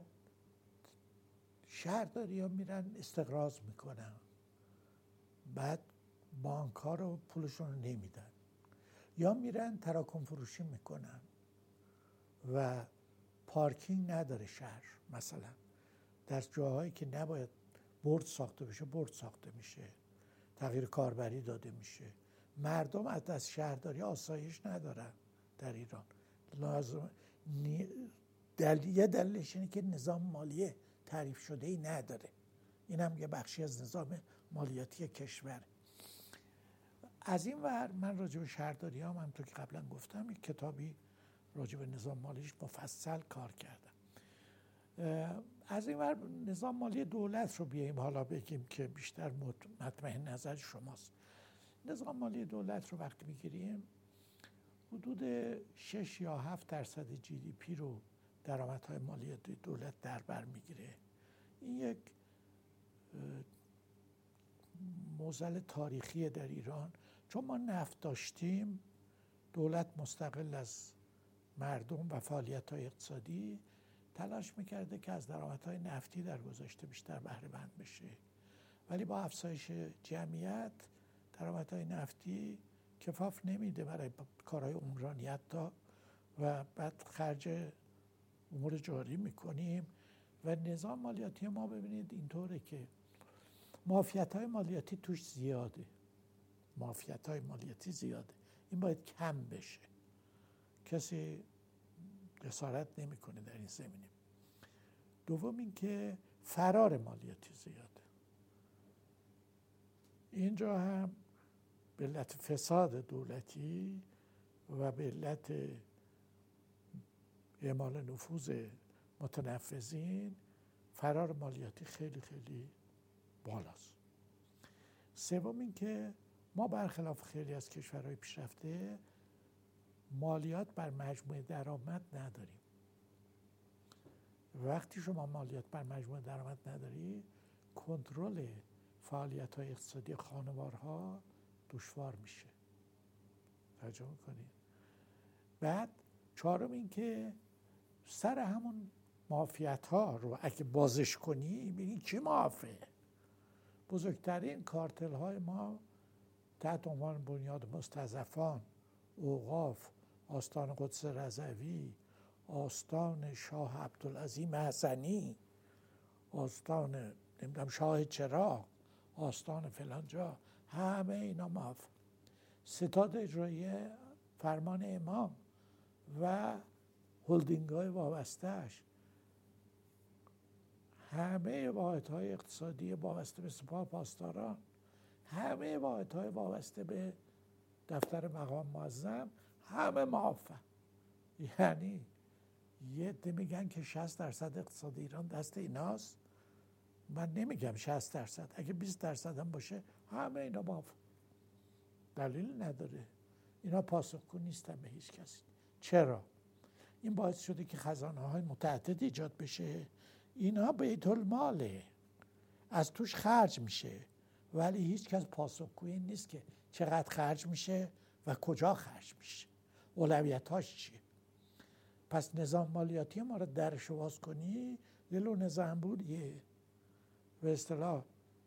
شهرداری ها میرن استقراض میکنن، بعد بانک ها رو پولشون رو نمیدن، یا میرن تراکم فروشی میکنن و پارکینگ نداره شهر. مثلا در جاهایی که نباید برج ساخته بشه برج ساخته میشه، تغییر کاربری داده میشه. مردم از شهرداری آسایش ندارن در ایران. لازم یه دلیلش اینه که نظام مالی تعریف شده ای نداره. این هم یه بخشی از نظام مالیاتی کشور. از این ور من راجع به شهرداری هم همونطور که قبلا گفتم یک کتابی راجع به نظام مالیش مفصل کار کردم. از این ور نظام مالی دولت رو بیاییم حالا بگیم که بیشتر مطمئن نظر شماست. نظام مالی دولت رو وقتی میگیریم حدود 6 یا 7% GDP رو درآمدهای مالی دولت در بر میگیره. این یک معضل تاریخی در ایران، چون ما نفت داشتیم، دولت مستقل از مردم و فعالیت‌های اقتصادی تلاش میکرده که از درآمدهای نفتی در گذشته بیشتر بهره مند بشه، ولی با افزایش جمعیت درآمدهای نفتی کفاف نمیده برای کارهای عمرانیت و بعد خرج امور جاری میکنیم و نظام مالیاتی ما ببینید اینطوره که معافیت‌های مالیاتی توش زیاده. معافیت‌های مالیاتی زیاده، این باید کم بشه. کسی جسارت نمیکنه در این زمینه. دوم اینکه فرار مالیاتی زیاده. اینجا هم به علت فساد دولتی و به علت اعمال نفوذ متنفذین فرار مالیاتی خیلی خیلی بالاست. سوم اینکه ما برخلاف خیلی از کشورهای پیشرفته مالیات بر مجموع درآمد نداریم. وقتی شما مالیات بر مجموع درآمد نداری، کنترل فعالیت‌های اقتصادی خانوارها دشوار میشه. توجه میکنید؟ بعد چهارم این که سر همون معافیت‌ها رو اگه بازش کنی ببین کی معافه. بزرگترین کارتل‌های ما تحت عنوان بنیاد مستضعفان، اوقاف، آستان قدس رضوی، آستان شاه عبدالعظیم حسنی، آستان نمیدونم شاه چراغ، آستان فلان جا، همه اینا معاف. ستاد اجراییه فرمان امام و هلدینگ‌های وابسته‌اش، همه واحدهای اقتصادی وابسته به سپاه پاسداران، همه واحدهای وابسته به دفتر مقام معظم، همه معافن. یعنی یه عده میگن که 60% اقتصاد ایران دست ایناست. من نمیگم 60%، اگه 20% هم باشه همه اینا معافن. دلیل نداره. اینا پاسخگو نیستن به هیچ کسی. چرا؟ این باعث شده که خزانه‌های متعدد ایجاد بشه. اینا بیت الماله، از توش خرج میشه، ولی هیچ کس پاسخگوی نیست که چقدر خرج میشه و کجا خرج میشه، اولویتاش چیه. پس نظام مالیاتی ما رو درش باز کنی یه لونه زنبوریه. به اصطلاح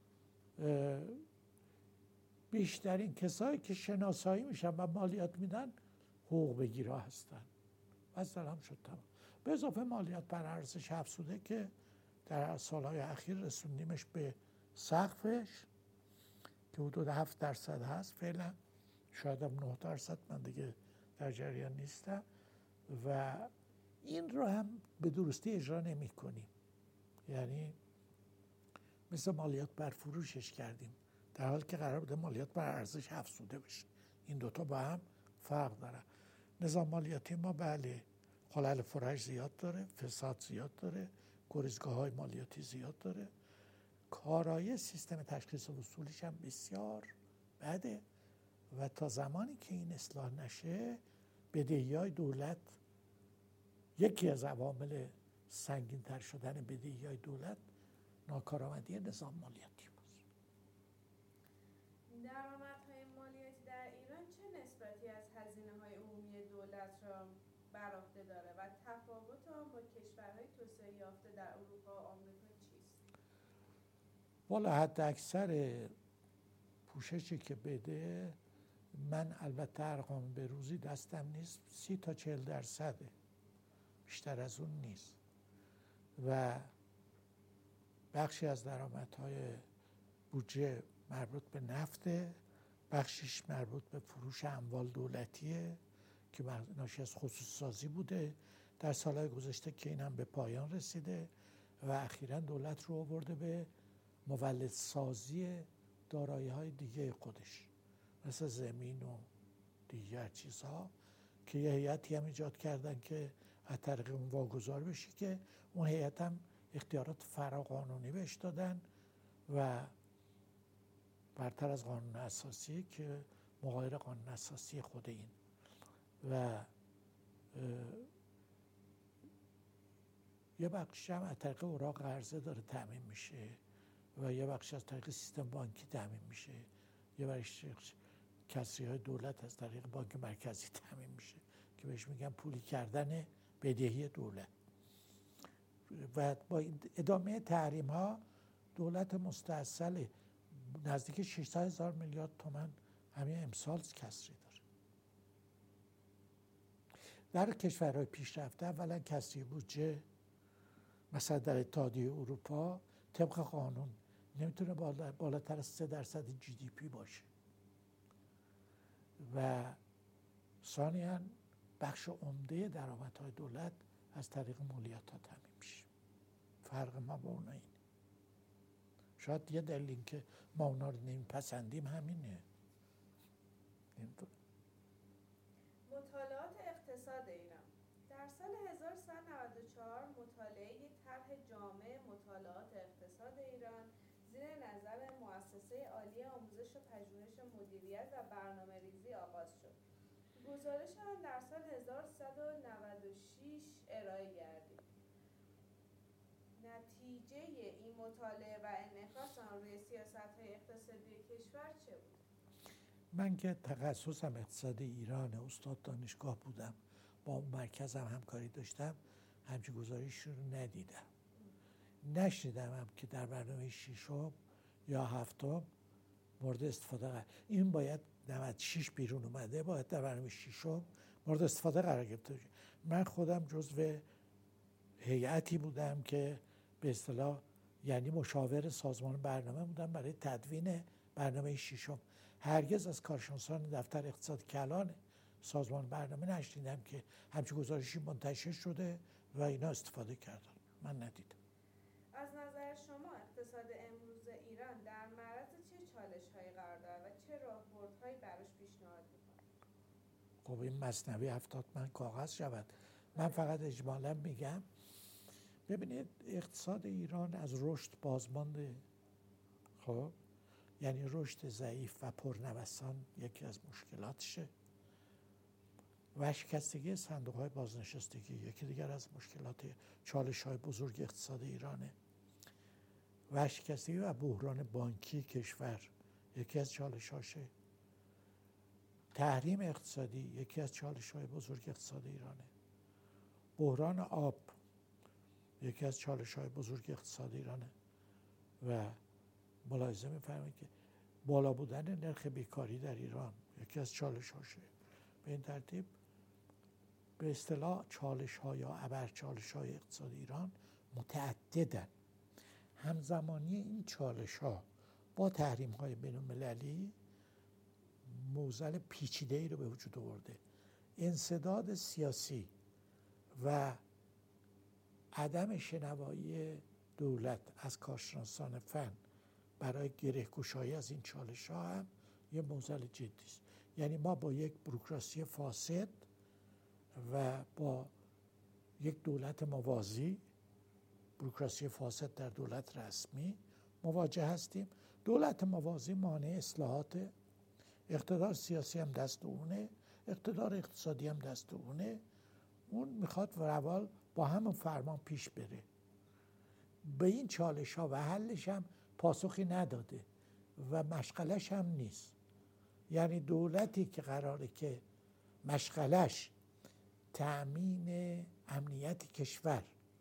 بیشترین کسایی که شناسایی میشن و مالیات میدن حقوق بگیرا هستن. و سلام شد تمام. به اضافه مالیات بر ارزش افزوده که در سالهای اخیر رسوندیمش به سقفش که حدود 7% هست فعلا، شاید هم 9%، من دیگه در جریان نیستم. و این رو هم به درستی اجرا نمی کنیم. یعنی مثل مالیات بر فروشش کردیم در حالی که قرار بوده مالیات بر ارزش افزوده بشه. این دوتا با هم فرق دارن. نظام مالیاتی ما بله خلل فرج زیاد داره، فساد زیاد داره، گریزگاه‌های مالیاتی زیاد داره، کارایی سیستم تشخیص وصولیش هم بسیار بده و تا زمانی که این اصلاح نشه بدهی‌های دولت، یکی از عوامل سنگین تر شدن بدهی‌های دولت ناکارآمدی نظام مالیاتی ماست. درآمدهای مالیاتی در ایران چه نسبتی از هزینه‌های عمومی دولت را بر پیشرفته در اروپا و آمریکا چیست؟ والا حد اکثر پوششی که بده، من البته ارقام به روزی دستم نیست، 30 تا 40%، بیشتر از اون نیست. و بخشی از درآمدهای بودجه مربوط به نفته، بخشیش مربوط به فروش اموال دولتیه که ناشی از خصوصی سازی بوده در سالهای گذشته که این هم به پایان رسیده و اخیراً دولت رو آورده به مولد سازی دارایی‌های دیگه خودش، مثل زمین و دیگر چیزها، که یه هیئتی هم ایجاد کردن که از طریق اون واگذار بشه، که اون هیئت هم اختیارات فراقانونی بهش دادن و برتر از قانون اساسی که مغایر قانون اساسی خود این، و یه بخشش هم از طریق اوراق قرضه داره تامین میشه و یه بخش از طریق سیستم بانکی تامین میشه، یه بخش کسری‌های دولت از طریق بانک مرکزی تامین میشه که بهش میگن پولی کردن بدهی دولت. و با ادامه تحریم ها دولت مستاصل نزدیک 600,000 میلیارد تومان همین امسال کسری داره. در کشورهای پیشرفته اولا کسری بودجه مثلا در اتحادیه اروپا طبق قانون نمیتونه بالاتر از 3% GDP باشه و ثانیاً بخش عمده درآمدهای دولت از طریق مالیات ها تامین میشه. فرق ما با اونا اینه. شاید یه دلیل این که ما اونا رو نمیپسندیم همینه. مطالعات اقتصاد ایران در سال 1394 مطالعه طرح جامع مطالعات اقتصاد ایران زیر نظر مؤسسه عالی آموزش و پژوهش مدیریت و برنامه‌ریزی آغاز شد. گزارش آن در سال 1396 ارائه گردید. نتیجه این مطالعه و انعکاس آن روی سیاست‌های اقتصادی کشور چه بود؟ من که تخصصم اقتصاد ایران، استاد دانشگاه بودم، با اون مرکزم همکاری داشتم، همچین گزارش رو ندیدم. نشنیدم هم که در برنامه ششم یا هفتم مورد استفاده قرار. این باید 96 بیرون اومده، باید در برنامه ششم مورد استفاده قرار گرفته باشه. من خودم جزو هیئتی بودم که به اصطلاح یعنی مشاور سازمان برنامه بودم برای تدوین برنامه ششم. هرگز از کارشناسان دفتر اقتصاد کلان سازمان برنامه نشنیدم که همچین گزارشی منتشر شده و اینا استفاده کردن. من ندیدم. از نظر شما اقتصاد امروز ایران در معرض چه چالش‌هایی قرار دارد و چه راهبردهایی براش پیشنهاد می‌کنید؟ خب این مثنوی 70 من کاغذ شود. من فقط اجمالا میگم ببینید اقتصاد ایران از رشد بازمانده. خب یعنی رشد ضعیف و پرنوسان یکی از مشکلاتشه. ورشکستگی صندوق‌های بازنشستگی یکی دیگر از مشکلات چالش‌های بزرگ اقتصاد ایرانه. ورشکستگی و بحران بانکی کشور یکی از چالش‌هاشه. تحریم اقتصادی یکی از چالش‌های بزرگ اقتصاد ایرانه. بحران آب یکی از چالش‌های بزرگ اقتصاد ایرانه و ملاحظه می‌فرمایید که بالا بودن نرخ بیکاری در ایران یکی از چالش‌هاشه. به این ترتیب به اصطلاح چالش‌ها یا ابرچالش‌های اقتصاد ایران متعددن. همزمانی این چالش‌ها با تحریم‌های بین‌المللی معضل پیچیده‌ای رو به وجود آورده. انسداد سیاسی و عدم شنوایی دولت از کارشناسان فن برای گره‌گشایی از این چالش‌ها هم یه معضل جدی است. یعنی ما با یک بوروکراسی فاسد و با یک دولت موازی، بوروکراسی فاسد در دولت رسمی مواجه هستیم. دولت موازی مانع اصلاحات، اقتدار سیاسی هم دست اونه، اقتدار اقتصادی هم دست اونه. اون میخواد روال با همون فرمان پیش بره. به این چالش ها و حلش هم پاسخی نداده و مشغلش هم نیست. یعنی دولتی که قراره که مشغلش تأمین امنیت کشور و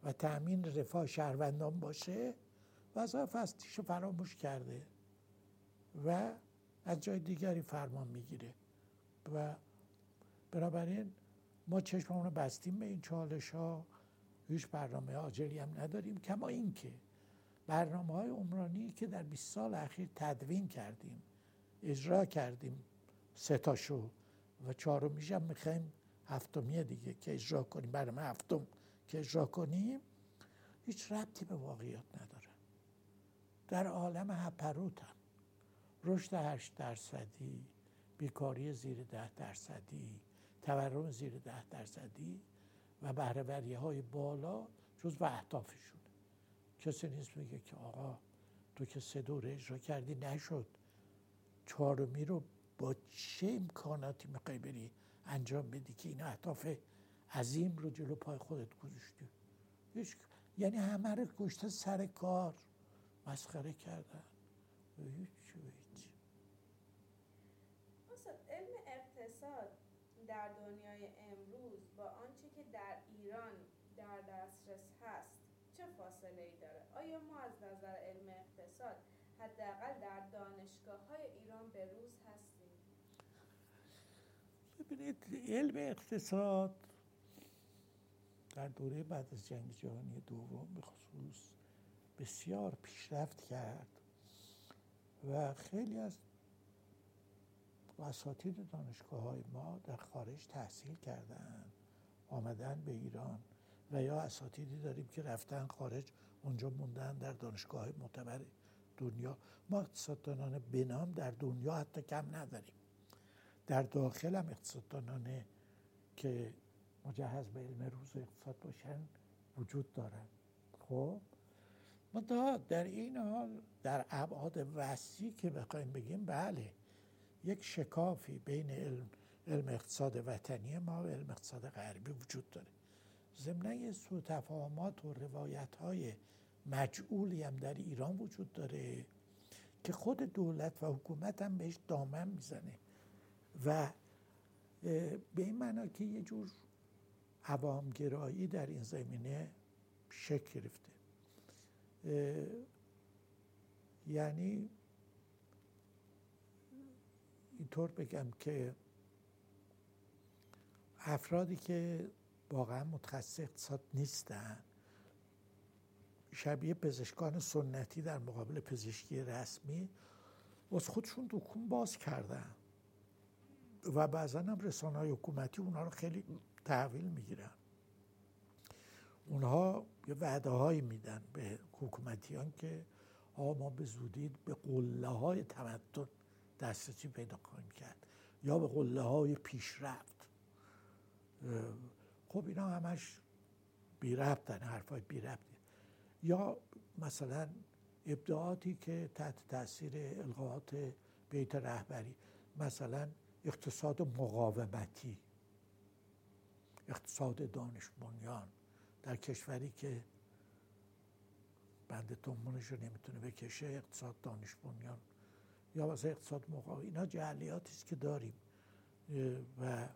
و تأمین رفاه شهروندان باشه وظایف اصلیشو فراموش کرده و از جای دیگری فرمان میگیره و بنابراین ما چشممون رو بستیم به این چالش ها، هیچ برنامه عاجلی هم نداریم. کما اینکه برنامه‌های عمرانی که در 20 سال اخیر تدوین کردیم، اجرا کردیم 3 تاشو و 4میش هم میخوایم 7می دیگه که اجرا کنیم، برنامه 7م که اجرا کنیم، هیچ ربطی به واقعیت نداره. در عالم هپروتن، رشد 8%، بیکاری زیر 10%، تورم زیر 10% و بهره‌وری‌های بالا جزو اهدافشونه. کسی نیست میگه که آقا تو که 3 دوره اجرا کردی نشد، 4می رو با چه امکاناتی میخوای بری انجام بدی که این اهداف عظیم رو جلو پای خودت گذاشتی؟ یعنی همه رو گشته سر کار، مسخره کردن. هیچ. علم اقتصاد در دنیای امروز با آنچه که در ایران در دسترس هست چه فاصله‌ای داره؟ آیا ما از نظر علم اقتصاد حداقل در دانشگاه‌های ایران به روز هستیم؟ ببینید، علم اقتصاد در دوره بعد از جنگ جهانی دوم به خصوص بسیار پیشرفت کرد و خیلی از اساتید دانشگاه‌های ما در خارج تحصیل کردن، آمدن به ایران، و یا اساتیدی داریم که رفتن خارج، اونجا موندن در دانشگاه‌های معتبر دنیا. ما اقتصاددانان به نام در دنیا حتی کم نداریم. در داخل هم اقتصاددانان که مجهز به علم روز اقتصاد باشن وجود دارن. خب ما در این حال در ابعاد وسیعی که بخوایم بگیم، بله یک شکافی بین علم اقتصاد وطنی ما و علم اقتصاد غربی وجود داره. ضمن یه سوء تفاهمات و روایت‌های مجعولی هم در ایران وجود داره که خود دولت و حکومت هم بهش دامن میزنه و به این معنا که یه جور عوامگرایی در این زمینه شکل گرفته. یعنی اینطور بگم که افرادی که واقعا متخصص اقتصاد نیستن، شبیه پزشکان سنتی در مقابل پزشکی رسمی، از خودشون دکون باز کردن و بعضا هم رسانه‌های حکومتی اونها رو خیلی تحویل میگیرن. اونها یه وعده هایی میدن به حکومتیان که ما به زودی به قله های تمدن دسترسی پیدا خواهیم کرد یا به قله های پیشرفت. خب اینا همش بی ربطن، حرفای بی ربطی. یا مثلا ابداعاتی که تحت تاثیر القاءات بیت رهبری، مثلا اقتصاد مقاومتی، اقتصاد دانش بنیان در کشوری که بند تومونش رو نمیتونه بکشه، اقتصاد دانش بنیان، یا مثلا اقتصاد مقاومت. اینا جعلیاتی است که داریم و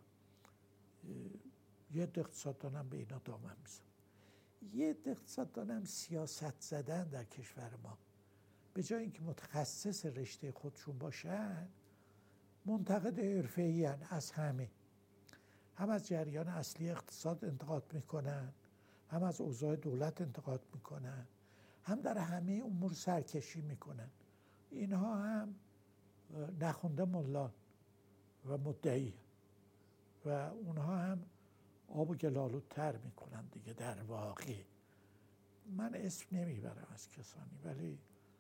یه اقتصاددان هم به اینا دامن میزن. یه اقتصاددان هم سیاست زدن در کشور ما، به جای اینکه متخصص رشته خودشون باشن، منتقد حرفه‌ای ان از همه، هم از جریان اصلی اقتصاد انتقاد میکنن، هم از اوضاع دولت انتقاد میکنن، هم در همه امور سرکشی میکنن. اینها هم نخونده ملان و مدعی و اونها هم آب و گلالودتر میکنن دیگه. در واقع من اسم نمیبرم از کسانی، ولی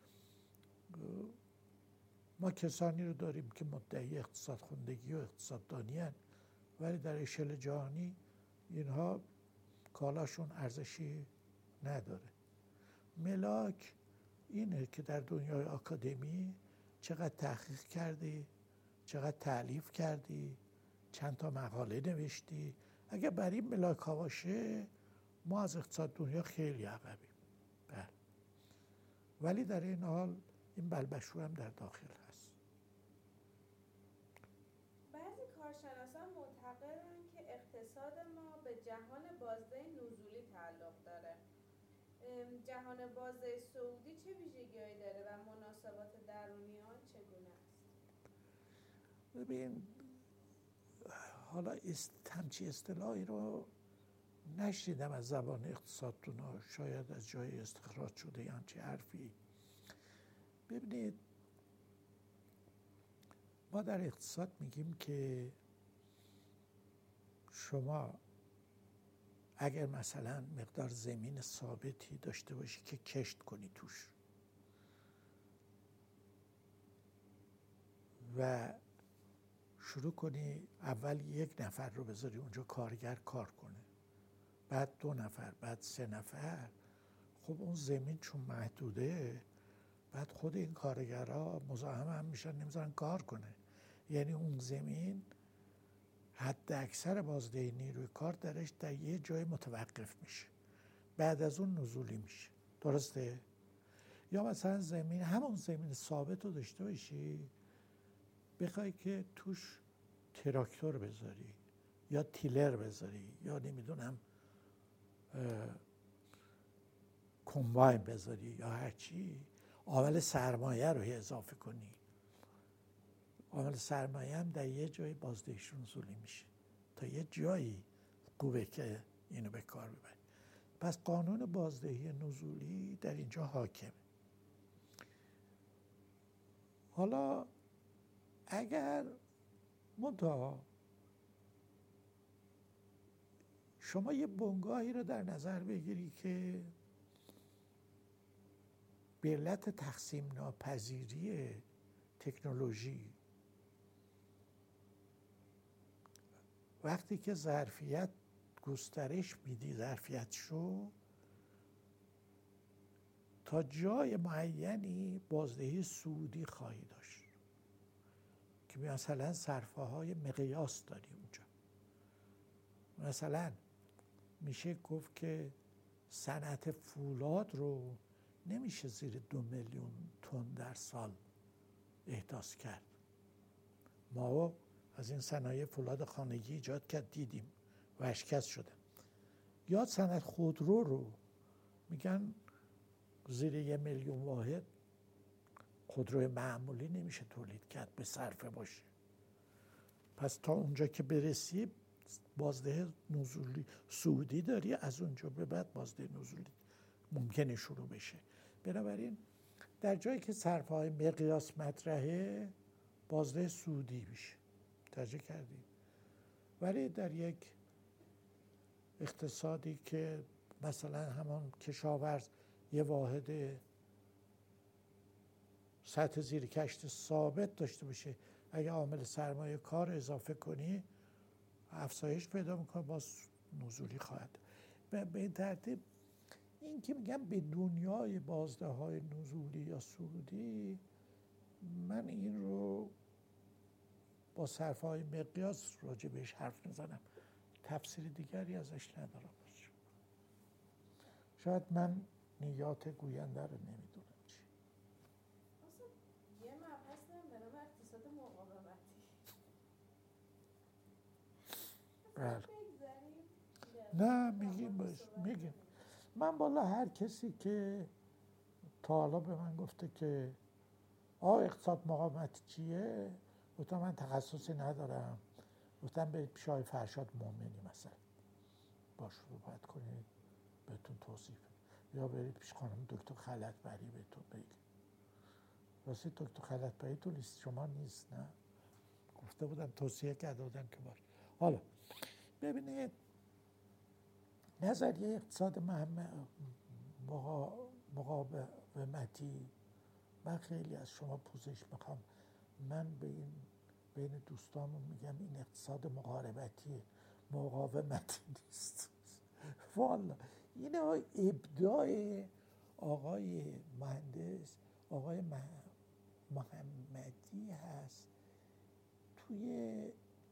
ما کسانی رو داریم که مدعی اقتصاد خوندگی و اقتصاددانی هستند، ولی در اشل جهانی اینها کالاشون ارزشی نداره. ملاک اینه که در دنیای آکادمی چقدر تحقیق کردی، چقدر تألیف کردی، چند تا مقاله نوشتی. اگه بر این ملاک ها باشه، ما از اقتصاد دنیا خیلی عقبیم. بله. ولی در این حال این بلبشو هم در داخل هست. بعضی کارشناسان معتقدند که اقتصاد ما به جهان بازده نزولی تعلق داره. جهان بازده سعودی چه ویژگی‌هایی داره و مناسبات درونی آن چگونه است؟ ببین، حالا همچی اصطلاحی رو نشنیدم از زبان اقتصاددونا، شاید از جای استخراج شده یا همچی حرفی. ببینید، ما در اقتصاد میگیم که شما اگر مثلا مقدار زمین ثابتی داشته باشی که کشت کنی توش و شروع کنی اول 1 نفر رو بذاری اونجا کارگر کار کنه، بعد 2 نفر، بعد 3 نفر، خب اون زمین چون محدوده، بعد خود این کارگرها مزاحم هم میشن، نمیذارن کار کنه. یعنی اون زمین حد اکثر بازده نیروی کار درش در یه جای متوقف میشه، بعد از اون نزولی میشه. درسته؟ یا مثلا زمین، همون زمین ثابت رو داشته باشی، بخوای که توش تراکتور بذاری یا تیلر بذاری یا نمیدونم کمباین بذاری یا هرچی، عامل سرمایه رو اضافه کنی، عامل سرمایه هم در یه جای بازدهیش نزولی میشه، تا یه جایی خوبه که اینو به کار ببری. پس قانون بازدهی نزولی در اینجا حاکمه. حالا اگر شما یه بنگاهی رو در نظر بگیری که به علت تقسیم ناپذیری تکنولوژی، وقتی که ظرفیت گسترش میدی، ظرفیتشو تا جای معینی بازدهی سعودی خواهی داشت که مثلا صرفه های مقیاس داری اونجا. مثلا میشه گفت که صنعت فولاد رو نمیشه زیر 2 میلیون تن در سال احداث کرد. ما از این صنایع فولاد خانگی ایجاد کرد، دیدیم و اشکست شده. یا صنعت خودرو رو میگن زیر 1 میلیون واحد خودروی معمولی نمیشه تولید کرد به صرفه باشه. پس تا اونجا که برسی بازده نزولی سعودی داری، از اونجا به بعد بازده نزولی ممکنه شروع بشه. بنابراین در جایی که صرفه های مقیاس مطرحه، بازده سعودی میشه. توجه کردید؟ ولی در یک اقتصادی که مثلا همان کشاورز یه واحد سطح زیر کشت ثابت داشته باشه، اگه عامل سرمایه کار اضافه کنی افزایش پیدا میکنه، باز نزولی خواهد. به این ترتیب این که میگم به دنیای بازده های نزولی یا سعودی، من این رو با صرفه های مقیاس راجع بهش حرف نزنم، تفسیر دیگری ازش ندارم. شاید من نیات گوینده رو نمیدونم چی. یه مبحث دارم به نام اقتصاد مقاومتی. بله. نه میگیم. من بالا هر کسی که تا حالا به من گفته که اقتصاد مقاومتی چیه، گفتم من تخصصی ندارم، گفتم برید پیش آقای فرشاد مومنی مثلا باش صحبت کنید بهتون توصیف، یا برید پیش خانم دکتر خلعتبری بهتون بگه. راستی دکتر خلعتبری تو لیست شما نیست؟ نه گفته بودن، توصیه کرده بودن که باش. حالا ببینید، نظریه اقتصاد مقاومتی، من خیلی از شما پوزش میخوام، من به این بین دوستانم میگم این اقتصاد مقاربتی، مقاومتی نیست. والا این ابداع آقای مهندس، آقای محمدی هست، توی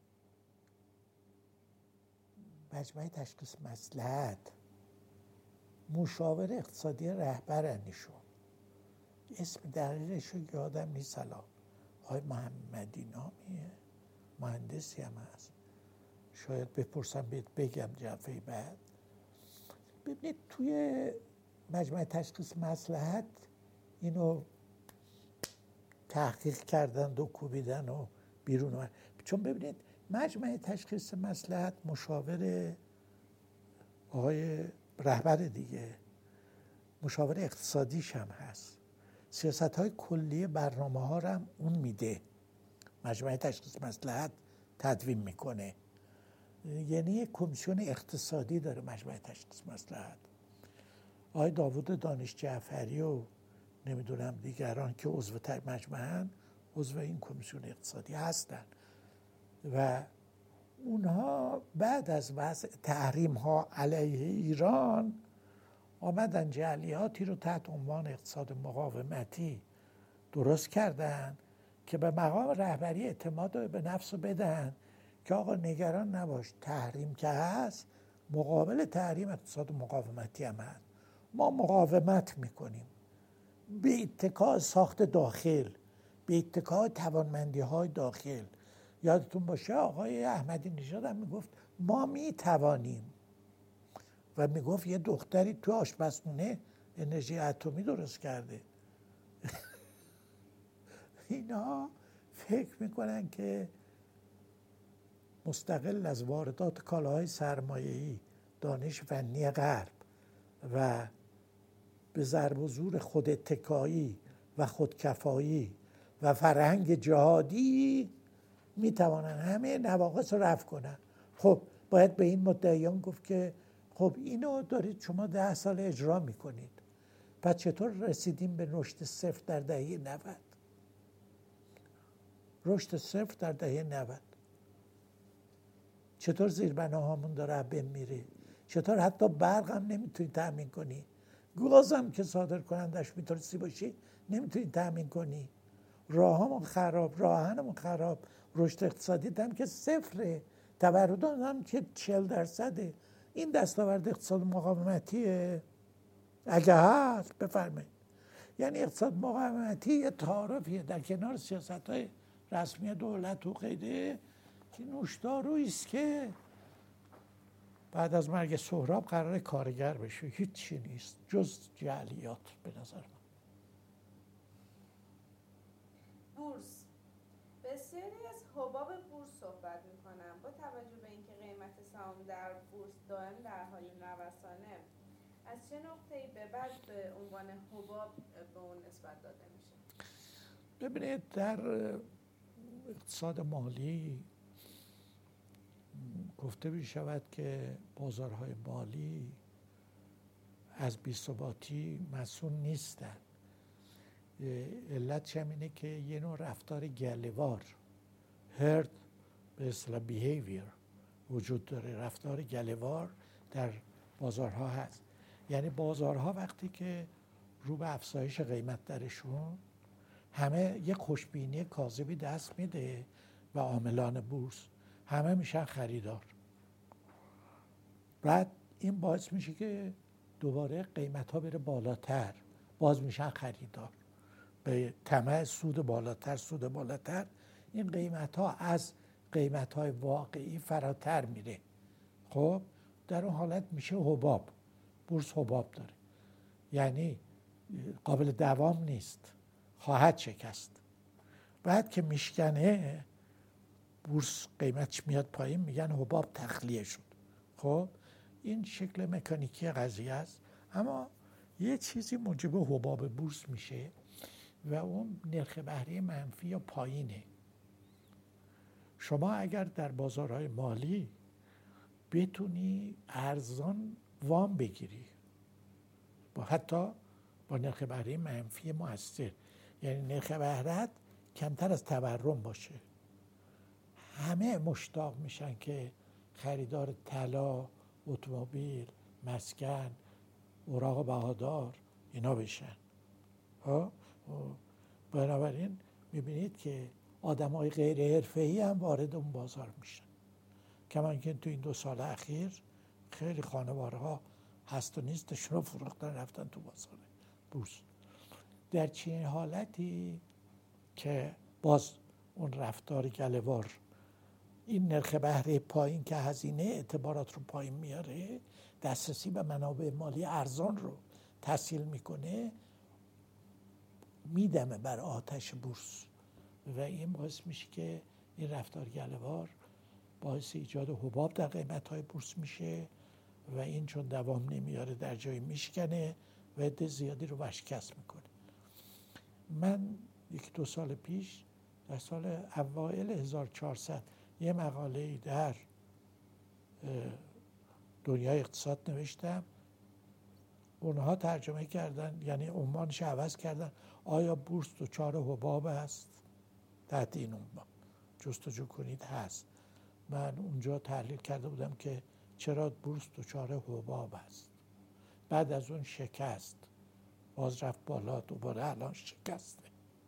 مجمع تشخیص مصلحت مشاور اقتصادی رهبرن شد. اسم دقیقش رو یادم نیست الان. آقای محمدی نامیه، مهندسی هم هست، شاید بپرسم بهت بگم جلسه بعد. ببینید توی مجمع تشخیص مصلحت اینو تحقیق کردند و کوبیدن و بیرون اومد. چون ببینید مجمع تشخیص مصلحت مشاور آقای رهبر دیگه، مشاور اقتصادیش هم هست، سیاست‌های کلی برنامه‌ها رو هم اون میده، مجمع تشخیص مصلحت تدوین میکنه. یعنی یک کمیسیون اقتصادی داره مجمع تشخیص مصلحت. آقای داوود دانش جعفری و نمیدونم دیگران که عضو مجمعن عضو این کمیسیون اقتصادی هستن و اونها بعد از وضع تحریم ها علیه ایران آمدن جعلیاتی رو تحت عنوان اقتصاد مقاومتی درست کردن که به مقام رهبری اعتماد به نفس رو بدن که آقا نگران نباش، تحریم که هست مقابل تحریم اقتصاد مقاومتی هم هست، ما مقاومت میکنیم به اتکا ساخت داخل، به اتکا توانمندی های داخل. یادتون باشه آقای احمدی نژاد هم میگفت ما میتوانیم و میگفت یه دختری تو آشپزخونه انرژی اتمی درست کرده. اینا فکر میکنن که مستقل از واردات کالاهای سرمایه‌ای دانش فنی غرب و به ضرب و زور خود اتکایی و خودکفایی و فرهنگ جهادی میتوانن همه نواقص رو رفع کنن. خب باید به این مدعیان گفت که خب اینو دارید شما 10 سال اجرا میکنید، پس چطور رسیدیم به رشد صفر در دهه 90؟ رشد صفر در دهه 90 چطور زیربناهامون داره بین میره؟ چطور حتی برق هم نمیتونی تامین کنی؟ گاز هم که صادر کنندش میتونستی باشی نمیتونی تامین کنی. راهامون خراب، راهنمون خراب، رشد اقتصادی هم که صفره، تورم هم که 40%. این دستاورد اقتصاد مقاومتیه؟ اگه هست بفرمایید. یعنی اقتصاد مقاومتی یه تعارفیه در کنار سیاست‌های رسمی دولت و غیره که نوشدارویی است که بعد از مرگ سهراب قرار کارگر بشه. هیچ چی نیست جز جعلیات به نظر من. بورس. بسیاری از حباب بورس صحبت میکنم با توجه به اینکه قیمت سهام در بورس دائم در حال نوسانه، از چه نقطه‌ای به بعد به عنوان حباب به اون نسبت داده میشه؟ ببینید در اقتصاد مالی گفته می شود که بازارهای مالی از بی‌ثباتی مصون نیستند. علتش هم اینه که یه نوع رفتار گله‌وار، هرد به اصطلاح بیهیویر وجود داره. رفتار گله‌وار در بازارها هست. یعنی بازارها وقتی که رو به افزایش قیمت درشون، همه یک خوشبینی کاذبی دست میده و عاملان بورس همه میشن خریدار. بعد این باعث میشه که دوباره قیمت ها بره بالاتر، باز میشن خریدار به طمع سود بالاتر. این قیمت ها از قیمت های واقعی فراتر میره. خب در اون حالت میشه حباب. بورس حباب داره، یعنی قابل دوام نیست، خواهد شکست. بعد که میشکنه بورس قیمتش میاد پایین، میگن حباب تخلیه شد. خب این شکل مکانیکی قضیه است. اما یه چیزی موجب حباب بورس میشه و اون نرخ بهره منفی یا پایینه. شما اگر در بازارهای مالی بتونی ارزان وام بگیری، حتی با نرخ بهره منفی مؤثر، یعنی نرخ بهره‌ات کمتر از تورم باشه، همه مشتاق میشن که خریدار طلا، اتومبیل، مسکن، اوراق بهادار اینا بشن. بنابراین میبینید که آدمای غیر حرفه‌ای هم وارد اون بازار میشن. کما اینکه تو این 2 سال اخیر خیلی خانوارها هست و نیستشون رو فروختن رفتن تو بازار بورس. در چنین حالتی که باز اون رفتار گله‌وار، این نرخ بهره پایین که هزینه اعتبارات رو پایین میاره، دسترسی به منابع مالی ارزان رو تسهیل میکنه میدمه بر آتش بورس و این باعث میشه که این رفتار گله‌وار باعث ایجاد حباب در قیمت‌های بورس میشه و این چون دوام نمیاره در جایی میشکنه و عده زیادی رو ورشکست میکنه. من 1-2 سال پیش در سال اوایل 1400 یه مقاله در دنیای اقتصاد نوشتم. اونها ترجمه کردن، یعنی عنوانش عوض کردن، آیا بورس دچار حباب است؟ تحت این عنوان جستجو کنید هست. من اونجا تحلیل کرده بودم که چرا بورس دچار حباب است. بعد از اون شکست، باز رفت بالا، دوباره الان شکسته.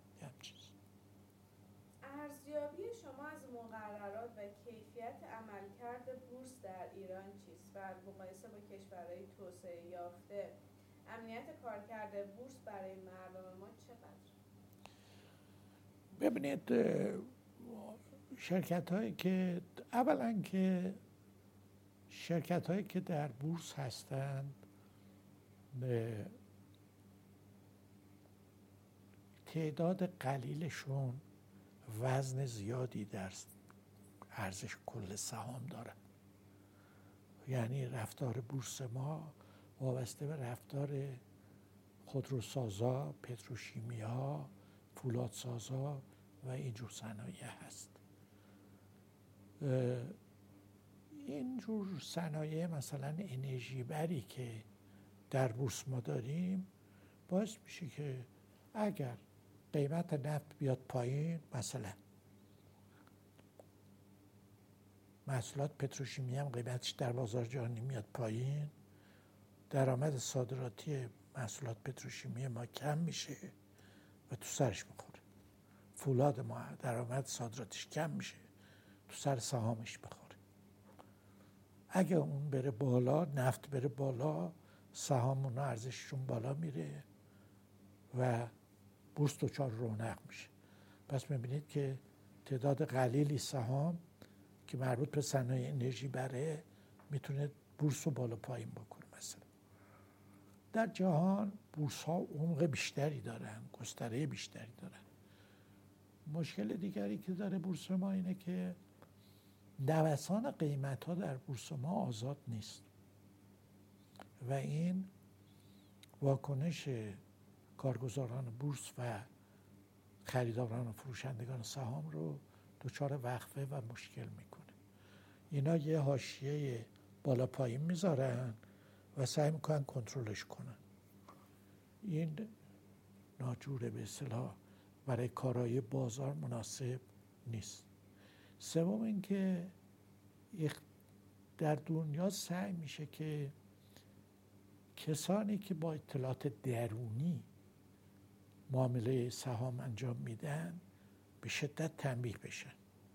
ارزیابی شما از مقررات و کیفیت عملکرد بورس در ایران چیست و مقایسه با کشورهای توسعه یافته امنیت کارکرد بورس برای مردم ما چقدر؟ ببینید، اولا که شرکت هایی که در بورس هستند تعداد قلیلشون وزن زیادی در ارزش کل سهام دارن. یعنی رفتار بورس ما وابسته به رفتار خودروسازا، پتروشیمیا، فولادسازا و اینجور صنایع هست. اینجور صنایع مثلا انرژی بری که در بورس ما داریم باعث میشه که اگر قیمت نفت بیاد پایین، مثلا محصولات پتروشیمی هم قیمتش در بازار جهانی میاد پایین، درآمد صادراتی محصولات پتروشیمی ما کم میشه و تو سرش میخوره. فولاد ما درآمد صادراتش کم میشه، تو سر سهامش بخوره. اگه اون بره بالا، نفت بره بالا، سهامون ارزششون بالا میره و بورس دچار رونق میشه. پس میبینید که تعداد قلیلی سهام که مربوط به صنایع انرژی بره میتونه بورس رو بالا پایین بکنه. مثلا در جهان بورس ها عمق بیشتری دارن، گستره بیشتری دارن. مشکل دیگری که داره بورس ما اینه که نوسان قیمت ها در بورس ما آزاد نیست و این واکنش کارگزاران بورس و خریداران و فروشندگان سهام رو دچار وقفه و مشکل میکنه. اینا یه حاشیه بالا پایین میذارن و سعی میکنن کنترلش کنن. این ناجوره، به اصطلاح برای کارایی بازار مناسب نیست. سوم اینکه در دنیا سعی میشه که کسانی که با اطلاعات درونی معامله سهام انجام میدن به شدت تنبیه بشن.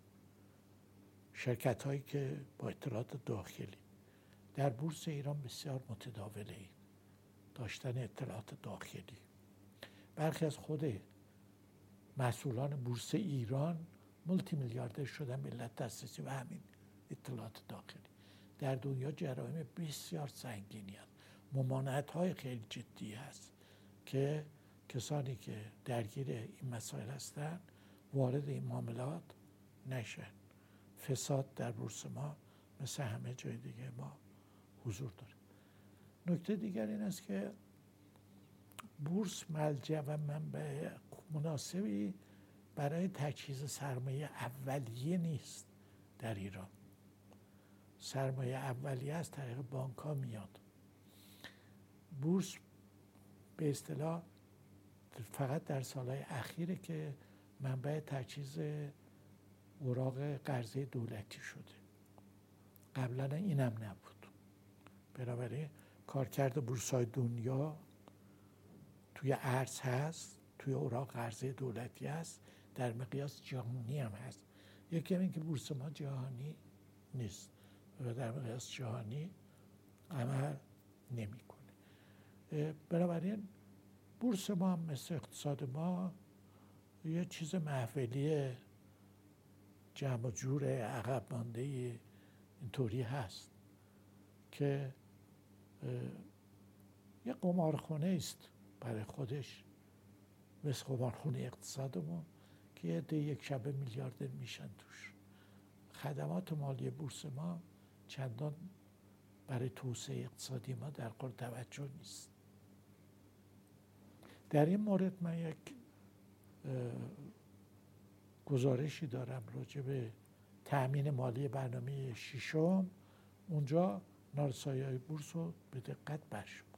شرکت هایی که با اطلاعات داخلی در بورس ایران بسیار متداوله این داشتن اطلاعات داخلی. برخی از خود مسئولان بورس ایران مولتی میلیاردر شدن به علت دسترسی و همین اطلاعات داخلی. در دنیا جرایم بسیار سنگینی هست، ممانعت های خیلی جدی هست که کسانی که درگیر این مسائل هستن وارد این معاملات نشن. فساد در بورس ما مثل همه جای دیگه ما حضور داره. نکته دیگر این است که بورس ملجأ و منبع مناسبی برای تجهیز سرمایه اولیه نیست در ایران. سرمایه اولیه از طریق بانک ها میاد. بورس به اصطلاح فقط در سالهای اخیره که منبع تجهیز اوراق قرضه دولتی شده. قبلا اینم نبود. بنابراین کارکرد بورس‌های دنیا توی ارز هست، توی اوراق قرضه دولتی هست، در مقیاس جهانی هم هست. یکی این که بورس ما جهانی نیست و در مقیاس جهانی عمل نمی‌کنه. بنابراین بورس ما هم مثل اقتصاد ما یه چیز محفلی جمع و جور عقب مانده اینطوری هست که یه قمارخونه است برای خودش، مثل قمارخونه اقتصادمون که یه ده یک شبه میلیاردر میشن توش. خدمات مالی بورس ما چندان برای توسعه اقتصادی ما در قرب توجه نیست. در این مورد من یک گزارشی دارم راجع به تأمین مالی برنامه ششم. اونجا نارسایی‌های بورس رو به دقت برشمرد.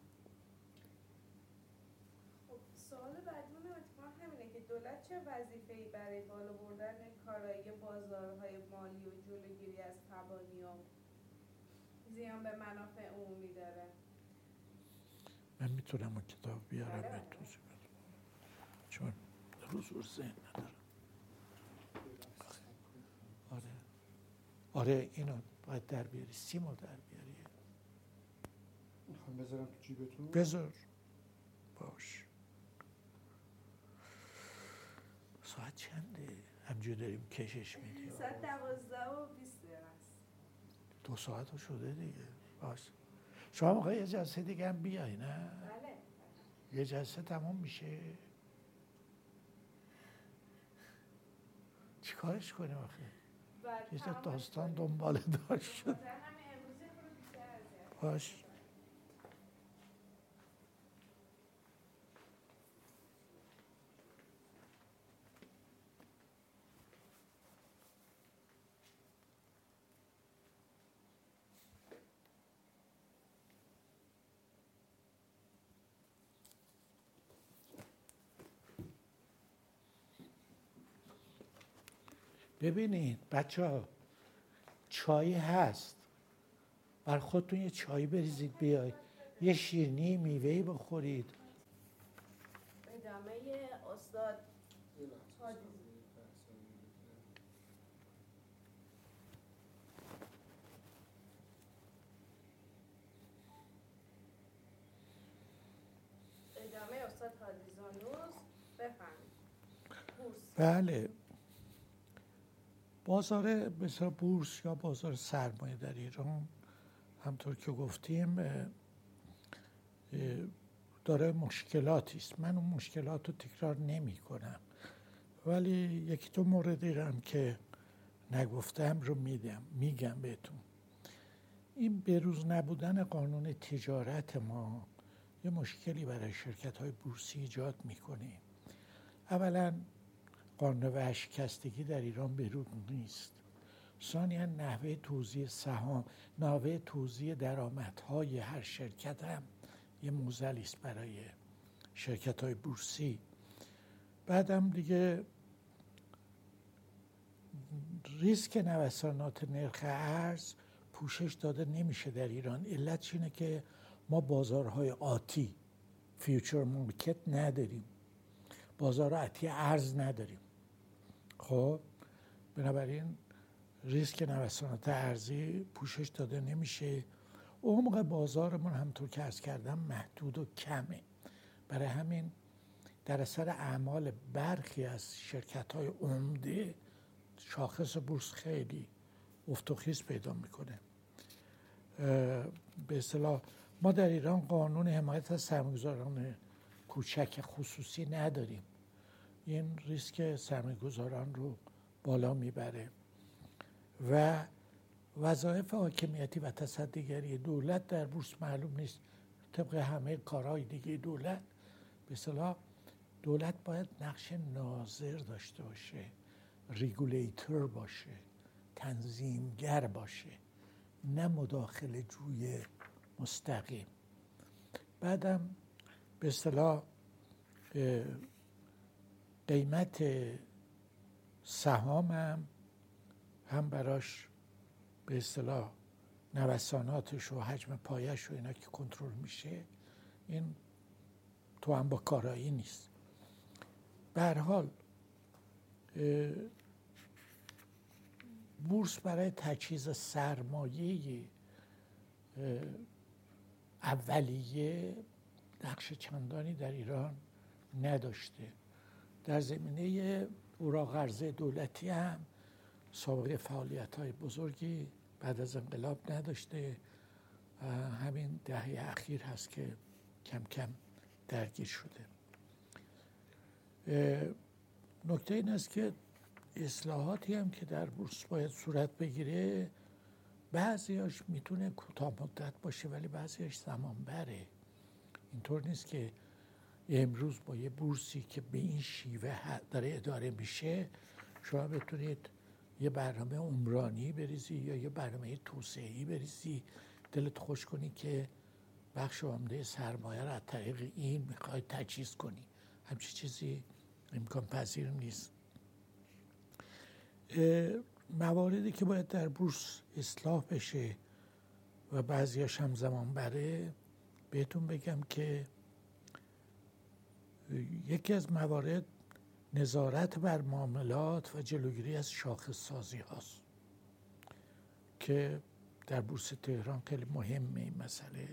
سوال بعدیمون اتفاقا همینه که دولت چه وظیفه‌ای برای بالا بردن کارایی بازارهای مالی و جلوگیری از تبانی و زیان به منافع عمومی داره؟ من میتونم اون کتاب بیارم به توضیح بدم چون حضور ذهن ندارم. آره اینو باید در بیاری، سیمو در بیاری. میخوام بذارم تو جیبتون؟ بذار باش. ساعت چنده؟ همجور داریم کشش میدیم. ساعت 12:20 است. 2 ساعت شده دیگه. باش. شما موقع یه جلسه دیگه هم بیای نه؟ بله. یه جلسه تمام میشه. چی کارش کنیم آخه؟ یه داستان دنبال داشت شد. باش. ببینید بچه‌ها، چای هست، بر خودتون یه چای بریزید بیاید، یه شیرینی میوه‌ای بخورید. ادامه استاد حادی‌زانوس بفرمایید. بله، بازار مثلا بورس یا بازار سرمایه در ایران همطور که گفتیم داره مشکلاتی است. من اون مشکلات رو تکرار نمی کنم، ولی یکی دو موردی هم که نگفتم رو میگم بهتون. این بروز نبودن قانون تجارت ما یه مشکلی برای شرکت‌های بورسی ایجاد میکنه. اولا قانون ورشکستگی در ایران بروز نیست. ثانیاً نحوه توزیع سهام، نحوه توزیع درآمدهای هر شرکت هم یه معضلی است برای شرکت‌های بورسی. بعدم دیگه ریسک نوسانات نرخ ارز پوشش داده نمیشه در ایران. علتش اینه که ما بازارهای آتی، فیوچر مارکت نداریم، بازار آتی ارز نداریم. خب بنابراین ریسک نوسانات ارزی پوشش داده نمیشه. عمق بازارمون همطور که عرض کردم محدود و کمه. برای همین در اثر اعمال برخی از شرکت‌های عمده شاخص بورس خیلی افت و خیز پیدا میکنه. به اصطلاح ما در ایران قانون حمایت از سرمایه‌گذاران کوچک خصوصی نداریم. این ریسک سرمایه‌گذاران رو بالا میبره و وظایف حاکمیتی و تصدیگری دولت در بورس معلوم نیست. طبق همه کارهای دیگه دولت به اصطلاح دولت باید نقش ناظر داشته باشه، ریگولیتور باشه، تنظیمگر باشه، نه مداخله جوی مستقیم. بعدم به اصطلاح قیمت سهام هم براش به اصطلاح نوساناتش و حجم پایش و اینا که کنترل میشه، این تو هم با کارایی نیست. به هر حال بورس برای تجهیز سرمایه اولیه نقش چندانی در ایران نداشته. در زمینه اوراق قرضه دولتی هم سابقه فعالیت‌های بزرگی بعد از انقلاب نداشته. همین دهه اخیر هست که کم کم درگیر شده. نکته این است که اصلاحاتی هم که در بورس باید صورت بگیره بعضیاش میتونه کوتاه مدت باشه ولی بعضیاش زمان بره. اینطور نیست که امروز با یه بورسی که به این شیوه داره اداره میشه شما بتونید یه برنامه عمرانی بریزی یا یه برنامه توسعه‌ای بریزی، دلت خوش کنی که بخش عمده سرمایه رو از طریق این میخوای تجهیز کنی. همچین چیزی امکان پذیر نیست. مواردی که باید در بورس اصلاح بشه و بعضیاش هم زمان بره، بهتون بگم که یکی از موارد نظارت بر معاملات و جلوگیری از شاخص سازی هاست که در بورس تهران خیلی مهمه این مسئله.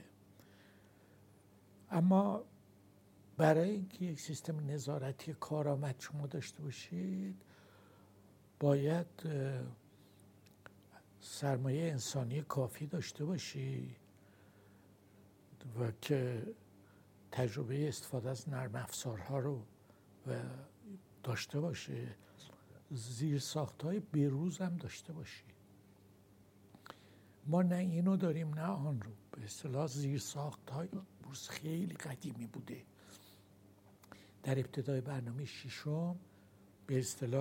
اما برای اینکه یک سیستم نظارتی کارآمد شما داشته باشید باید سرمایه انسانی کافی داشته باشی و که تجربه استفاده از نرم افزارها رو داشته باشه، زیرساخت‌های بروز هم داشته باشی. ما نه اینو داریم نه آن رو. به اصطلاح زیرساخت‌های بورس خیلی قدیمی بوده. در ابتدای برنامه ششم به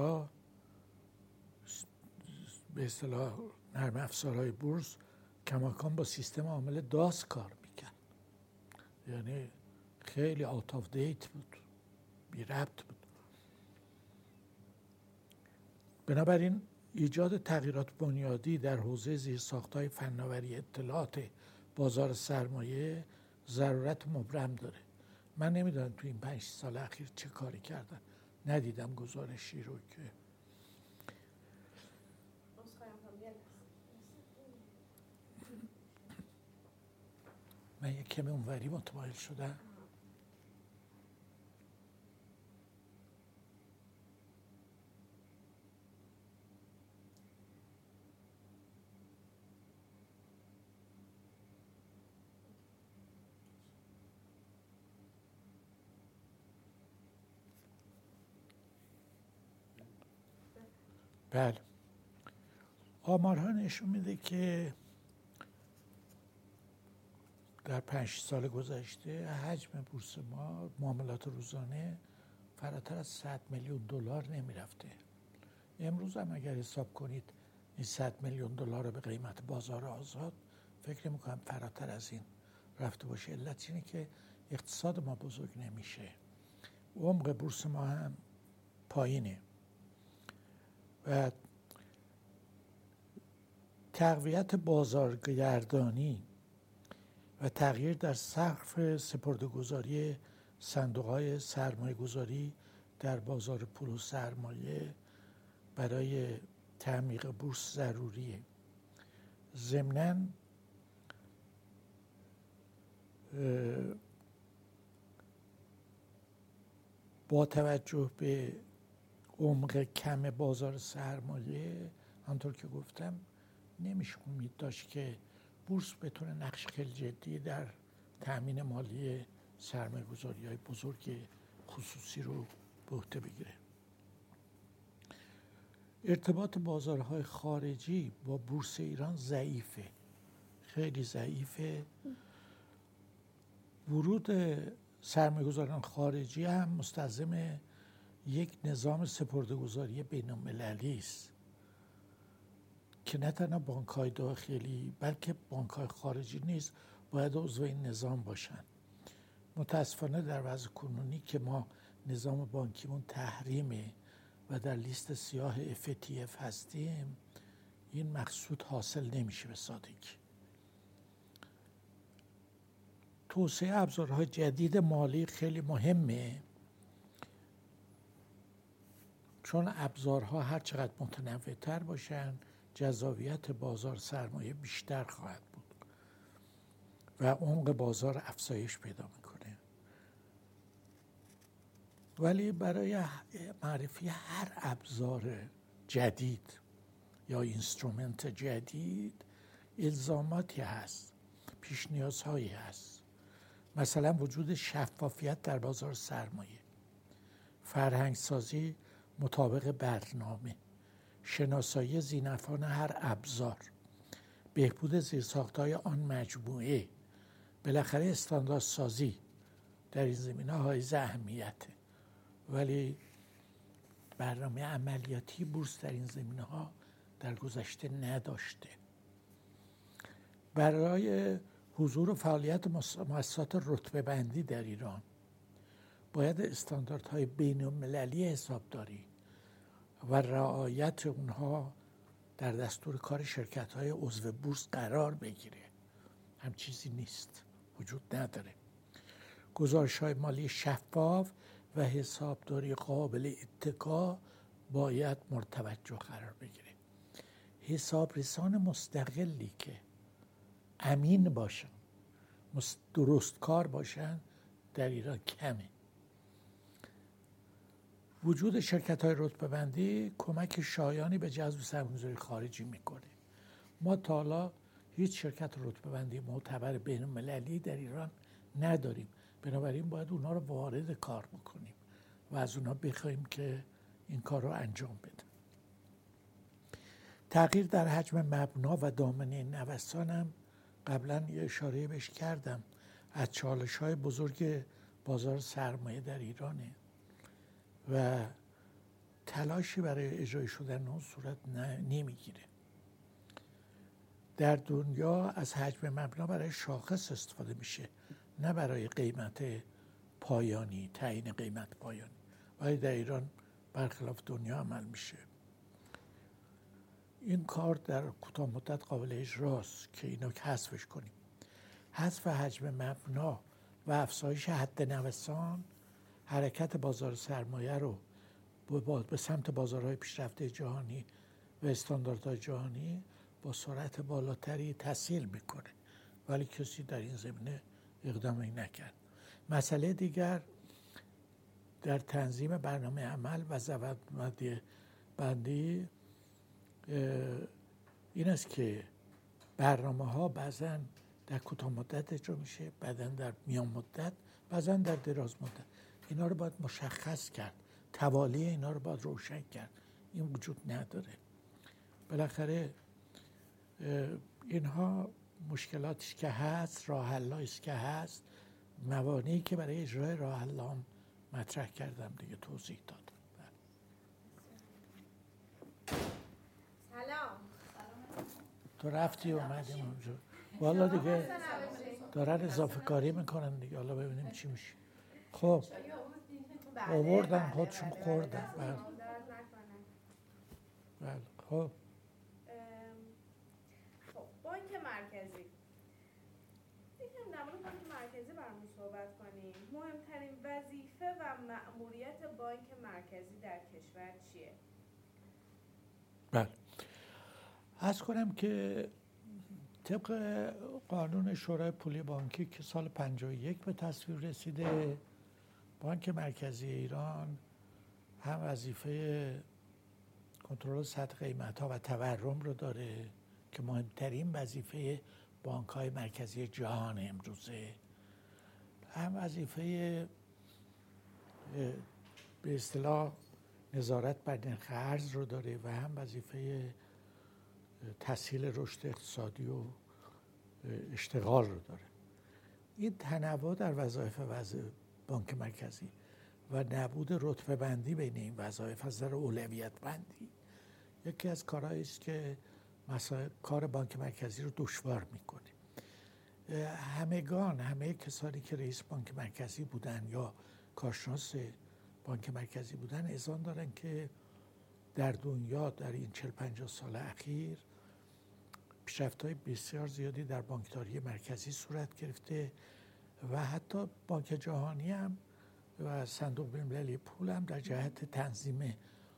اصطلاح نرم افزارهای بورس کماکان با سیستم عامل داس کار میکرد، یعنی خیلی out of date بود، بی ربط بود. بنابراین ایجاد تغییرات بنیادی در حوزه زیرساخت‌های فناوری اطلاعات بازار سرمایه ضرورت مبرم داره. من نمیدونم تو این 5 سال اخیر چه کاری کردن، ندیدم گزارشی رو که من یک کمی اونوری متمایل شدم. بله، آمارها نشون میده که در 5 سال گذشته حجم بورس ما معاملات روزانه فراتر از 100 میلیون دلار نمیرفته. امروز هم اگر حساب کنید این 100 میلیون دلار رو به قیمت بازار آزاد، فکر میکنم فراتر از این رفته باشه. علت اینه که اقتصاد ما بزرگ نمیشه، عمق بورس ما هم پایینه و تقویت بازارگردانی و تغییر در سقف سپرده‌گذاری صندوق‌های سرمایه‌گذاری در بازار پول و سرمایه برای تعمیق بورس ضروریه. ضمناً با توجه به عمق کم بازار سرمایه، همونطور که گفتم، نمیشه امید داشت که بورس بتونه نقش خیلی جدی در تأمین مالی سرمایه‌گذاری‌های بزرگ خصوصی رو به عهده بگیره. ارتباط بازارهای خارجی با بورس ایران ضعیفه، خیلی ضعیفه. ورود سرمایه‌گذاران خارجی هم مستلزم یک نظام سپرده‌گذاری بین‌المللی است که نه تنها بانک‌های داخلی بلکه بانک‌های خارجی نیز باید عضو این نظام باشن. متاسفانه در وضع کنونی که ما نظام بانکیمون تحریمه و در لیست سیاه FATF هستیم، این مقصود حاصل نمیشه به سادگی. توسعه ابزارهای جدید مالی خیلی مهمه، چون ابزارها هر چقدر متنوع‌تر باشن جذابیت بازار سرمایه بیشتر خواهد بود و عمق بازار افزایش پیدا میکنه. ولی برای معرفی هر ابزار جدید یا اینسترومنت جدید الزاماتی هست، پیش نیازهایی هست مثلا وجود شفافیت در بازار سرمایه، فرهنگ سازی مطابق برنامه، شناسایی ذی‌نفعان هر ابزار، بهبود زیرساخت‌های آن مجموعه، بالاخره استانداردسازی در این زمینه حائز اهمیته. ولی برنامه عملیاتی بورس در این زمینه ها در گذشته نداشته. برای حضور و فعالیت مؤسسات رتبه بندی در ایران باید استانداردهای بین المللی حسابداری و رعایت اونها در دستور کار شرکت‌های عضو بورس قرار بگیره. هم چیزی نیست، وجود نداره. گزارش‌های مالی شفاف و حسابداری قابل اتکا باید مورد توجه قرار بگیره. حسابرسان مستقلی که امین باشن، درست کار باشن در ایران کمه. وجود شرکت‌های رتبه بندی کمک شایانی به جذب سرمایه‌گذاری خارجی میکنه. ما تا حالا هیچ شرکت رتبه بندی معتبر بین المللی در ایران نداریم، بنابراین باید اونها رو وارد کار بکنیم و از اونها بخوایم که این کار رو انجام بدن. تغییر در حجم مبنا و دامنه نوسان هم قبلا یه اشاره بهش کردم، از چالش‌های بزرگ بازار سرمایه در ایرانه و تلاشی برای اجرای شدن اون صورت نمیگیره. در دنیا از حجم مبنا برای شاخص استفاده میشه، نه برای قیمت پایانی، تعیین قیمت پایانی، ولی در ایران برخلاف دنیا عمل میشه. این کار در کوتاه مدت قابل اجراست که اینو حذفش کنیم. حذف حجم مبنا و افزایش حد نوسان حرکت بازار سرمایه رو به سمت بازارهای پیشرفته جهانی و استانداردهای جهانی با سرعت بالاتری تسهیل میکنه، ولی کسی در این زمینه اقدامی نکرد. مسئله دیگر در تنظیم برنامه عمل و ضوابط این است که برنامه ها بعضا در کوتاه مدت اجرا میشه، بعضا در میان مدت، بعضا در دراز مدت. اینا رو باید مشخص کرد، توالی اینا رو باید روشن کرد. این وجود نداره. بالاخره اینها مشکلاتش که هست، راه حلایش که هست، موانعی که برای اجرای راه حلام مطرح کردم دیگه، توضیح دادم. سلام. تو رفتی اومدیم اونجا. والا دیگه دارن اضافه کاری میکنن دیگه، حالا ببینیم چی میشه. خب آوردن خودشون خوردن. بله. خب بانک مرکزی، یکم در مورد بانک مرکزی برامون صحبت کنیم. مهمترین وظیفه و مأموریت بانک مرکزی در کشور چیه؟ بله، عرض کنم که طبق قانون شورای پولی بانکی که سال 51 به تصویب رسیده، بانک مرکزی ایران هم وظیفه کنترل سطح قیمت‌ها و تورم رو داره که مهمترین وظیفه بانک‌های مرکزی جهان امروزه، هم وظیفه به اصطلاح نظارت بر نرخ ارز رو داره و هم وظیفه تسهیل رشد اقتصادی و اشتغال رو داره. این تنوع در وظایف بانک مرکزی و نبود رتبه بندی بین این وظایف از نظر اولویت بندی یکی از کارهایی است که کار بانک مرکزی رو دشوار میکنه. همه کسانی که رئیس بانک مرکزی بودن یا کارشناس بانک مرکزی بودن اذعان دارن که در دنیا در این 40-50 سال اخیر پیشرفت‌های بسیار زیادی در بانکداری مرکزی صورت گرفته و حتی بانک جهانی هم و صندوق بین‌المللی پول هم در جهت تنظیم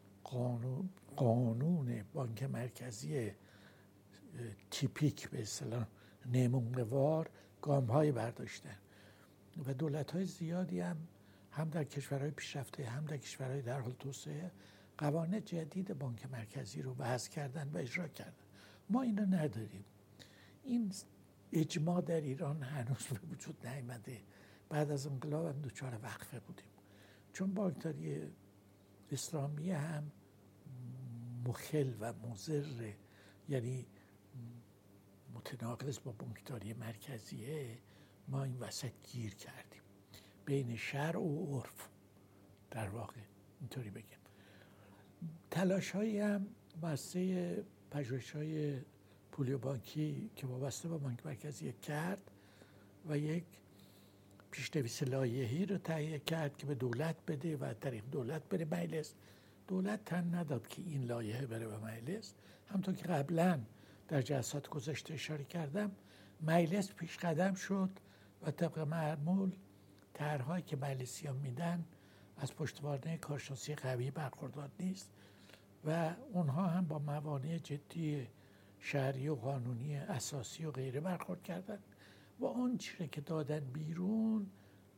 قانون بانک مرکزی تیپیک به اصطلاح نمونه‌وار گام‌های برداشتن و دولت‌های زیادی هم در کشورهای پیشرفته هم در کشورهای در حال توسعه قوانین جدید بانک مرکزی رو وضع کردن و اجرا کردن. ما اینو نداریم. این اجماع در ایران هنوز به وجود نیامده بعد از انقلاب هم دچار وقفه بودیم، چون بانکداری اسلامی هم مخل و مضر، یعنی متناقض با بانکداری مرکزیه. ما این وسط گیر کردیم بین شرع و عرف، در واقع اینطوری بگیم. تلاش هایی هم واسه پژوهش های پولی و بانکی که وابسته به بانک مرکزی کرد و یک پیش‌نویس لایحه‌ای رو تهیه کرد که به دولت بده و طریق دولت بره مجلس. دولت تن نداد که این لایحه بره به مجلس. همونطور که قبلا در جلسات گذشته اشاره کردم، مجلس پیش قدم شد و طبق معمول طرح‌هایی که مجلسیان میدن از پشتوانه کارشناسی قوی برخوردار نیست و اونها هم با موانع جدی شرعی و قانونی اساسی و غیره برخورد کردن و اون چیزی که دادن بیرون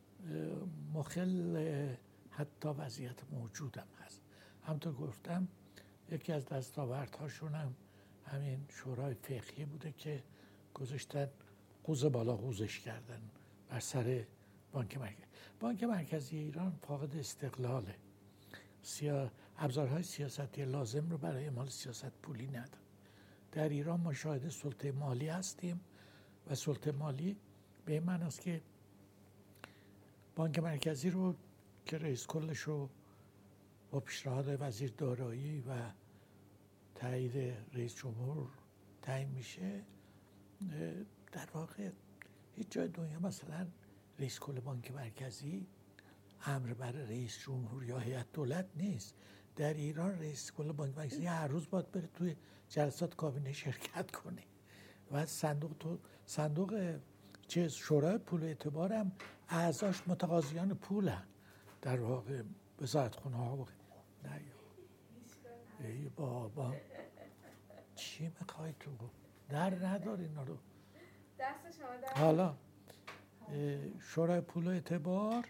مخل حتی وضعیت موجودم هست. همونطور گفتم یکی از دستاوردهاشون هم همین شورای فقهی بوده که گذاشتن قوز بالا قوزش کردن بر سر بانک مرکزی. بانک مرکزی ایران فاقد استقلاله. ابزارهای سیاستی لازم رو برای اعمال سیاست پولی نداره. در ایران ما شاهد سلطه مالی هستیم و سلطه مالی به این معنی است که بانک مرکزی رو که رئیس کلش رو با پیشنهاد وزیر دارایی و تایید رئیس جمهور تعیین میشه، در واقع هیچ جای دنیا مثلا رئیس کل بانک مرکزی امر بر رئیس جمهور یا هیئت دولت نیست. در ایران رئیس کل بانک مرکزی هر روز باید بره توی جلسات کابینه شرکت کنه و صندوق شورای پول و اعتبار هم اعضاش متقاضیان پولن، در واقع وزارتخونه ها. نه ای بابا چی میخوای تو در نداری اینا رو. دست شما در حالا شورای پول و اعتبار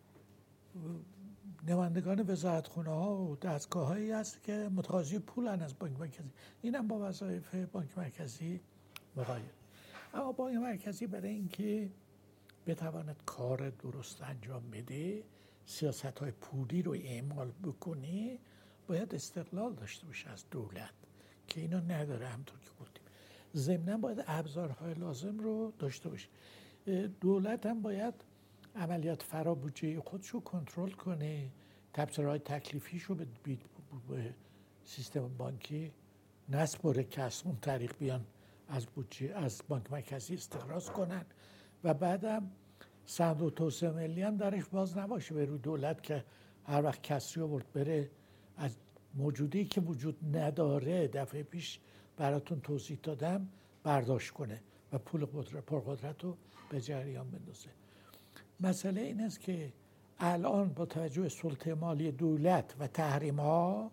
نمایندگان وزارتخونه ها و دستگاه هایی هست که متقاضی پولن از بانک مرکزی. این هم با وظایف بانک مرکزی مغایر. اما بانک مرکزی برای اینکه بتواند کار درست انجام بده، سیاست های پولی رو اعمال بکنه، باید استقلال داشته باشه از دولت که اینو نداره. همطور که گفتیم ضمناً باید ابزارهای لازم رو داشته باشه. دولت هم باید عملیات فرابودجه خودش رو کنترل کنه، تبصره‌های تکلیفیش رو به سیستم بانکی نسپره که از اون طریق بیان از بودجه از بانک مرکزی استخراج کنن و بعدم صندوق توسعه ملی هم درش باز نباشه به روی دولت که هر وقت کسی آورد بره از موجودی که وجود نداره، دفعه پیش براتون توضیح دادم، برداشت کنه و پول پرقدرت رو به جریان بندازه. مسئله این است که الان با توجه به سلطه مالی دولت و تحریم ها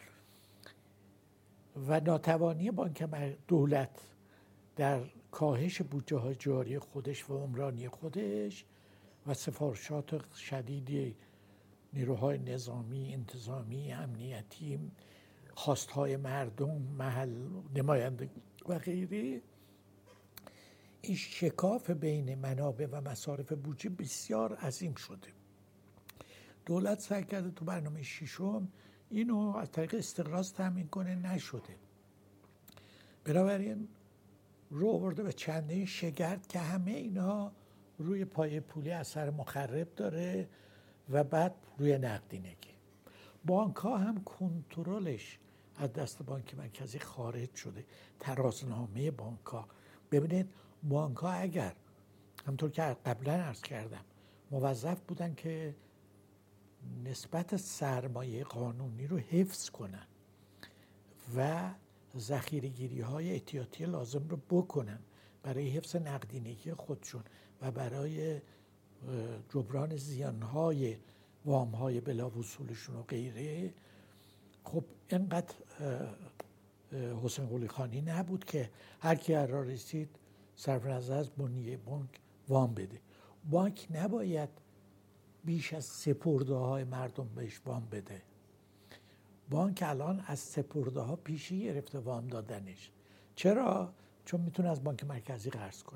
و ناتوانی بانک دولت در کاهش بودجه های جاری خودش و عمرانی خودش و سفارشات شدید نیروهای نظامی، انتظامی، امنیتی، خواستهای مردم، نماینده و غیره، این شکاف بین منابع و مصارف بودجه بسیار عظیم شده. دولت سعی کرده تو برنامه ششم اینو از طریق استقراض تامین کنه، نشده. بنابراین رو آورده به چندین شگرد که همه اینا روی پایه پولی اثر مخرب داره و بعد روی نقدینگی. بانک ها هم کنترلش از دست بانک مرکزی خارج شده. ترازنامه بانک ها، ببینید بانک ها اگر همطور که قبلا عرض کردم موظف بودن که نسبت سرمایه قانونی رو حفظ کنن و ذخیره‌گیری های احتیاطی لازم رو بکنن برای حفظ نقدینگی خودشون و برای جبران زیانهای وامهای بلاوصولشون و غیره. خب اینقدر حسین قلی خانی نبود که هر کی هر را رسید صرف نظر از بنیه بانک وام بده. بانک نباید بیش از سپرده های مردم بهش وام بده. بانک الان از سپرده ها پیشی گرفته وام دادنش. چرا؟ چون میتونه از بانک مرکزی قرض کنه.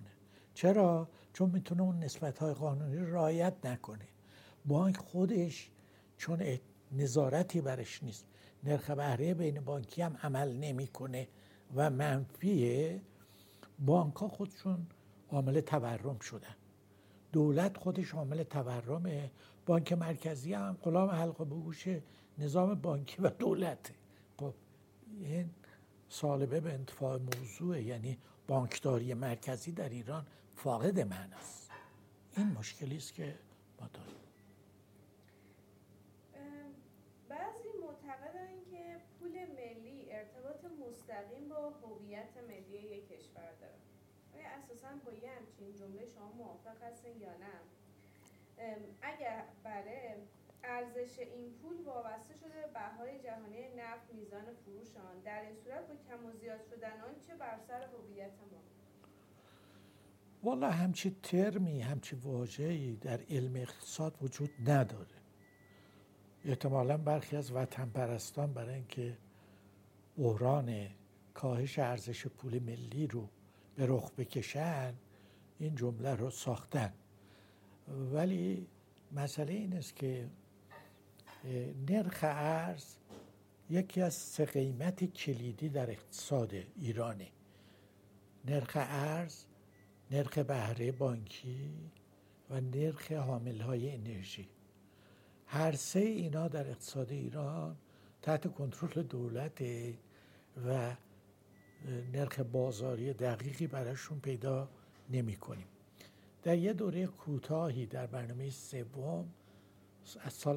چرا؟ چون میتونه اون نسبت‌های قانونی رو رعایت نکنه. بانک خودش چون نظارتی برش نیست، نرخ بهره بین بانکی هم عمل نمیکنه و منفیه، بانک ها خودشون عامل تورم شدن. دولت خودش عامل تورمه، بانک مرکزی هم غلام حلقه به گوش نظام بانکی و دولته. خب این سالبه به انتفاع موضوع، یعنی بانکداری مرکزی در ایران فاقد معناست. این مشکلی است که ما داریم. بعضی معتقدند که پول ملی ارتباط مستقیم با هویت ملی یک کشور داره. آیا اساساً با یه همچین جمله شما موافق هستین یا نه؟ اگر بله، ارزش این پول وابسته شده به بهای جهانی نفت، میزان فروش آن. در این صورت با کم و زیاد شدن آن چه بر سر هویت ما؟ والا همچی ترمی، همچی واژه‌ای در علم اقتصاد وجود نداره. احتمالاً برخی از وطن پرستان برای اینکه بحران کاهش ارزش پول ملی رو به رخ بکشن این جمله رو ساختن. ولی مسئله این است که نرخ ارز یکی از سه قیمت کلیدی در اقتصاد ایرانه: نرخ ارز، نرخ بهره بانکی و نرخ حاملهای انرژی. هر سه اینا در اقتصاد ایران تحت کنترل دولته و نرخ بازاری دقیقی براشون پیدا نمی کنیم. در یه دوره کوتاهی در برنامه سوم از سال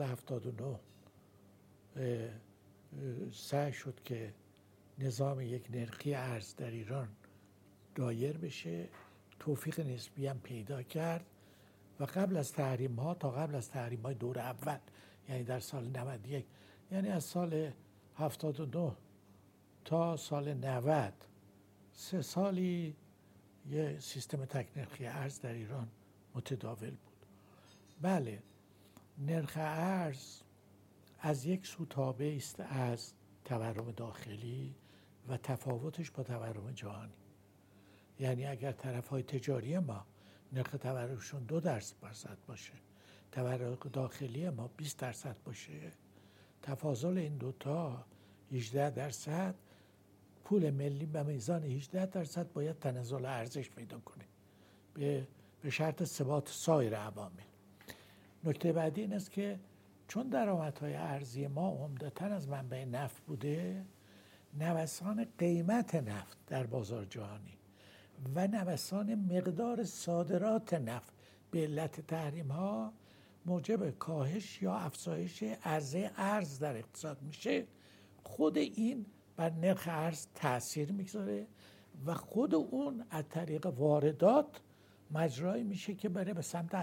79 سعی شد که نظام یک نرخی ارز در ایران دایر بشه، توفیق نسبی هم پیدا کرد و قبل از تحریم ها، تا قبل از تحریم های دور اول، یعنی در سال 91، یعنی از سال 79 تا سال 90، 3 سالی یه سیستم تک نرخی ارز در ایران متداول بود. بله، نرخ ارز از یک سو تابع است از تورم داخلی و تفاوتش با تورم جهانی. یعنی اگر طرف‌های تجاری ما نرخ تورمشون 2% باشه، تورم داخلی ما 20% باشه، تفاضل این دوتا 18%، پول ملی به میزان 18% باید تنزل ارزش پیدا کنه به شرط ثبات سایر عوامل. نکته بعدی این است که چون درآمدهای ارزی ما عمدتاً از منبع نفت بوده، نوسان قیمت نفت در بازار جهانی و نوسان مقدار صادرات نفت به علت تحریم ها موجب کاهش یا افزایش عرضه ارز در اقتصاد میشه. خود این بر نرخ ارز تأثیر میگذاره و خود اون از طریق واردات مجرای میشه که بره به سمت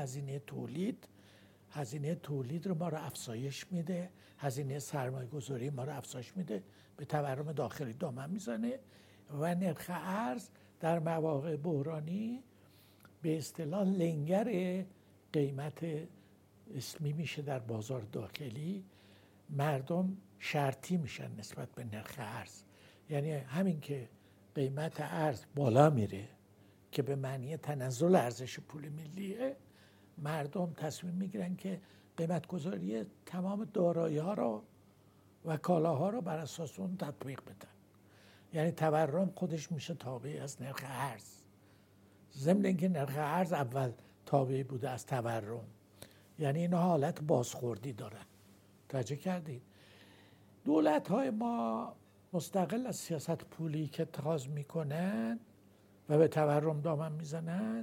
هزینه تولید رو ما رو افزایش میده، هزینه سرمایه گذاری ما رو افزایش میده، به تورم داخلی دامن میزنه و نرخ ارز در مواقع بحرانی به اصطلاح لنگر قیمت اسمی میشه در بازار داخلی. مردم شرطی میشن نسبت به نرخ ارز، یعنی همین که قیمت ارز بالا میره که به معنی تنزل ارزش پول ملیه، مردم تصمیم میگیرن که قیمت گذاری تمام دارایی ها رو و کالاها رو بر اساس اون تطبیق بدن. یعنی تورم خودش میشه تابع از نرخ ارز، ضمن اینکه نرخ ارز اول تابع بوده از تورم. یعنی اینا حالت بازخوردی دارن. توجه کردید؟ دولت‌های ما مستقل از سیاست پولی که اتخاذ میکنن و به تورم دامن میزنن،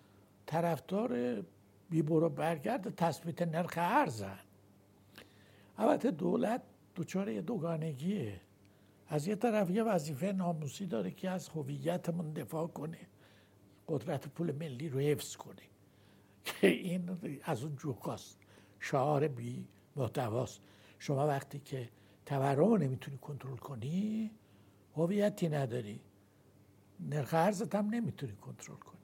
طرفدار بی برو برگرد تثبیت نرخ ارزن. البته دولت دچار یه دوگانگیه. از یه طرف یه وظیفه ناموسی داره که از هویتمون دفاع کنه، قدرت پول ملی رو حفظ کنه، که این از اون جوکاست، شعار بی محتواست. شما وقتی که تورم رو نمیتونی کنترل کنی، هویتی نداری، نرخ ارزت هم نمیتونی کنترل کنی.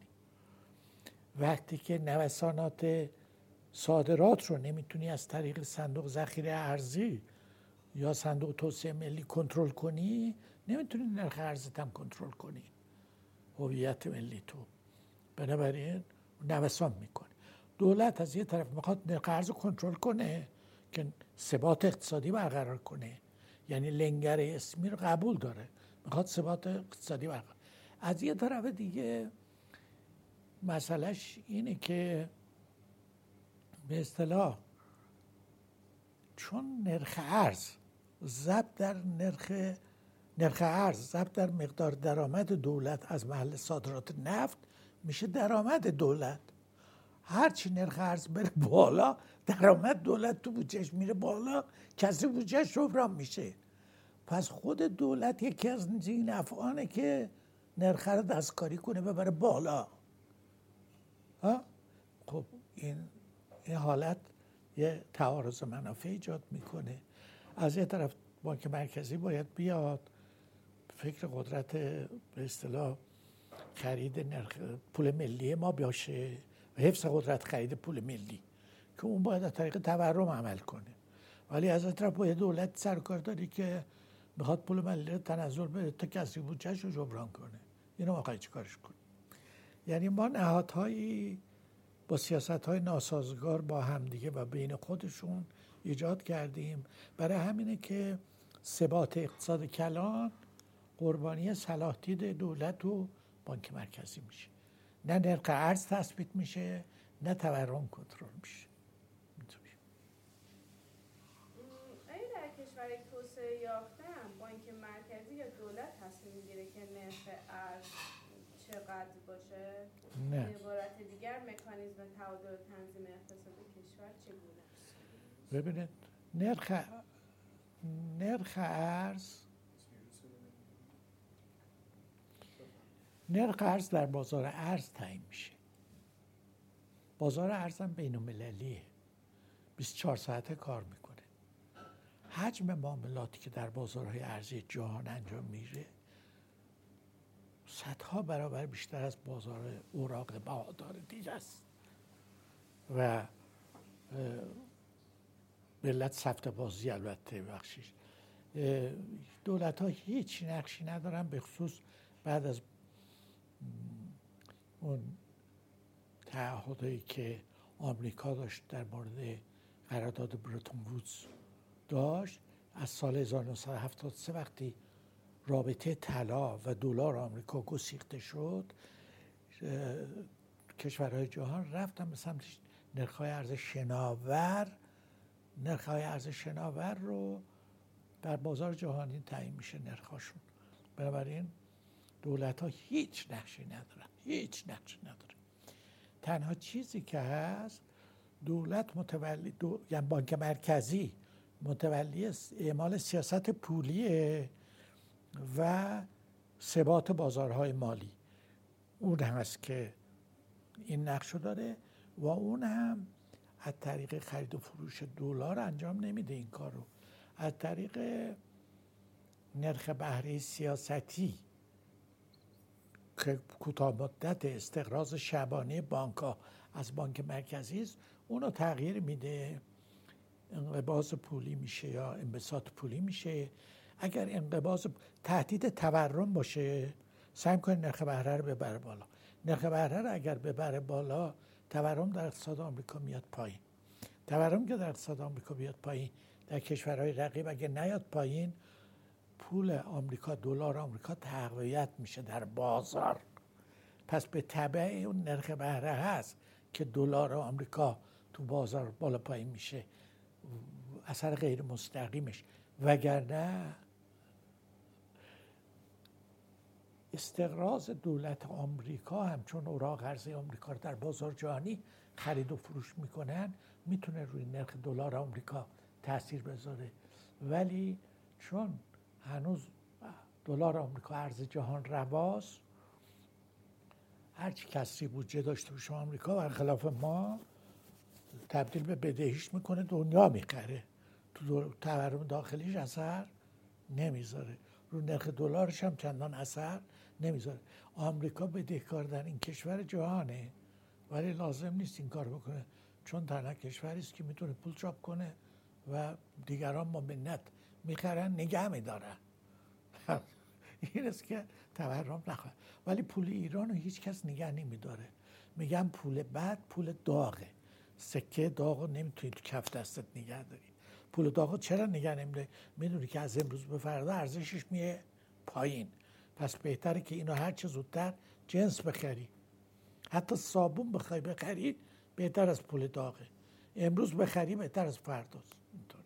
وقتی که نوسانات صادرات رو نمیتونی از طریق صندوق ذخیره ارزی یا صندوق توسعه ملی کنترل کنی، نمیتونی نرخ ارزت هم کنترل کنی، هویت ملی تو. بنابراین نوسان میکنه. دولت از یه طرف میخواد نرخ ارز کنترل کنه که ثبات اقتصادی برقرار کنه، یعنی لنگر اسمی رو قبول داره، میخواد ثبات اقتصادی برقرار. از یه طرف دیگه مسئلهش اینه که به اصطلاح چون نرخ ارز ضرب در مقدار درآمد دولت از محل صادرات نفت میشه درآمد دولت. هرچی نرخ ارز بره بالا درآمد دولت تو بودجهش میره بالا، کسی بودجهش جبران میشه. پس خود دولت یکی از این افعانه که نرخ رو دستکاری کنه ببره بالا. خب این حالت یه تعارض منافع ایجاد میکنه. از یه طرف بانک مرکزی باید بیاد فکر قدرت به اصطلاح خرید نرخ پول ملی ما باشه و حفظ قدرت خرید پول ملی که اون باید از طریق تورم عمل کنه. ولی از این طرف باید دولت سرکار داری که بخواد پول ملی رو تنزل بده تا کسی بودجهش رو جبران کنه. اینو ما چی کارش کنیم؟ یعنی ما نهادهایی با سیاست‌های ناسازگار با همدیگه و بین خودشون ایجاد کردیم. برای همینه که ثبات اقتصاد کلان قربانی صلاح دید دولت و بانک مرکزی میشه، نه نرخ ارز تثبیت میشه، نه تورم کنترل میشه. آیا در کشور توسعه یافته هم بانک مرکزی یا دولت تصمیم میگیره که نرخ ارز چقدر باشه؟ نه. به عبارت دیگر مکانیزم تعادل تنظیم اقتصاد کشور چگونه است؟ ببینید نرخ ارز در بازار ارز تعیین میشه. بازار ارز هم بین المللیه، 24 ساعته کار میکنه. حجم معاملاتی که در بازارهای ارزی جهان انجام میشه صدها برابر بیشتر از بازار اوراق بهادار دیگه است و ملت سفته بازی البته بخشیش. دولت ها هیچ نقشی ندارن، به خصوص بعد از اون تعهدایی که آمریکا داشت در مورد قرارداد برتون وودز داشت. از سال 1973 وقتی رابطه طلا و دلار آمریکا گسیخته شد، کشورهای جهان رفتن به سمت نرخ‌های ارز شناور. نرخ‌های ارز شناور رو در بازار جهانی تعیین میشه نرخ‌هاشون. بنابراین دولت‌ها هیچ نقشی ندارن. تنها چیزی که هست دولت متولی یعنی بانک مرکزی متولی اعمال سیاست پولیه و ثبات بازارهای مالی. اون هست که این نقشو داره و اون هم از طریق خرید و فروش دلار انجام نمیده این کار رو. از طریق نرخ بهره سیاستی که کوتاه مدت استقراض شبانه بانک‌ها از بانک مرکزی است، اونو تغییر میده، انقباض پولی میشه یا انبساط پولی میشه. اگر انقباض تهدید تورم باشه سعی می‌کنه نرخ بهره رو ببره بالا. نرخ بهره رو اگر ببره بالا تورم در اقتصاد آمریکا میاد پایین. تورم که در اقتصاد آمریکا بیاد پایین، در کشورهای رقیب اگه نیاد پایین، پول آمریکا، دلار آمریکا تقویت میشه در بازار. پس به تبع اون نرخ بهره هست که دلار آمریکا تو بازار بالا پایین میشه، اثر غیر مستقیمش. وگرنه استقراض دولت آمریکا هم چون اوراق ارزی آمریکا در بازار جهانی خرید و فروش میکنن، میتونه روی نرخ دلار آمریکا تاثیر بذاره. ولی چون هنوز دلار آمریکا ارز جهان رواست، هرچی کسری بودجه داشته باشه آمریکا برخلاف ما تبدیل به بدهیش میکنه، دنیا میخره، تو تورم داخلیش اثر نمیذاره، رو نرخ دلارش هم چندان اثر نمیذاره. آمریکا بدهکار در این کشور جهانه ولی لازم نیست این کار بکنه، چون تنها کشوری است که میتونه پول چاپ کنه و دیگران با منت میخرن نگه میدارن. این است که تورم نخواه. ولی پول ایران رو هیچ کس نگه نمیداره. میگن پول بد پول داغه. سکه داغو نمیتونی تو کف دستت نگه داری. پول داغو چرا نگه نمیداری؟ میدونی که از امروز به فردا ارزشش میه پایین. پس بهتره که اینو هر چه زودتر جنس بخری. حتی صابون بخری بهتر از پول داغه. امروز بخری بهتر از فرداست. اینطوری.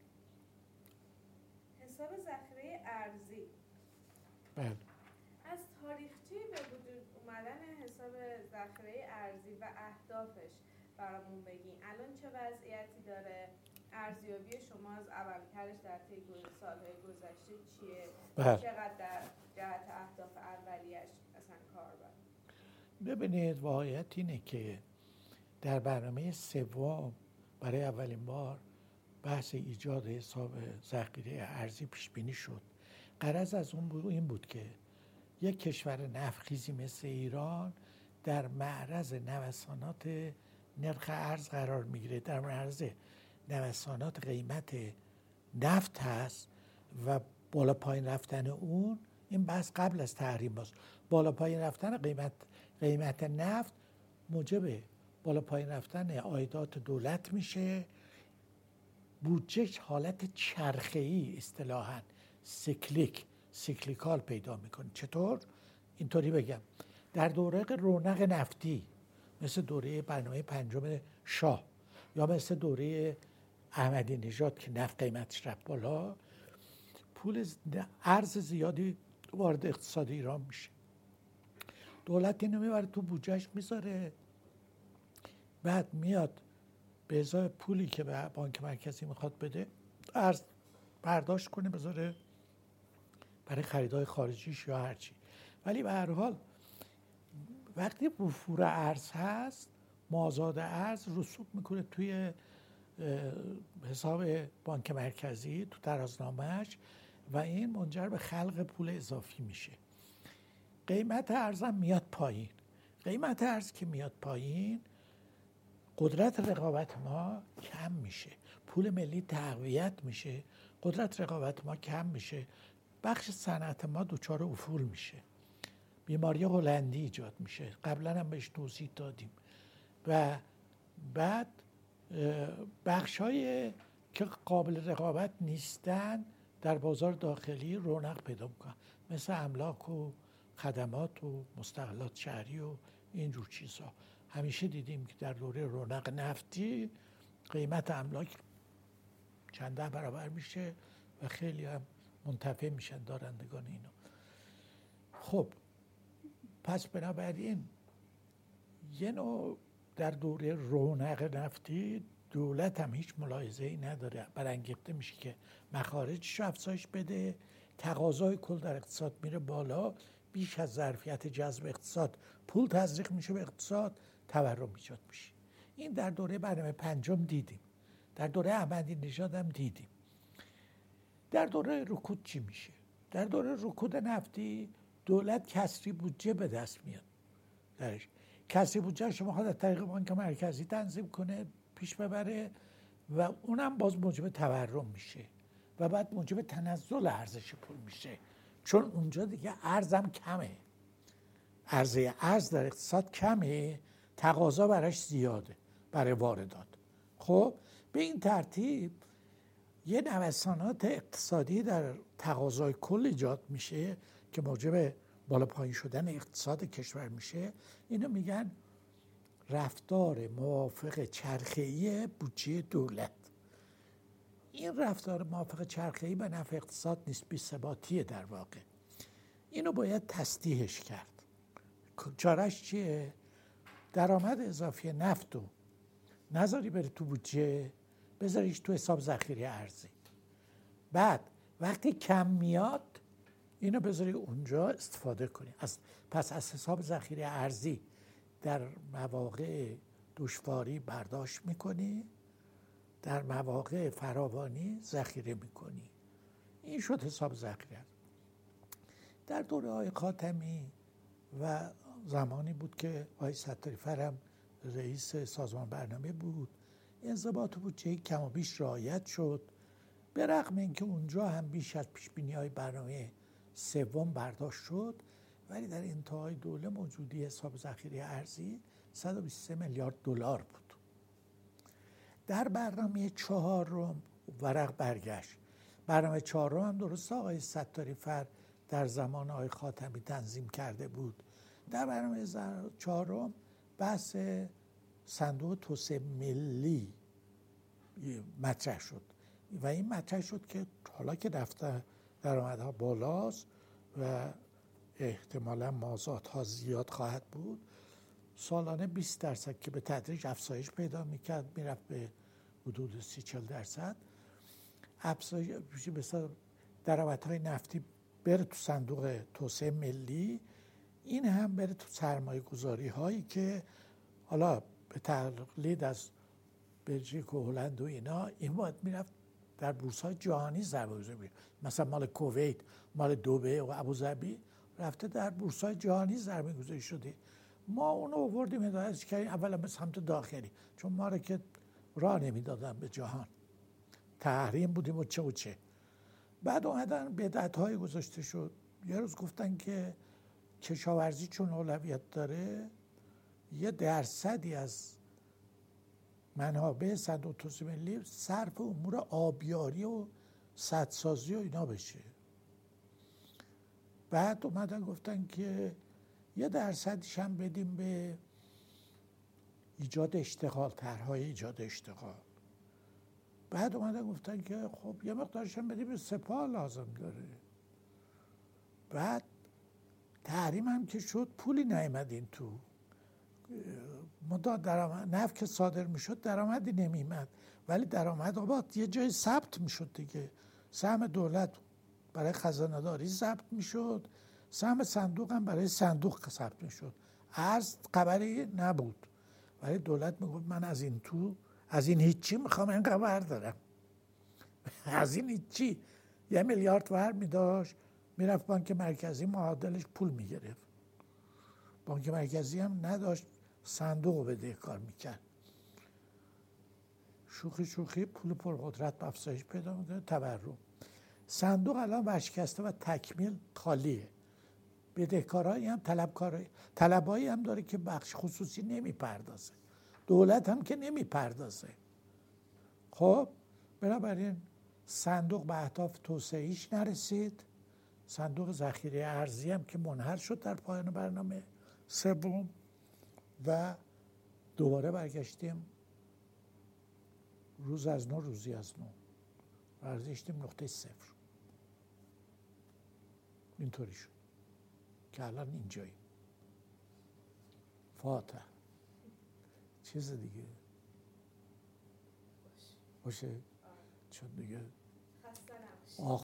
حساب ذخیره ارزی. بله. از تاریخچه به وجود اومدن حساب ذخیره ارزی و اهدافش برامون بگین. الان چه وضعیتی داره؟ ارزیابی شما از عملکردش در طی سالهای گذشته چیه؟ بله. چقدر در جهت اهداف اولیه‌اش اصلا کار برد؟ ببینید واقعیت اینه که در برنامه سوم برای اولین بار بحث ایجاد حساب ذخیره ارزی پیش بینی شد. غرض از اون این بود که یک کشور نفتخیزی مثل ایران در معرض نوسانات نرخ ارز قرار میگیره، در معرض نوسانات قیمت نفت هست و بالا پایین رفتن اون، این بحث قبل از تحریم باست، بالا پایین رفتن قیمت نفت موجب بالا پایین رفتن عایدات دولت میشه. بودجه حالت چرخه‌ای اصطلاحاً سیکلیکال پیدا میکنه. چطور؟ اینطوری بگم، در دوره رونق نفتی مثل دوره برنامه پنجم شاه یا مثل دوره احمدی نژاد که نفت قیمتش رفت بالا، پول ارز زیادی وارد اقتصاد ایران میشه. دولت اینو میبره تو بودجهش میذاره، بعد میاد به ازای پولی که به بانک مرکزی میخواد بده ارز برداشت کنه بذاره برای خریدهای خارجیش یا هرچی. ولی به هر حال وقتی وفور ارز هست، مازاد ارز رسوب میکنه توی حساب بانک مرکزی تو ترازنامه‌اش و این منجر به خلق پول اضافی میشه. قیمت ارزم میاد پایین. قیمت ارز که میاد پایین، قدرت رقابت ما کم میشه، پول ملی تقویت میشه، قدرت رقابت ما کم میشه، بخش صنعت ما دچار افول میشه، بیماری هلندی ایجاد میشه، قبلا هم بهش توضیح دادیم. و بعد بخشای که قابل رقابت نیستن در بازار داخلی رونق پیدا میکنن، مثل املاک و خدمات و مستغلات شهری و اینجور چیزها. همیشه دیدیم که در دوره رونق نفتی قیمت املاک چند ده برابر میشه و خیلی هم منتفع میشن دارندگان اینو. خب پس بنابراین یه نوع در دوره رونق نفتی دولت هم هیچ ملاحظه‌ای نداره، برانگیخته میشه که مخارجش رو افزایش بده، تقاضای کل در اقتصاد میره بالا، بیش از ظرفیت جذب اقتصاد پول تزریق میشه به اقتصاد، تورم ایجاد میشه. این در دوره برنامه پنجم دیدیم، در دوره احمدی نژاد هم دیدیم. در دوره رکود چی میشه؟ در دوره رکود نفتی دولت کسری بودجه به دست میاد. درش کسری بودجه شما خواهد از طریق بانک مرکزی تنظیم کنه، پیش ببره و اونم باز موجب تورم میشه و بعد موجب تنزل ارزش پول میشه، چون اونجا دیگه ارزم کمه، عرضه ارز در اقتصاد کمه، تقاضا براش زیاده برای واردات. خب به این ترتیب یه نوسانات اقتصادی در تقاضای کل ایجاد میشه که موجب بالا پایین شدن اقتصاد کشور میشه. اینو میگن رفتار موافق چرخه‌ای بودجه دولت. این رفتار موافق چرخه‌ای به نفع اقتصاد نیست، بی‌ثباتیه در واقع. اینو باید تصحیحش کرد. چاره‌اش چیه؟ درآمد اضافی نفت رو نذاری بره تو بودجه، بذاریش تو حساب ذخیره ارزی. بعد وقتی کم میاد اینو بذاری اونجا استفاده کنی. پس از حساب ذخیره ارزی در مواقع دشواری برداشت میکنی، در مواقع فراوانی ذخیره میکنی. این شد حساب ذخیره. در دوره های خاتمی و زمانی بود که آقای ستاریفر هم رئیس سازمان برنامه بود، انضباط بودجه کم و بیش رعایت شد، به رغم اینکه اونجا هم بیش از پیش‌بینی‌های برنامه سوم برداشت شد، ولی در انتهای دوره موجودی حساب ذخیره ارزی 123 میلیارد دلار بود. در برنامه چهارم ورق برگشت. برنامه چهارم هم درست آقای ستاری فر در زمان آقای خاتمی تنظیم کرده بود. در برنامه چهارم بحث صندوق توسعه ملی مطرح شد و این مطرح شد که حالا که دفتر درآمدها بالاست و احتمالا مازادها زیاد خواهد بود، سالانه 20% که به تدریج افزایش پیدا میکرد میرفت به حدود 30-40%، افزایش مثلا درآمدهای نفتی بره تو صندوق توسعه ملی، این هم بره تو سرمایه گذاری هایی که حالا به تقلید از بلژیک و هلند و اینا این باید میرفت در بورس های جهانی سرمایه گذاری میشه. مثلا مال کویت، مال دبی و ابوظبی رفته در بورس های جهانی سرمایه گذاری شده. ما اونو آوردیم هدایتش کردیم اولا به سمت داخلی، چون ما رو که راه نمیدادن به جهان، تحریم بودیم و چه. بعد اومدن بدعت‌های گذاشته شد. یه روز گفتن که کشاورزی چون اولویت داره 1% از منابع صندوق توسعه ملی صرف امور آبیاری و سدسازی و اینا بشه. بعد اومدن گفتن که 1% هم بدیم به ایجاد اشتغال، طرح‌های ایجاد اشتغال. بعد اومدن گفتن که خب یه مقدارش هم بدیم به سپاه لازم داره. بعد تحریم هم که شد پولی نیامد این تو مداد درآمد نفت که صادر میشد درآمدی نمیمد، ولی درآمد آباد یه جای ثبت میشد دیگه. سهم دولت برای خزانه داری ثبت میشد، سهم صندوق هم برای صندوق ثبت میشد. ارز خبری نبود، ولی دولت میگفت من از این هیچی میخوام اینقدر بردارم. از این هیچی 1 میلیارد ور میداشت، میرفت بانک مرکزی معادلش پول میگرفت. بانک مرکزی هم نداشت، صندوق بدهکار میکرد. شوخی پول پرقدرت به افزایش پیدا میکنه. تورم صندوق الان ورشکسته و تکمیل خالیه. بدهکارایی هم طلبایی هم داره که بخش خصوصی نمیپردازه، دولت هم که نمیپردازه. خب بنابراین صندوق به اهداف توسعه‌ایش نرسید. صندوق ذخیره ارزی هم که منحل شد در پایان برنامه سوم و دوباره برگشتیم روز از نو روزی از نو برگشتیم نقطه صفر. اینطوری شد که الان اینجاییم. فاتح چیز دیگه باشه چون دیگه